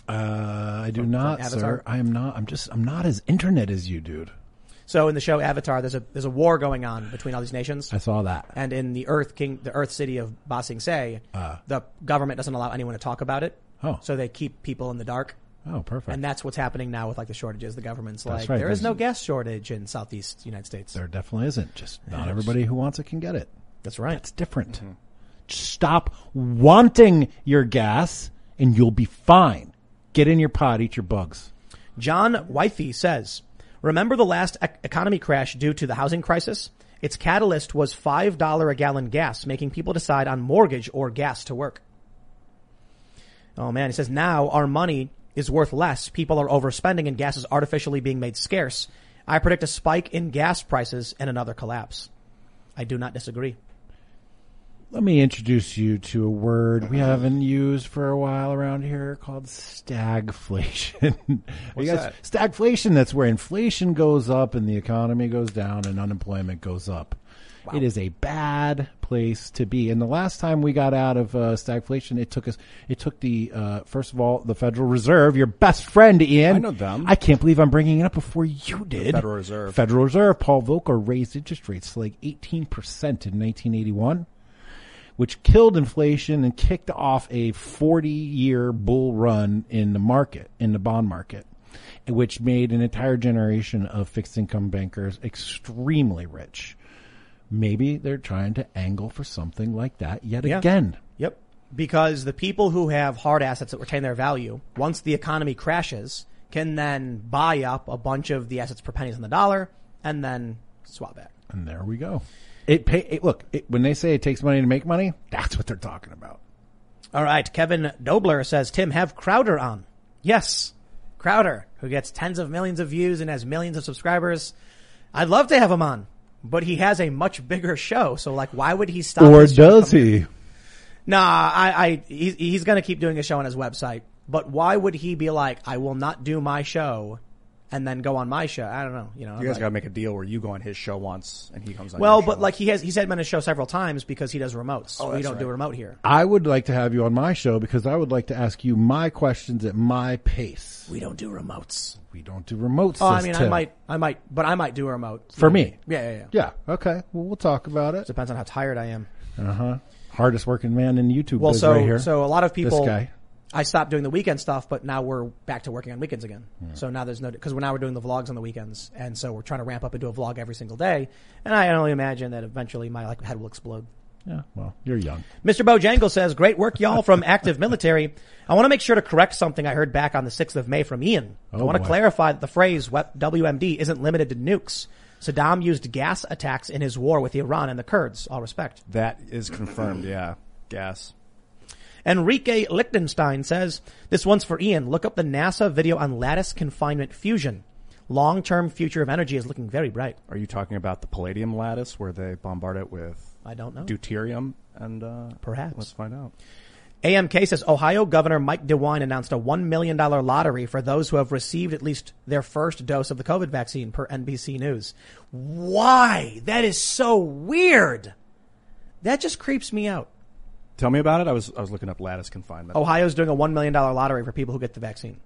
Uh, I do From- not, from sir. Avatar? I am not. I'm just, I'm not as internet as you, dude. So in the show Avatar, there's a there's a war going on between all these nations. I saw that. And in the Earth King, the Earth City of Ba Sing Se, Uh. the government doesn't allow anyone to talk about it. Oh. So they keep people in the dark. Oh, perfect. And that's what's happening now with like the shortages. The government's That's like, right. there is There's- no gas shortage in Southeast United States. There definitely isn't. Just not everybody who wants it can get it. That's right. It's different. Just stop wanting your gas and you'll be fine. Get in your pot, eat your bugs. John Wifey says, remember the last ec- economy crash due to the housing crisis? Its catalyst was five dollars a gallon gas, making people decide on mortgage or gas to work. Oh man, he says now our money is worth less. People are overspending and gas is artificially being made scarce. I predict a spike in gas prices and another collapse. I do not disagree. Let me introduce you to a word we haven't used for a while around here called stagflation. What's You that? Stagflation, that's where inflation goes up and the economy goes down and unemployment goes up. It is a bad place to be. And the last time we got out of uh, stagflation, it took us, it took the, uh, first of all, the Federal Reserve, your best friend, Ian. I know them. I can't believe I'm bringing it up before you did. Federal Reserve. Federal Reserve, Paul Volcker raised interest rates to like eighteen percent in nineteen eighty-one, which killed inflation and kicked off a forty-year bull run in the market, in the bond market, which made an entire generation of fixed income bankers extremely rich. Maybe they're trying to angle for something like that yet Yeah. again. Yep. Because the people who have hard assets that retain their value, once the economy crashes, can then buy up a bunch of the assets for pennies on the dollar and then swap back. And there we go. It pay, it, look, it, when they say it takes money to make money, that's what they're talking about. All right. Kevin Dobler says, Tim, have Crowder on. Yes. Crowder, who gets tens of millions of views and has millions of subscribers. I'd love to have him on. But he has a much bigger show, so like, why would he stop? Or his show does from- he? Nah, I, I, he's, he's going to keep doing his show on his website. But why would he be like, I will not do my show and then go on my show? I don't know. You know, You guys like, got to make a deal where you go on his show once and he comes on. well, your but show. like he has, he's had him on his show several times because he does remotes. Oh, we that's don't do right. remote here. I would like to have you on my show because I would like to ask you my questions at my pace. We don't do remotes. We don't do remotes. Oh, I says mean, I Tim. might, I might, but I might do a remote. For me. Yeah, yeah, yeah. Yeah. Okay. Well, we'll talk about it. Depends on how tired I am. Uh huh. Hardest working man in YouTube. Well, biz so, right here. so a lot of people, This guy. I stopped doing the weekend stuff, but now we're back to working on weekends again. Hmm. So now there's no, cause we're now we're doing the vlogs on the weekends. And so we're trying to ramp up into a vlog every single day. And I only imagine that eventually my like head will explode. Yeah. Well, you're young. Mister Bojangle says, great work, y'all, from Active Military. I want to make sure to correct something I heard back on the sixth of May from Ian. I Oh, want to boy. clarify that the phrase W M D isn't limited to nukes. Saddam used gas attacks in his war with Iran and the Kurds. All respect. that is confirmed. Yeah, gas. Enrique Lichtenstein says, this one's for Ian. Look up the NASA video on lattice confinement fusion. Long-term future of energy is looking very bright. Are you talking about the palladium lattice where they bombard it with I don't know. deuterium? And uh, Perhaps. let's find out. A M K says Ohio Governor Mike DeWine announced a one million dollars lottery for those who have received at least their first dose of the COVID vaccine, per N B C News. Why? That is so weird. That just creeps me out. Tell me about it. I was I was looking up lattice confinement. Ohio's doing a one million dollars lottery for people who get the vaccine.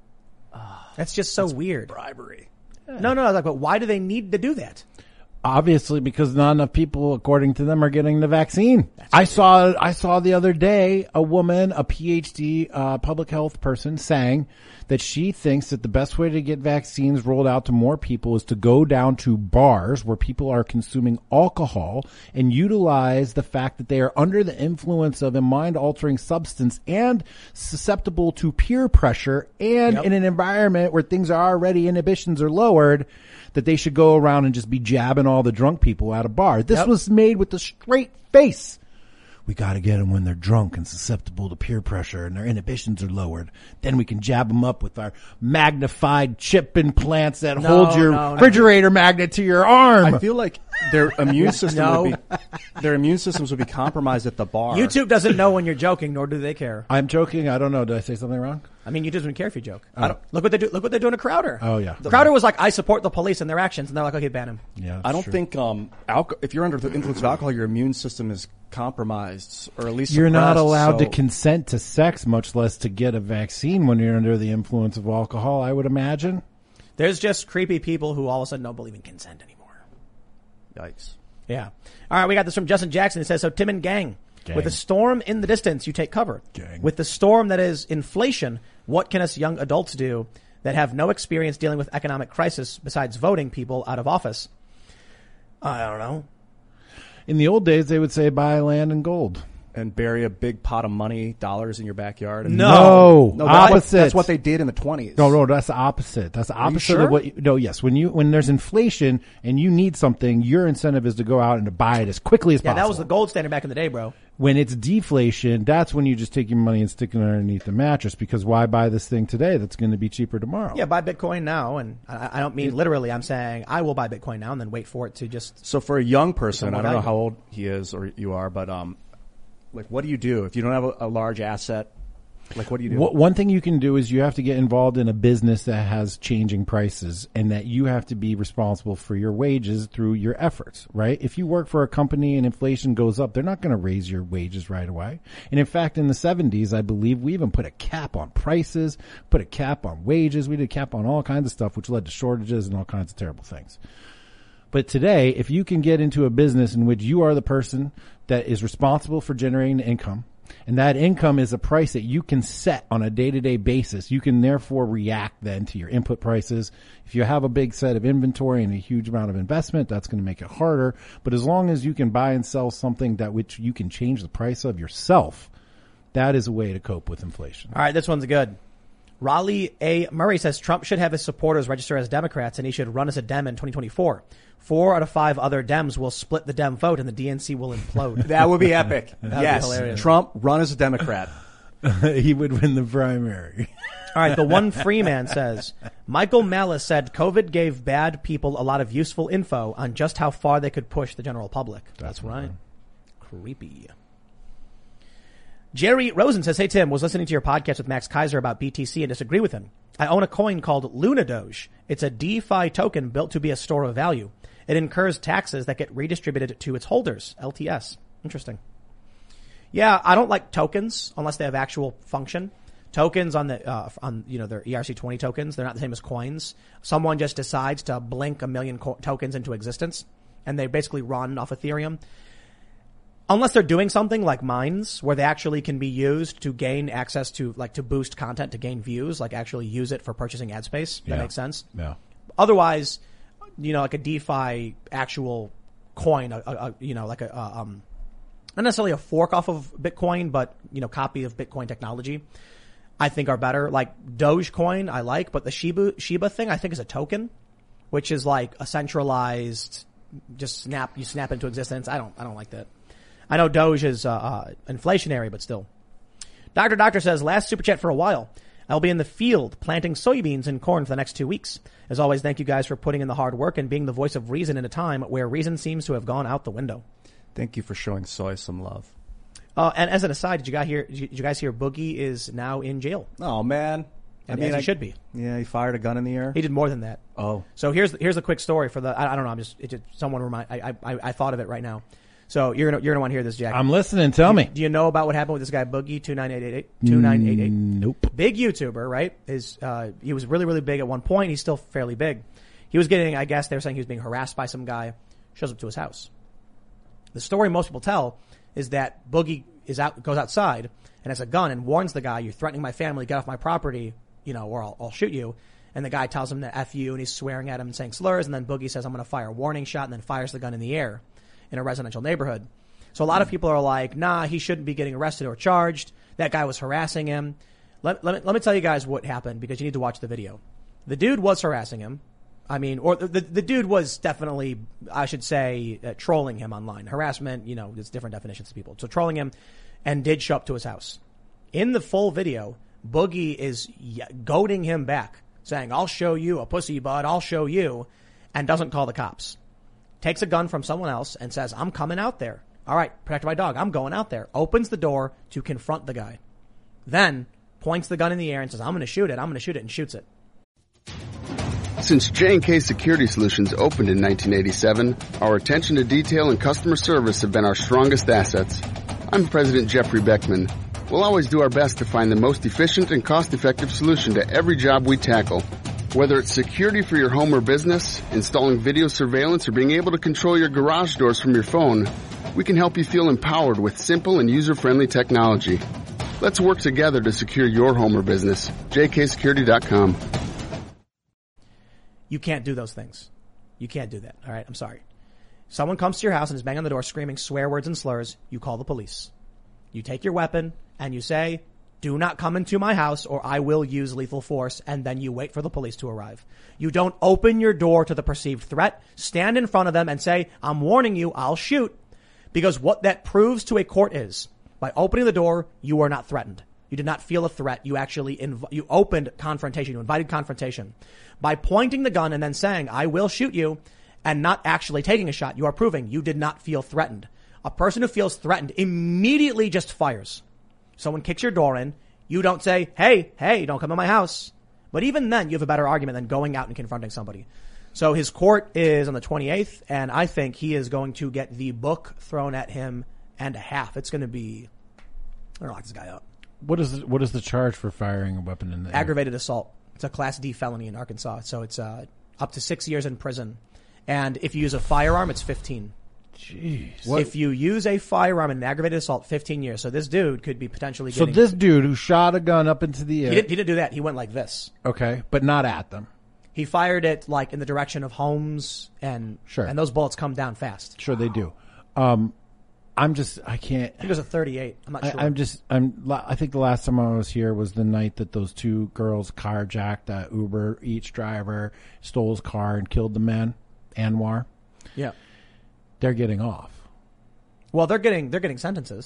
That's just so weird. bribery. No, no, no. Like, but why do they need to do that? Obviously, because not enough people, according to them, are getting the vaccine. I saw, I saw the other day a woman, a P H D uh, public health person, saying that she thinks that the best way to get vaccines rolled out to more people is to go down to bars where people are consuming alcohol and utilize the fact that they are under the influence of a mind-altering substance and susceptible to peer pressure, and Yep. in an environment where things are already inhibitions are lowered, that they should go around and just be jabbing all the drunk people at a bar. This Yep. was made with a straight face. We got to get them when they're drunk and susceptible to peer pressure and their inhibitions are lowered. Then we can jab them up with our magnified chip implants that No, hold your no, no. refrigerator magnet to your arm. I feel like their immune system No. would be their immune systems would be compromised at the bar. YouTube doesn't know when you're joking, nor do they care. I'm joking. I don't know. Did I say something wrong? I mean, you just don't care if you joke. I don't, look what they do. Look what they're doing to Crowder. Oh, yeah. Crowder was like, I support the police and their actions, and they're like, okay, ban him. Yeah, that's I don't true. think um alco- if you're under the influence of alcohol, your immune system is compromised, or at least You're not suppressed, allowed so- to consent to sex, much less to get a vaccine when you're under the influence of alcohol, I would imagine. There's just creepy people who all of a sudden don't believe in consent anymore. Yikes. Yeah. All right, we got this from Justin Jackson. It says, so Tim and gang, Gang. with a storm in the distance, you take cover. Gang. With the storm that is inflation, what can us young adults do that have no experience dealing with economic crisis besides voting people out of office? I don't know. In the old days, they would say buy land and gold. And bury a big pot of money, dollars in your backyard. And No. no, that's what, opposite. that's what they did in the twenties. No, no, that's the opposite. That's the you opposite sure? of what. You, no, yes. When you when there's inflation and you need something, your incentive is to go out and to buy it as quickly as Yeah, possible. that was the gold standard back in the day, bro. When it's deflation, that's when you just take your money and stick it underneath the mattress. Because why buy this thing today that's going to be cheaper tomorrow? Yeah, buy Bitcoin now. And I, I don't mean literally. I'm saying I will buy Bitcoin now and then wait for it to just. So for a young person, Become I don't know valuable. how old he is or you are, but um, like, what do you do if you don't have a, a large asset? Like, what do you do? Wh- One thing you can do is you have to get involved in a business that has changing prices, and that you have to be responsible for your wages through your efforts, right? If you work for a company and inflation goes up, they're not going to raise your wages right away. And in fact, in the seventies, I believe we even put a cap on prices, put a cap on wages. We did a cap on all kinds of stuff, which led to shortages and all kinds of terrible things. But today, if you can get into a business in which you are the person that is responsible for generating income, and that income is a price that you can set on a day-to-day basis, you can therefore react then to your input prices. If you have a big set of inventory and a huge amount of investment, that's going to make it harder. But as long as you can buy and sell something that which you can change the price of yourself, that is a way to cope with inflation. All right, this one's good. Raleigh A. Murray says Trump should have his supporters register as Democrats and he should run as a Dem in twenty twenty-four. Four out of five other Dems will split the Dem vote and the D N C will implode. That would be epic. be Yes, hilarious. Trump run as a Democrat. He would win the primary. All All right, the one free man says, Michael Malice said COVID gave bad people a lot of useful info on just how far they could push the general public. That's right. Creepy. Jerry Rosen says, hey, Tim, was listening to your podcast with Max Kaiser about B T C and disagree with him. I own a coin called Luna Doge. It's a DeFi token built to be a store of value. It incurs taxes that get redistributed to its holders. L T S. Interesting. Yeah, I don't like tokens unless they have actual function. Tokens on the, uh, on, you know, their E R C twenty tokens, they're not the same as coins. Someone just decides to blink a million co- tokens into existence and they basically run off Ethereum. Unless they're doing something like mines where they actually can be used to gain access to, like, to boost content, to gain views, like actually use it for purchasing ad space. That yeah. makes sense. Yeah. Otherwise, you know, like a DeFi actual coin, a, a, a, you know, like a, a, um, not necessarily a fork off of Bitcoin, but, you know, copy of Bitcoin technology, I think are better. Like Dogecoin, I like, but the Shiba, Shiba thing, I think is a token, which is like a centralized, just snap, you snap into existence. I don't, I don't like that. I know Doge is, uh, uh, inflationary, but still. Doctor Doctor says, last super chat for a while. I'll be in the field planting soybeans and corn for the next two weeks. As always, thank you guys for putting in the hard work and being the voice of reason in a time where reason seems to have gone out the window. Thank you for showing soy some love. Uh, and as an aside, did you guys hear, did you guys hear Boogie is now in jail? Oh, man. And I mean, as he I, should be. Yeah, he fired a gun in the air. He did more than that. Oh. So here's, here's a quick story for the, I, I don't know, I'm just, it just, someone remind, I, I, I thought of it right now. So you're gonna, you're gonna want to hear this, Jack. I'm listening. Tell do, me. Do you know about what happened with this guy, Boogie, two nine eight eight, two nine eight eight? Nope. Big YouTuber, right? Is, uh, he was really, really big at one point. He's still fairly big. He was getting, I guess they were saying he was being harassed by some guy. Shows up to his house. The story most people tell is that Boogie is out, goes outside and has a gun and warns the guy, you're threatening my family, get off my property, you know, or I'll, I'll shoot you. And the guy tells him to F you and he's swearing at him and saying slurs. And then Boogie says, I'm going to fire a warning shot, and then fires the gun in the air in a residential neighborhood. So a lot of people are like, nah, he shouldn't be getting arrested or charged. That guy was harassing him. Let, let, me, let me tell you guys what happened because you need to watch the video. The dude was harassing him. I mean, or the, the, the dude was definitely, I should say, uh, trolling him online. Harassment, you know, there's different definitions to people. So trolling him and did show up to his house. In the full video, Boogie is goading him back, saying, I'll show you a pussy bud, I'll show you, and doesn't call the cops. Takes a gun from someone else and says, I'm coming out there. All right, protect my dog. I'm going out there. Opens the door to confront the guy. Then points the gun in the air and says, I'm going to shoot it. I'm going to shoot it, and shoots it. Since J and K Security Solutions opened in nineteen eighty-seven, our attention to detail and customer service have been our strongest assets. I'm President Jeffrey Beckman. We'll always do our best to find the most efficient and cost-effective solution to every job we tackle. Whether it's security for your home or business, installing video surveillance, or being able to control your garage doors from your phone, we can help you feel empowered with simple and user-friendly technology. Let's work together to secure your home or business. J K security dot com. You can't do those things. You can't do that. All right. I'm sorry. Someone comes to your house and is banging on the door screaming swear words and slurs. You call the police. You take your weapon and you say, do not come into my house or I will use lethal force. And then you wait for the police to arrive. You don't open your door to the perceived threat, stand in front of them and say, I'm warning you, I'll shoot. Because what that proves to a court is by opening the door, you are not threatened. You did not feel a threat. You actually, inv- you opened confrontation. You invited confrontation. By pointing the gun and then saying, I will shoot you, and not actually taking a shot, you are proving you did not feel threatened. A person who feels threatened immediately just fires. Someone kicks your door in. You don't say, hey, hey, don't come in my house. But even then, you have a better argument than going out and confronting somebody. So his court is on the twenty-eighth, and I think he is going to get the book thrown at him and a half. It's going to be, I'm going to lock this guy up. What is what is the charge for firing a weapon in the air? Aggravated assault. It's a Class D felony in Arkansas, so it's uh, up to six years in prison. And if you use a firearm, it's fifteen. Jeez. What? If you use a firearm in an aggravated assault, fifteen years. So this dude could be potentially So getting... this dude who shot a gun up into the air. He didn't, he didn't do that. He went like this. Okay, but not at them. He fired it like in the direction of homes, and Sure. and those bullets come down fast. Sure they do. Um, I'm just, I can't. I think it was a thirty-eight. I'm not I, sure. I'm just, I'm, I think the last time I was here was the night that those two girls carjacked that Uber Eats driver, stole his car and killed the man, Anwar. Yeah. They're getting off. Well, they're getting they're getting sentences.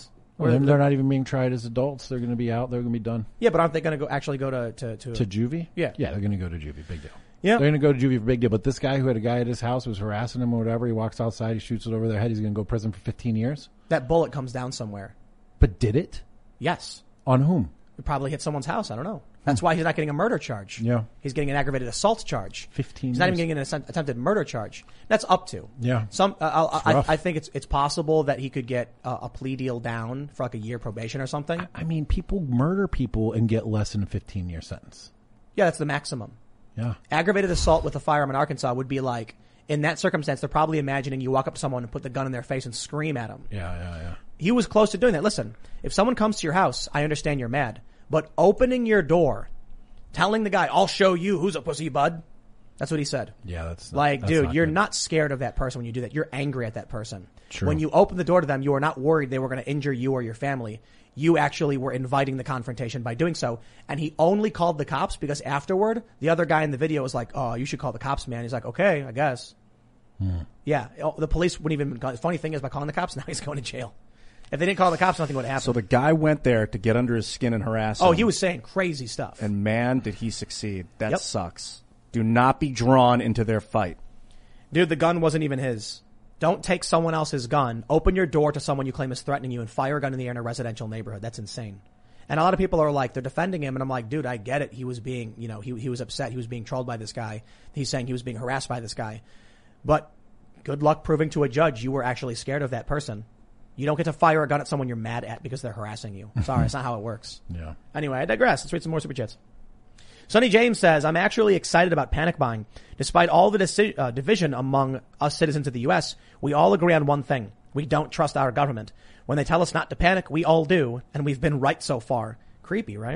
Well, they're not even being tried as adults. They're going to be out. They're going to be done. Yeah, but aren't they going to go actually go to to to, To juvie? Yeah. Yeah, they're going to go to juvie. Big deal. Yeah. They're going to go to juvie for big deal. But this guy who had a guy at his house was harassing him or whatever, he walks outside, he shoots it over their head, he's going to go to prison for fifteen years. that bullet comes down somewhere? But did it? Yes. On whom? It probably hit someone's house. I don't know. That's why he's not getting a murder charge. Yeah. He's getting an aggravated assault charge. fifteen He's not even years. getting an assen- attempted murder charge. That's up to. Yeah. Some. Uh, I'll- I, rough. I think it's it's possible that he could get uh, a plea deal down for like a year probation or something. I mean, people murder people and get less than a fifteen year sentence. Yeah, that's the maximum. Yeah. Aggravated assault with a firearm in Arkansas would be like, in that circumstance, they're probably imagining you walk up to someone and put the gun in their face and scream at them. Yeah, yeah, yeah. He was close to doing that. Listen, if someone comes to your house, I understand you're mad, but opening your door, telling the guy, I'll show you who's a pussy, bud. That's what he said. Yeah, that's not, Like, that's dude, not you're good. not scared of that person when you do that. You're angry at that person. True. When you open the door to them, you are not worried they were going to injure you or your family. You actually were inviting the confrontation by doing so. And he only called the cops because afterward, the other guy in the video was like, oh, you should call the cops, man. He's like, okay, I guess. Hmm. Yeah. Oh, the police wouldn't even, the funny thing is by calling the cops, now he's going to jail. If they didn't call the cops, nothing would happen. So the guy went there to get under his skin and harass him. Oh, he was saying crazy stuff. And man, did he succeed. That Yep. sucks. Do not be drawn into their fight. Dude, the gun wasn't even his. Don't take someone else's gun. Open your door to someone you claim is threatening you and fire a gun in the air in a residential neighborhood. That's insane. And a lot of people are like, they're defending him. And I'm like, dude, I get it. He was being, you know, he, he was upset. He was being trolled by this guy. He's saying he was being harassed by this guy. But good luck proving to a judge you were actually scared of that person. You don't get to fire a gun at someone you're mad at because they're harassing you. Sorry, it's not how it works. Yeah. Anyway, I digress. Let's read some more super chats. Sonny James says, I'm actually excited about panic buying. Despite all the deci- uh, division among us citizens of the U S, we all agree on one thing. We don't trust our government. When they tell us not to panic, we all do, and we've been right so far. Creepy, right?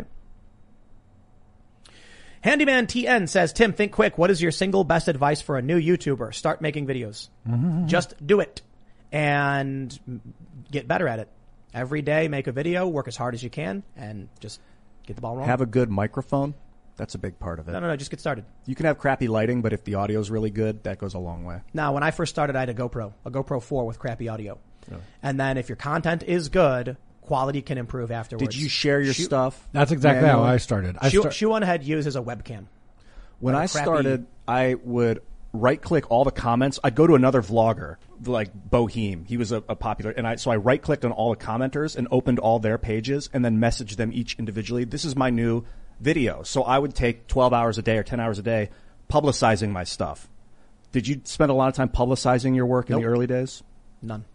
Handyman T N says, Tim, think quick. What is your single best advice for a new YouTuber? Start making videos. Mm-hmm. Just do it and get better at it. Every day, make a video, work as hard as you can, and just get the ball rolling. Have a good microphone. That's a big part of it. No, no, no, just get started. You can have crappy lighting, but if the audio is really good, that goes a long way. Now, when I first started, I had a GoPro, a GoPro four with crappy audio. Really? And then if your content is good, quality can improve afterwards. Did you share your Shoot- stuff? That's exactly manually? how I started. I Shoe, start- Shoe on Head uses a webcam. When Like I crappy- started, I would right click all the comments. I'd go to another vlogger, like Boheem. He was a, a popular, and I, so I right clicked on all the commenters and opened all their pages and then messaged them each individually. This is my new video. So I would take twelve hours a day or ten hours a day publicizing my stuff. Did you spend a lot of time publicizing your work in Nope. the early days? None.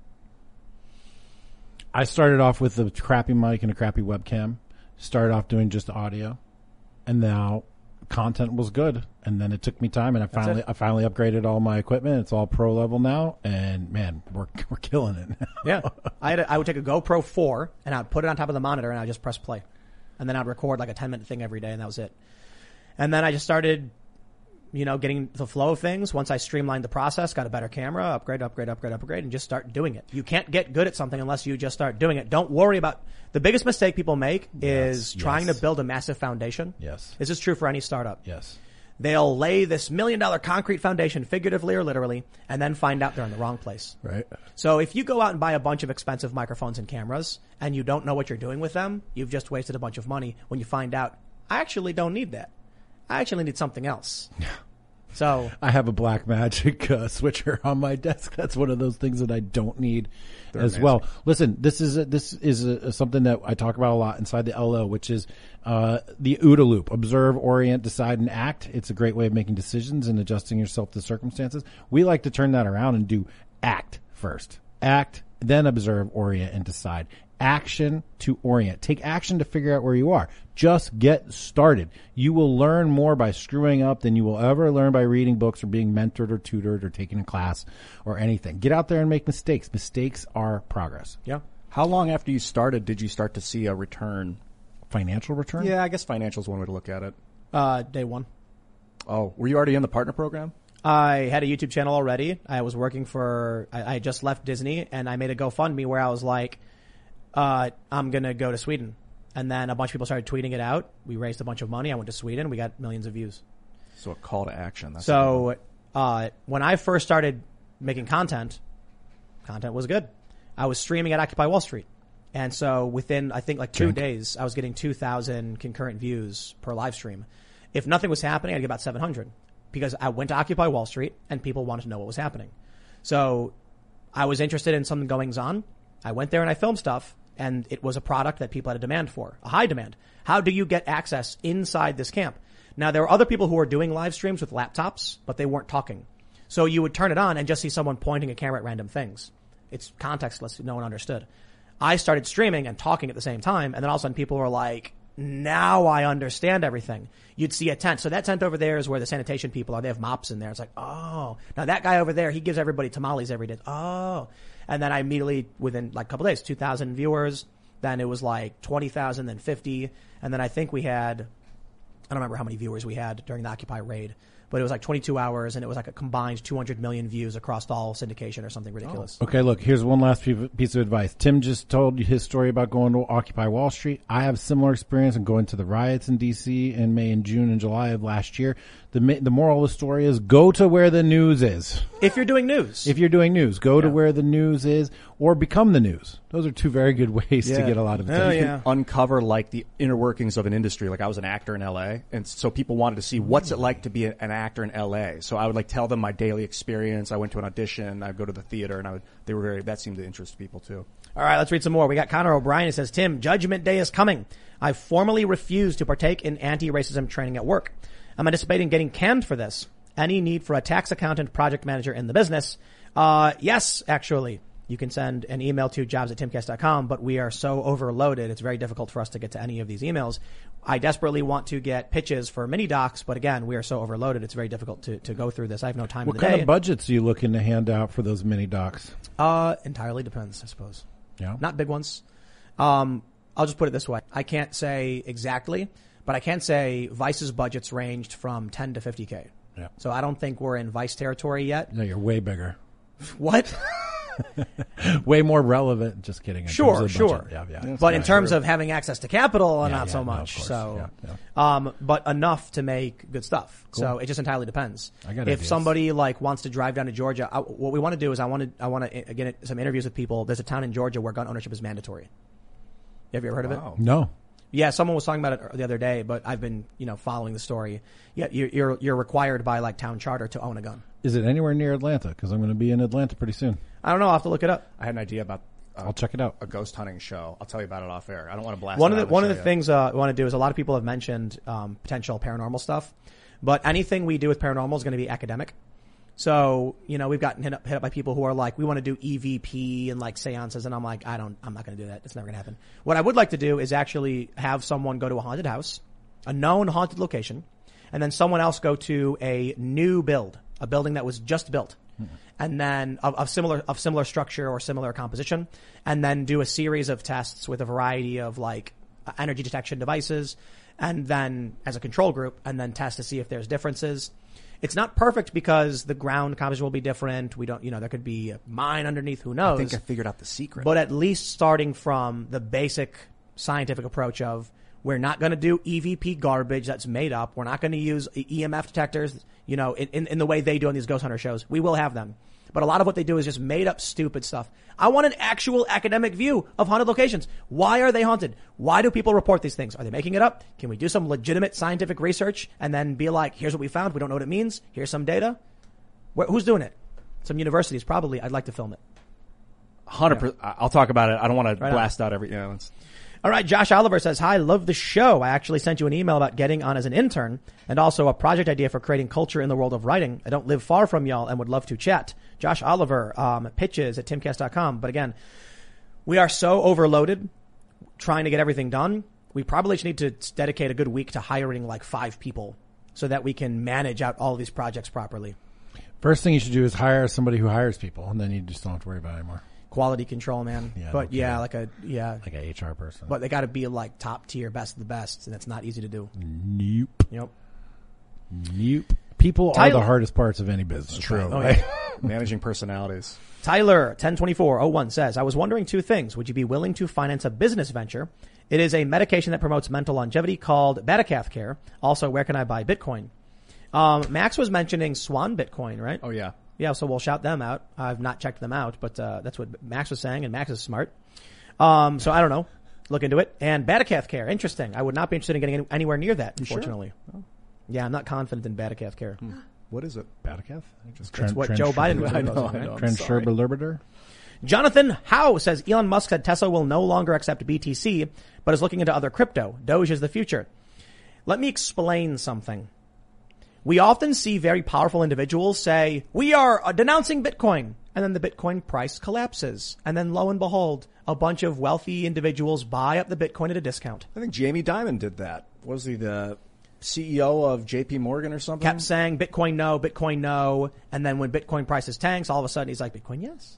I started off with a crappy mic and a crappy webcam. Started off doing just audio, and now content was good. And then it took me time, and I finally it. I finally upgraded all my equipment. It's all pro level now, and man, we're we're killing it. Yeah. I had a, I would take a GoPro four and I'd put it on top of the monitor and I'd just press play. And then I'd record like a ten minute thing every day and that was it. And then I just started, you know, getting the flow of things. Once I streamlined the process, got a better camera, upgrade, upgrade, upgrade, upgrade, and just start doing it. You can't get good at something unless you just start doing it. Don't worry about, the biggest mistake people make is Yes, trying yes. to build a massive foundation. Yes. This is true for any startup. Yes. They'll lay this million dollar concrete foundation, figuratively or literally, and then find out they're in the wrong place. Right. So if you go out and buy a bunch of expensive microphones and cameras and you don't know what you're doing with them, you've just wasted a bunch of money when you find out, I actually don't need that. I actually need something else. So I have a Black Magic uh, switcher on my desk. That's one of those things that I don't need as amazing. well. Listen, this is a, this is a, something that I talk about a lot inside the L O, which is uh the OODA loop: observe, orient, decide, and act. It's a great way of making decisions and adjusting yourself to circumstances. We like to turn that around and do act first. Act, then observe, orient, and decide. Action to orient. Take action to figure out where you are. Just get started. You will learn more by screwing up than you will ever learn by reading books or being mentored or tutored or taking a class or anything. Get out there and make mistakes. Mistakes are progress. yeah. How long after you started did you start to see a return? Financial return? Yeah, I guess financial is one way to look at it. Uh, day one. Oh, were you already in the partner program? I had a YouTube channel already. I was working for, I, I had just left Disney and I made a GoFundMe where I was like, uh, I'm going to go to Sweden. And then a bunch of people started tweeting it out. We raised a bunch of money. I went to Sweden. We got millions of views. So a call to action. That's So, uh, when I first started making content, content was good. I was streaming at Occupy Wall Street. And so within, I think like two Drink. days, I was getting two thousand concurrent views per live stream. If nothing was happening, I'd get about seven hundred because I went to Occupy Wall Street and people wanted to know what was happening. So I was interested in something goings on. I went there and I filmed stuff, and it was a product that people had a demand for, a high demand. How do you get access inside this camp? Now, there were other people who were doing live streams with laptops, but they weren't talking. So you would turn it on and just see someone pointing a camera at random things. It's contextless. No one understood. I started streaming and talking at the same time, and then all of a sudden people were like, now I understand everything. You'd see a tent. So that tent over there is where the sanitation people are. They have mops in there. It's like, oh. Now that guy over there, he gives everybody tamales every day. Oh. And then I immediately, within like a couple days, two thousand viewers. Then it was like twenty thousand, then fifty. And then I think we had, I don't remember how many viewers we had during the Occupy raid, but it was like twenty-two hours and it was like a combined two hundred million views across all syndication or something ridiculous. Okay, look, here's one last piece of advice. Tim just told you his story about going to Occupy Wall Street. I have similar experience in going to the riots in D C in May and June and July of last year. The the moral of the story is go to where the news is. If you're doing news. If you're doing news, go to Yeah. where the news is or become the news. Those are two very good ways to Yeah. get a lot of Oh, attention. yeah. Uncover like the inner workings of an industry. Like I was an actor in L A, and so people wanted to see what's it like to be a- an actor in L A. So I would like tell them my daily experience. I went to an audition. I'd go to the theater, and I would. They were very. That seemed to interest people too. All right, let's read some more. We got Connor O'Brien who says, Tim, Judgment Day is coming. I formally refuse to partake in anti-racism training at work. I'm anticipating getting canned for this. Any need for a tax accountant, project manager in the business? Uh, yes, actually. You can send an email to jobs at timcast dot com, but we are so overloaded, it's very difficult for us to get to any of these emails. I desperately want to get pitches for mini docs, but again, we are so overloaded, it's very difficult to, to go through this. I have no time What in the kind day. of budgets are you looking to hand out for those mini docs? Uh, entirely depends, I suppose. Yeah. Not big ones. Um, I'll just put it this way. I can't say exactly, but I can say Vice's budgets ranged from ten to fifty K. Yeah. So I don't think we're in Vice territory yet. No, you're way bigger. What? Way more relevant. Just kidding. in Sure, terms of sure. budget. Yeah, yeah. But in Yeah, terms sure. of having access to capital, Yeah, not yeah, so no, of much. course. So, Yeah, um, but enough to make good stuff. So it just entirely depends. I got if ideas. somebody like wants to drive down to Georgia, I, what we want to do is I want to, I want to get some interviews with people. There's a town in Georgia where gun ownership is mandatory. Have you ever heard of it? No. Yeah, someone was talking about it the other day, but I've been, you know, following the story. Yeah, you're you're, you're required by like town charter to own a gun. Is it anywhere near Atlanta? Because I'm going to be in Atlanta pretty soon. I don't know. I'll have to look it up. I had an idea about. Uh, I'll check it out. A ghost hunting show. I'll tell you about it off air. I don't want to blast. One it of the out one of show the yet. things uh, I want to do is a lot of people have mentioned um, potential paranormal stuff, but anything we do with paranormal is going to be academic. So, you know, we've gotten hit up, hit up by people who are like, we want to do E V P and like seances, and I'm like, I don't, I'm not going to do that. It's never going to happen. What I would like to do is actually have someone go to a haunted house, a known haunted location, and then someone else go to a new build, a building that was just built. And then of, of similar of similar structure or similar composition, and then do a series of tests with a variety of like uh, energy detection devices, and then as a control group, and then test to see if there's differences. It's not perfect because the ground composition will be different. We don't, you know, there could be a mine underneath. Who knows? I think I figured out the secret. But at least starting from the basic scientific approach of we're not going to do E V P garbage that's made up. We're not going to use E M F detectors, you know, in, in, in the way they do on these ghost hunter shows. We will have them. But a lot of what they do is just made up stupid stuff. I want an actual academic view of haunted locations. Why are they haunted? Why do people report these things? Are they making it up? Can we do some legitimate scientific research and then be like, here's what we found. We don't know what it means. Here's some data. Where, who's doing it? Some universities probably. I'd like to film it. Hundred percent. I'll talk about it. I don't want to Right on. blast out every. You know, it's, All right, Josh Oliver says, hi, love the show. I actually sent you an email about getting on as an intern and also a project idea for creating culture in the world of writing. I don't live far from y'all and would love to chat. Josh Oliver, um, pitches at timcast dot com. But again, we are so overloaded trying to get everything done. We probably just need to dedicate a good week to hiring like five people so that we can manage out all these projects properly. First thing you should do is hire somebody who hires people, and then you just don't have to worry about it anymore. Quality control, man. Yeah, but okay. yeah, like a, yeah. Like a H R person. But they got to be like top tier, best of the best. And it's not easy to do. Nope. Yep. Nope. People Tyler- are the hardest parts of any business. true. Oh, yeah. Managing personalities. Tyler, ten twenty-four oh one says, I was wondering two things. Would you be willing to finance a business venture? It is a medication that promotes mental longevity called Betacath Care. Also, where can I buy Bitcoin? Um, Max was mentioning Swan Bitcoin, right? Oh yeah. Yeah, so we'll shout them out. I've not checked them out, but uh, that's what Max was saying, and Max is smart. Um, so I don't know. Look into it. And Batacath Care. Interesting. I would not be interested in getting any, anywhere near that, unfortunately. Sure? Oh. Yeah, I'm not confident in Batacath Care. Hmm. What is it? Batacath? Just That's what Joe Biden was I doing. know, I know. I'm Transherberbiter? Jonathan Howe says Elon Musk said Tesla will no longer accept B T C, but is looking into other crypto. Doge is the future. Let me explain something. We often see very powerful individuals say, we are uh, denouncing Bitcoin. And then the Bitcoin price collapses. And then lo and behold, a bunch of wealthy individuals buy up the Bitcoin at a discount. I think Jamie Dimon did that. Was he the C E O of J P Morgan or something? Kept saying Bitcoin no, Bitcoin no. And then when Bitcoin prices tanks, all of a sudden he's like, Bitcoin yes.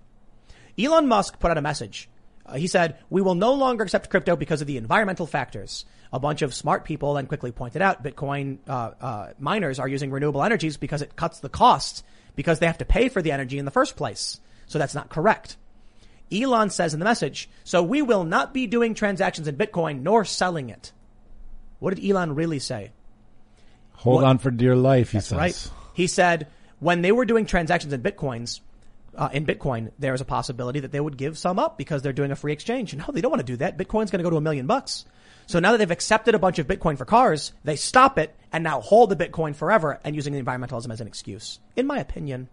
Elon Musk put out a message. Uh, he said, we will no longer accept crypto because of the environmental factors. A bunch of smart people then quickly pointed out Bitcoin uh, uh, miners are using renewable energies because it cuts the costs because they have to pay for the energy in the first place. So that's not correct. Elon says in the message, so we will not be doing transactions in Bitcoin nor selling it. What did Elon really say? Hold What? on for dear life, he That's says. right. He said when they were doing transactions in Bitcoins, Uh, in Bitcoin, there's a possibility that they would give some up because they're doing a free exchange. No, they don't want to do that. Bitcoin's going to go to a million bucks. So now that they've accepted a bunch of Bitcoin for cars, they stop it and now hold the Bitcoin forever and using the environmentalism as an excuse. In my opinion,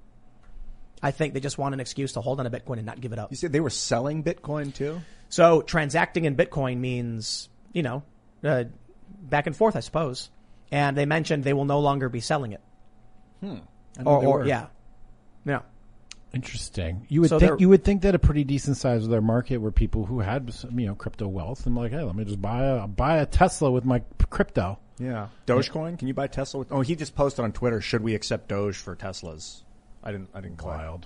I think they just want an excuse to hold on to Bitcoin and not give it up. You said they were selling Bitcoin too? So transacting in Bitcoin means, you know, uh, back and forth, I suppose. And they mentioned they will no longer be selling it. Hmm. I Or, they or were. yeah. Yeah. Interesting. You would So they're- think you would think that a pretty decent size of their market were people who had some, you know, crypto wealth and like, hey, let me just buy a buy a Tesla with my p- crypto. Yeah. Dogecoin? Can you buy Tesla with? Oh, he just posted on Twitter. Should we accept Doge for Teslas? I didn't. I didn't. Click. Wild.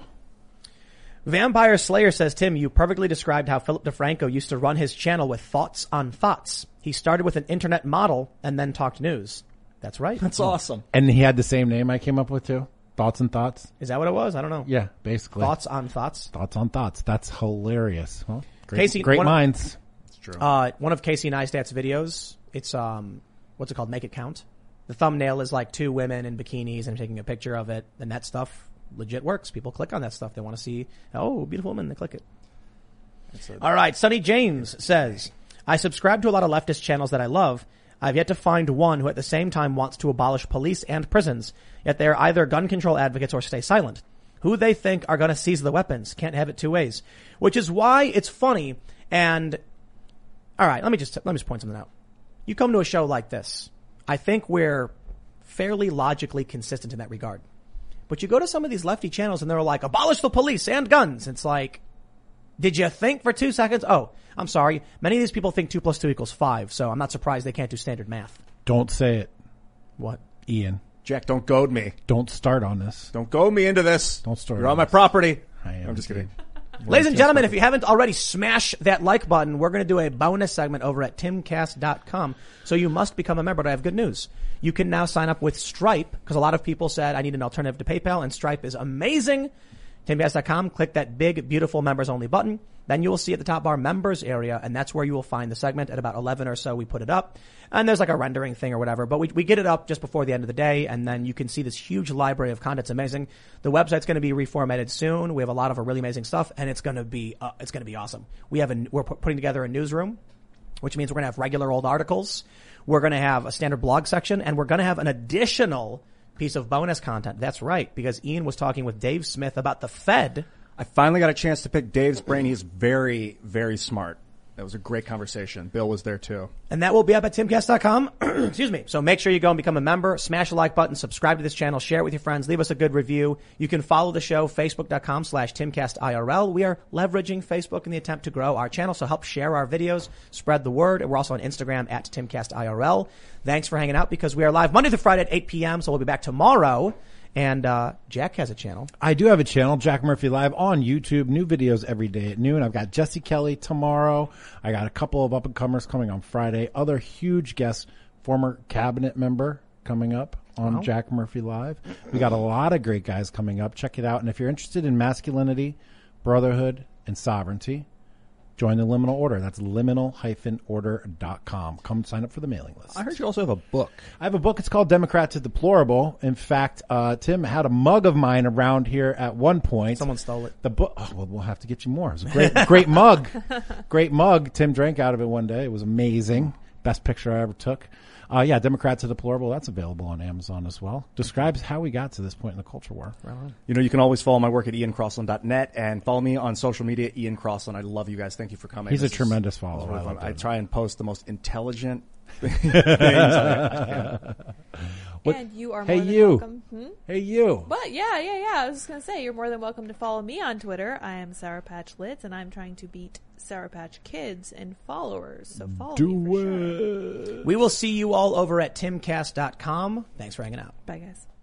Vampire Slayer says, Tim, you perfectly described how Philip DeFranco used to run his channel with thoughts on thoughts. He started with an internet model and then talked news. That's right. That's awesome. And he had the same name I came up with too. Thoughts and thoughts. Is that what it was? I don't know. Yeah, basically. Thoughts on thoughts. Thoughts on thoughts. That's hilarious. Well, great, Casey, great one of- minds. It's true. Uh, one of Casey Neistat's videos, it's, um, what's it called? Make It Count. The thumbnail is like two women in bikinis and taking a picture of it. And that stuff legit works. People click on that stuff. They want to see, oh, beautiful woman. They click it. a- All right. Sonny James says, I subscribe to a lot of leftist channels that I love. I've yet to find one who at the same time wants to abolish police and prisons, yet they are either gun control advocates or stay silent. Who they think are going to seize the weapons. Can't have it two ways. Which is why it's funny. And, all right, let me just, let me just point something out. You come to a show like this. I think we're fairly logically consistent in that regard. But you go to some of these lefty channels and they're like, abolish the police and guns. It's like, did you think for two seconds? Oh, I'm sorry. Many of these people think two plus two equals five, so I'm not surprised they can't do standard math. Don't say it, What? Ian. Jack, don't goad me. Don't start on this. Don't goad me into this. Don't start You're on on my this. property. I am I'm just indeed. kidding. Ladies and gentlemen, if you haven't already, smash that like button. We're going to do a bonus segment over at timcast dot com. So you must become a member. But I have good news. You can now sign up with Stripe because a lot of people said I need an alternative to PayPal, and Stripe is amazing. timcast dot com. Click that big, beautiful members only button. Then you will see at the top bar members area, and that's where you will find the segment. At about eleven or so, we put it up. And there's like a rendering thing or whatever, but we, we get it up just before the end of the day, and then you can see this huge library of content. It's amazing. The website's going to be reformatted soon. We have a lot of really amazing stuff, and it's going to be, uh, it's going to be awesome. We have a, we're pu- putting together a newsroom, which means we're going to have regular old articles. We're going to have a standard blog section, and we're going to have an additional piece of bonus content. That's right, because Ian was talking with Dave Smith about the Fed. I finally got a chance to pick Dave's brain. He's very, very smart. That was a great conversation. Bill was there too. And that will be up at timcast dot com. Excuse me. So make sure you go and become a member, smash the like button, subscribe to this channel, share it with your friends, leave us a good review. You can follow the show, facebook dot com slash timcast I R L. We are leveraging Facebook in the attempt to grow our channel, so help share our videos, spread the word. And we're also on Instagram at timcast I R L. Thanks for hanging out because we are live Monday through Friday at eight p.m. So we'll be back tomorrow. And, uh, Jack has a channel. I do have a channel, Jack Murphy Live on YouTube. New videos every day at noon. I've got Jesse Kelly tomorrow. I got a couple of up-and-comers coming on Friday. Other huge guests, former cabinet member coming up on Wow. Jack Murphy Live. We got a lot of great guys coming up. Check it out. And if you're interested in masculinity, brotherhood, and sovereignty, Join the Liminal Order. That's liminal dash order dot com. Come sign up for the mailing list. I heard you also have a book. I have a book. It's called Democrat to Deplorable. In fact, uh, Tim had a mug of mine around here at one point. Someone stole it. The book. Oh, well, we'll have to get you more. It was a great, great mug. Great mug. Tim drank out of it one day. It was amazing. Best picture I ever took. Uh, yeah, Democrat to Deplorable. That's available on Amazon as well. Describes how we got to this point in the culture war. You know, you can always follow my work at ian crossland dot net and follow me on social media, Ian Crossland. I love you guys. Thank you for coming. He's This a is- tremendous this follower. is really I fun. love I that. try and post the most intelligent things. I- What- And you are more Hey, than you. welcome. Hmm? Hey, you. But yeah, yeah, yeah. I was just gonna say you're more than welcome to follow me on Twitter. I am Sour Patch Lids, and I'm trying to beat Sour Patch Kids in followers. So follow Do me for sure. it. We will see you all over at timcast dot com. Thanks for hanging out. Bye, guys.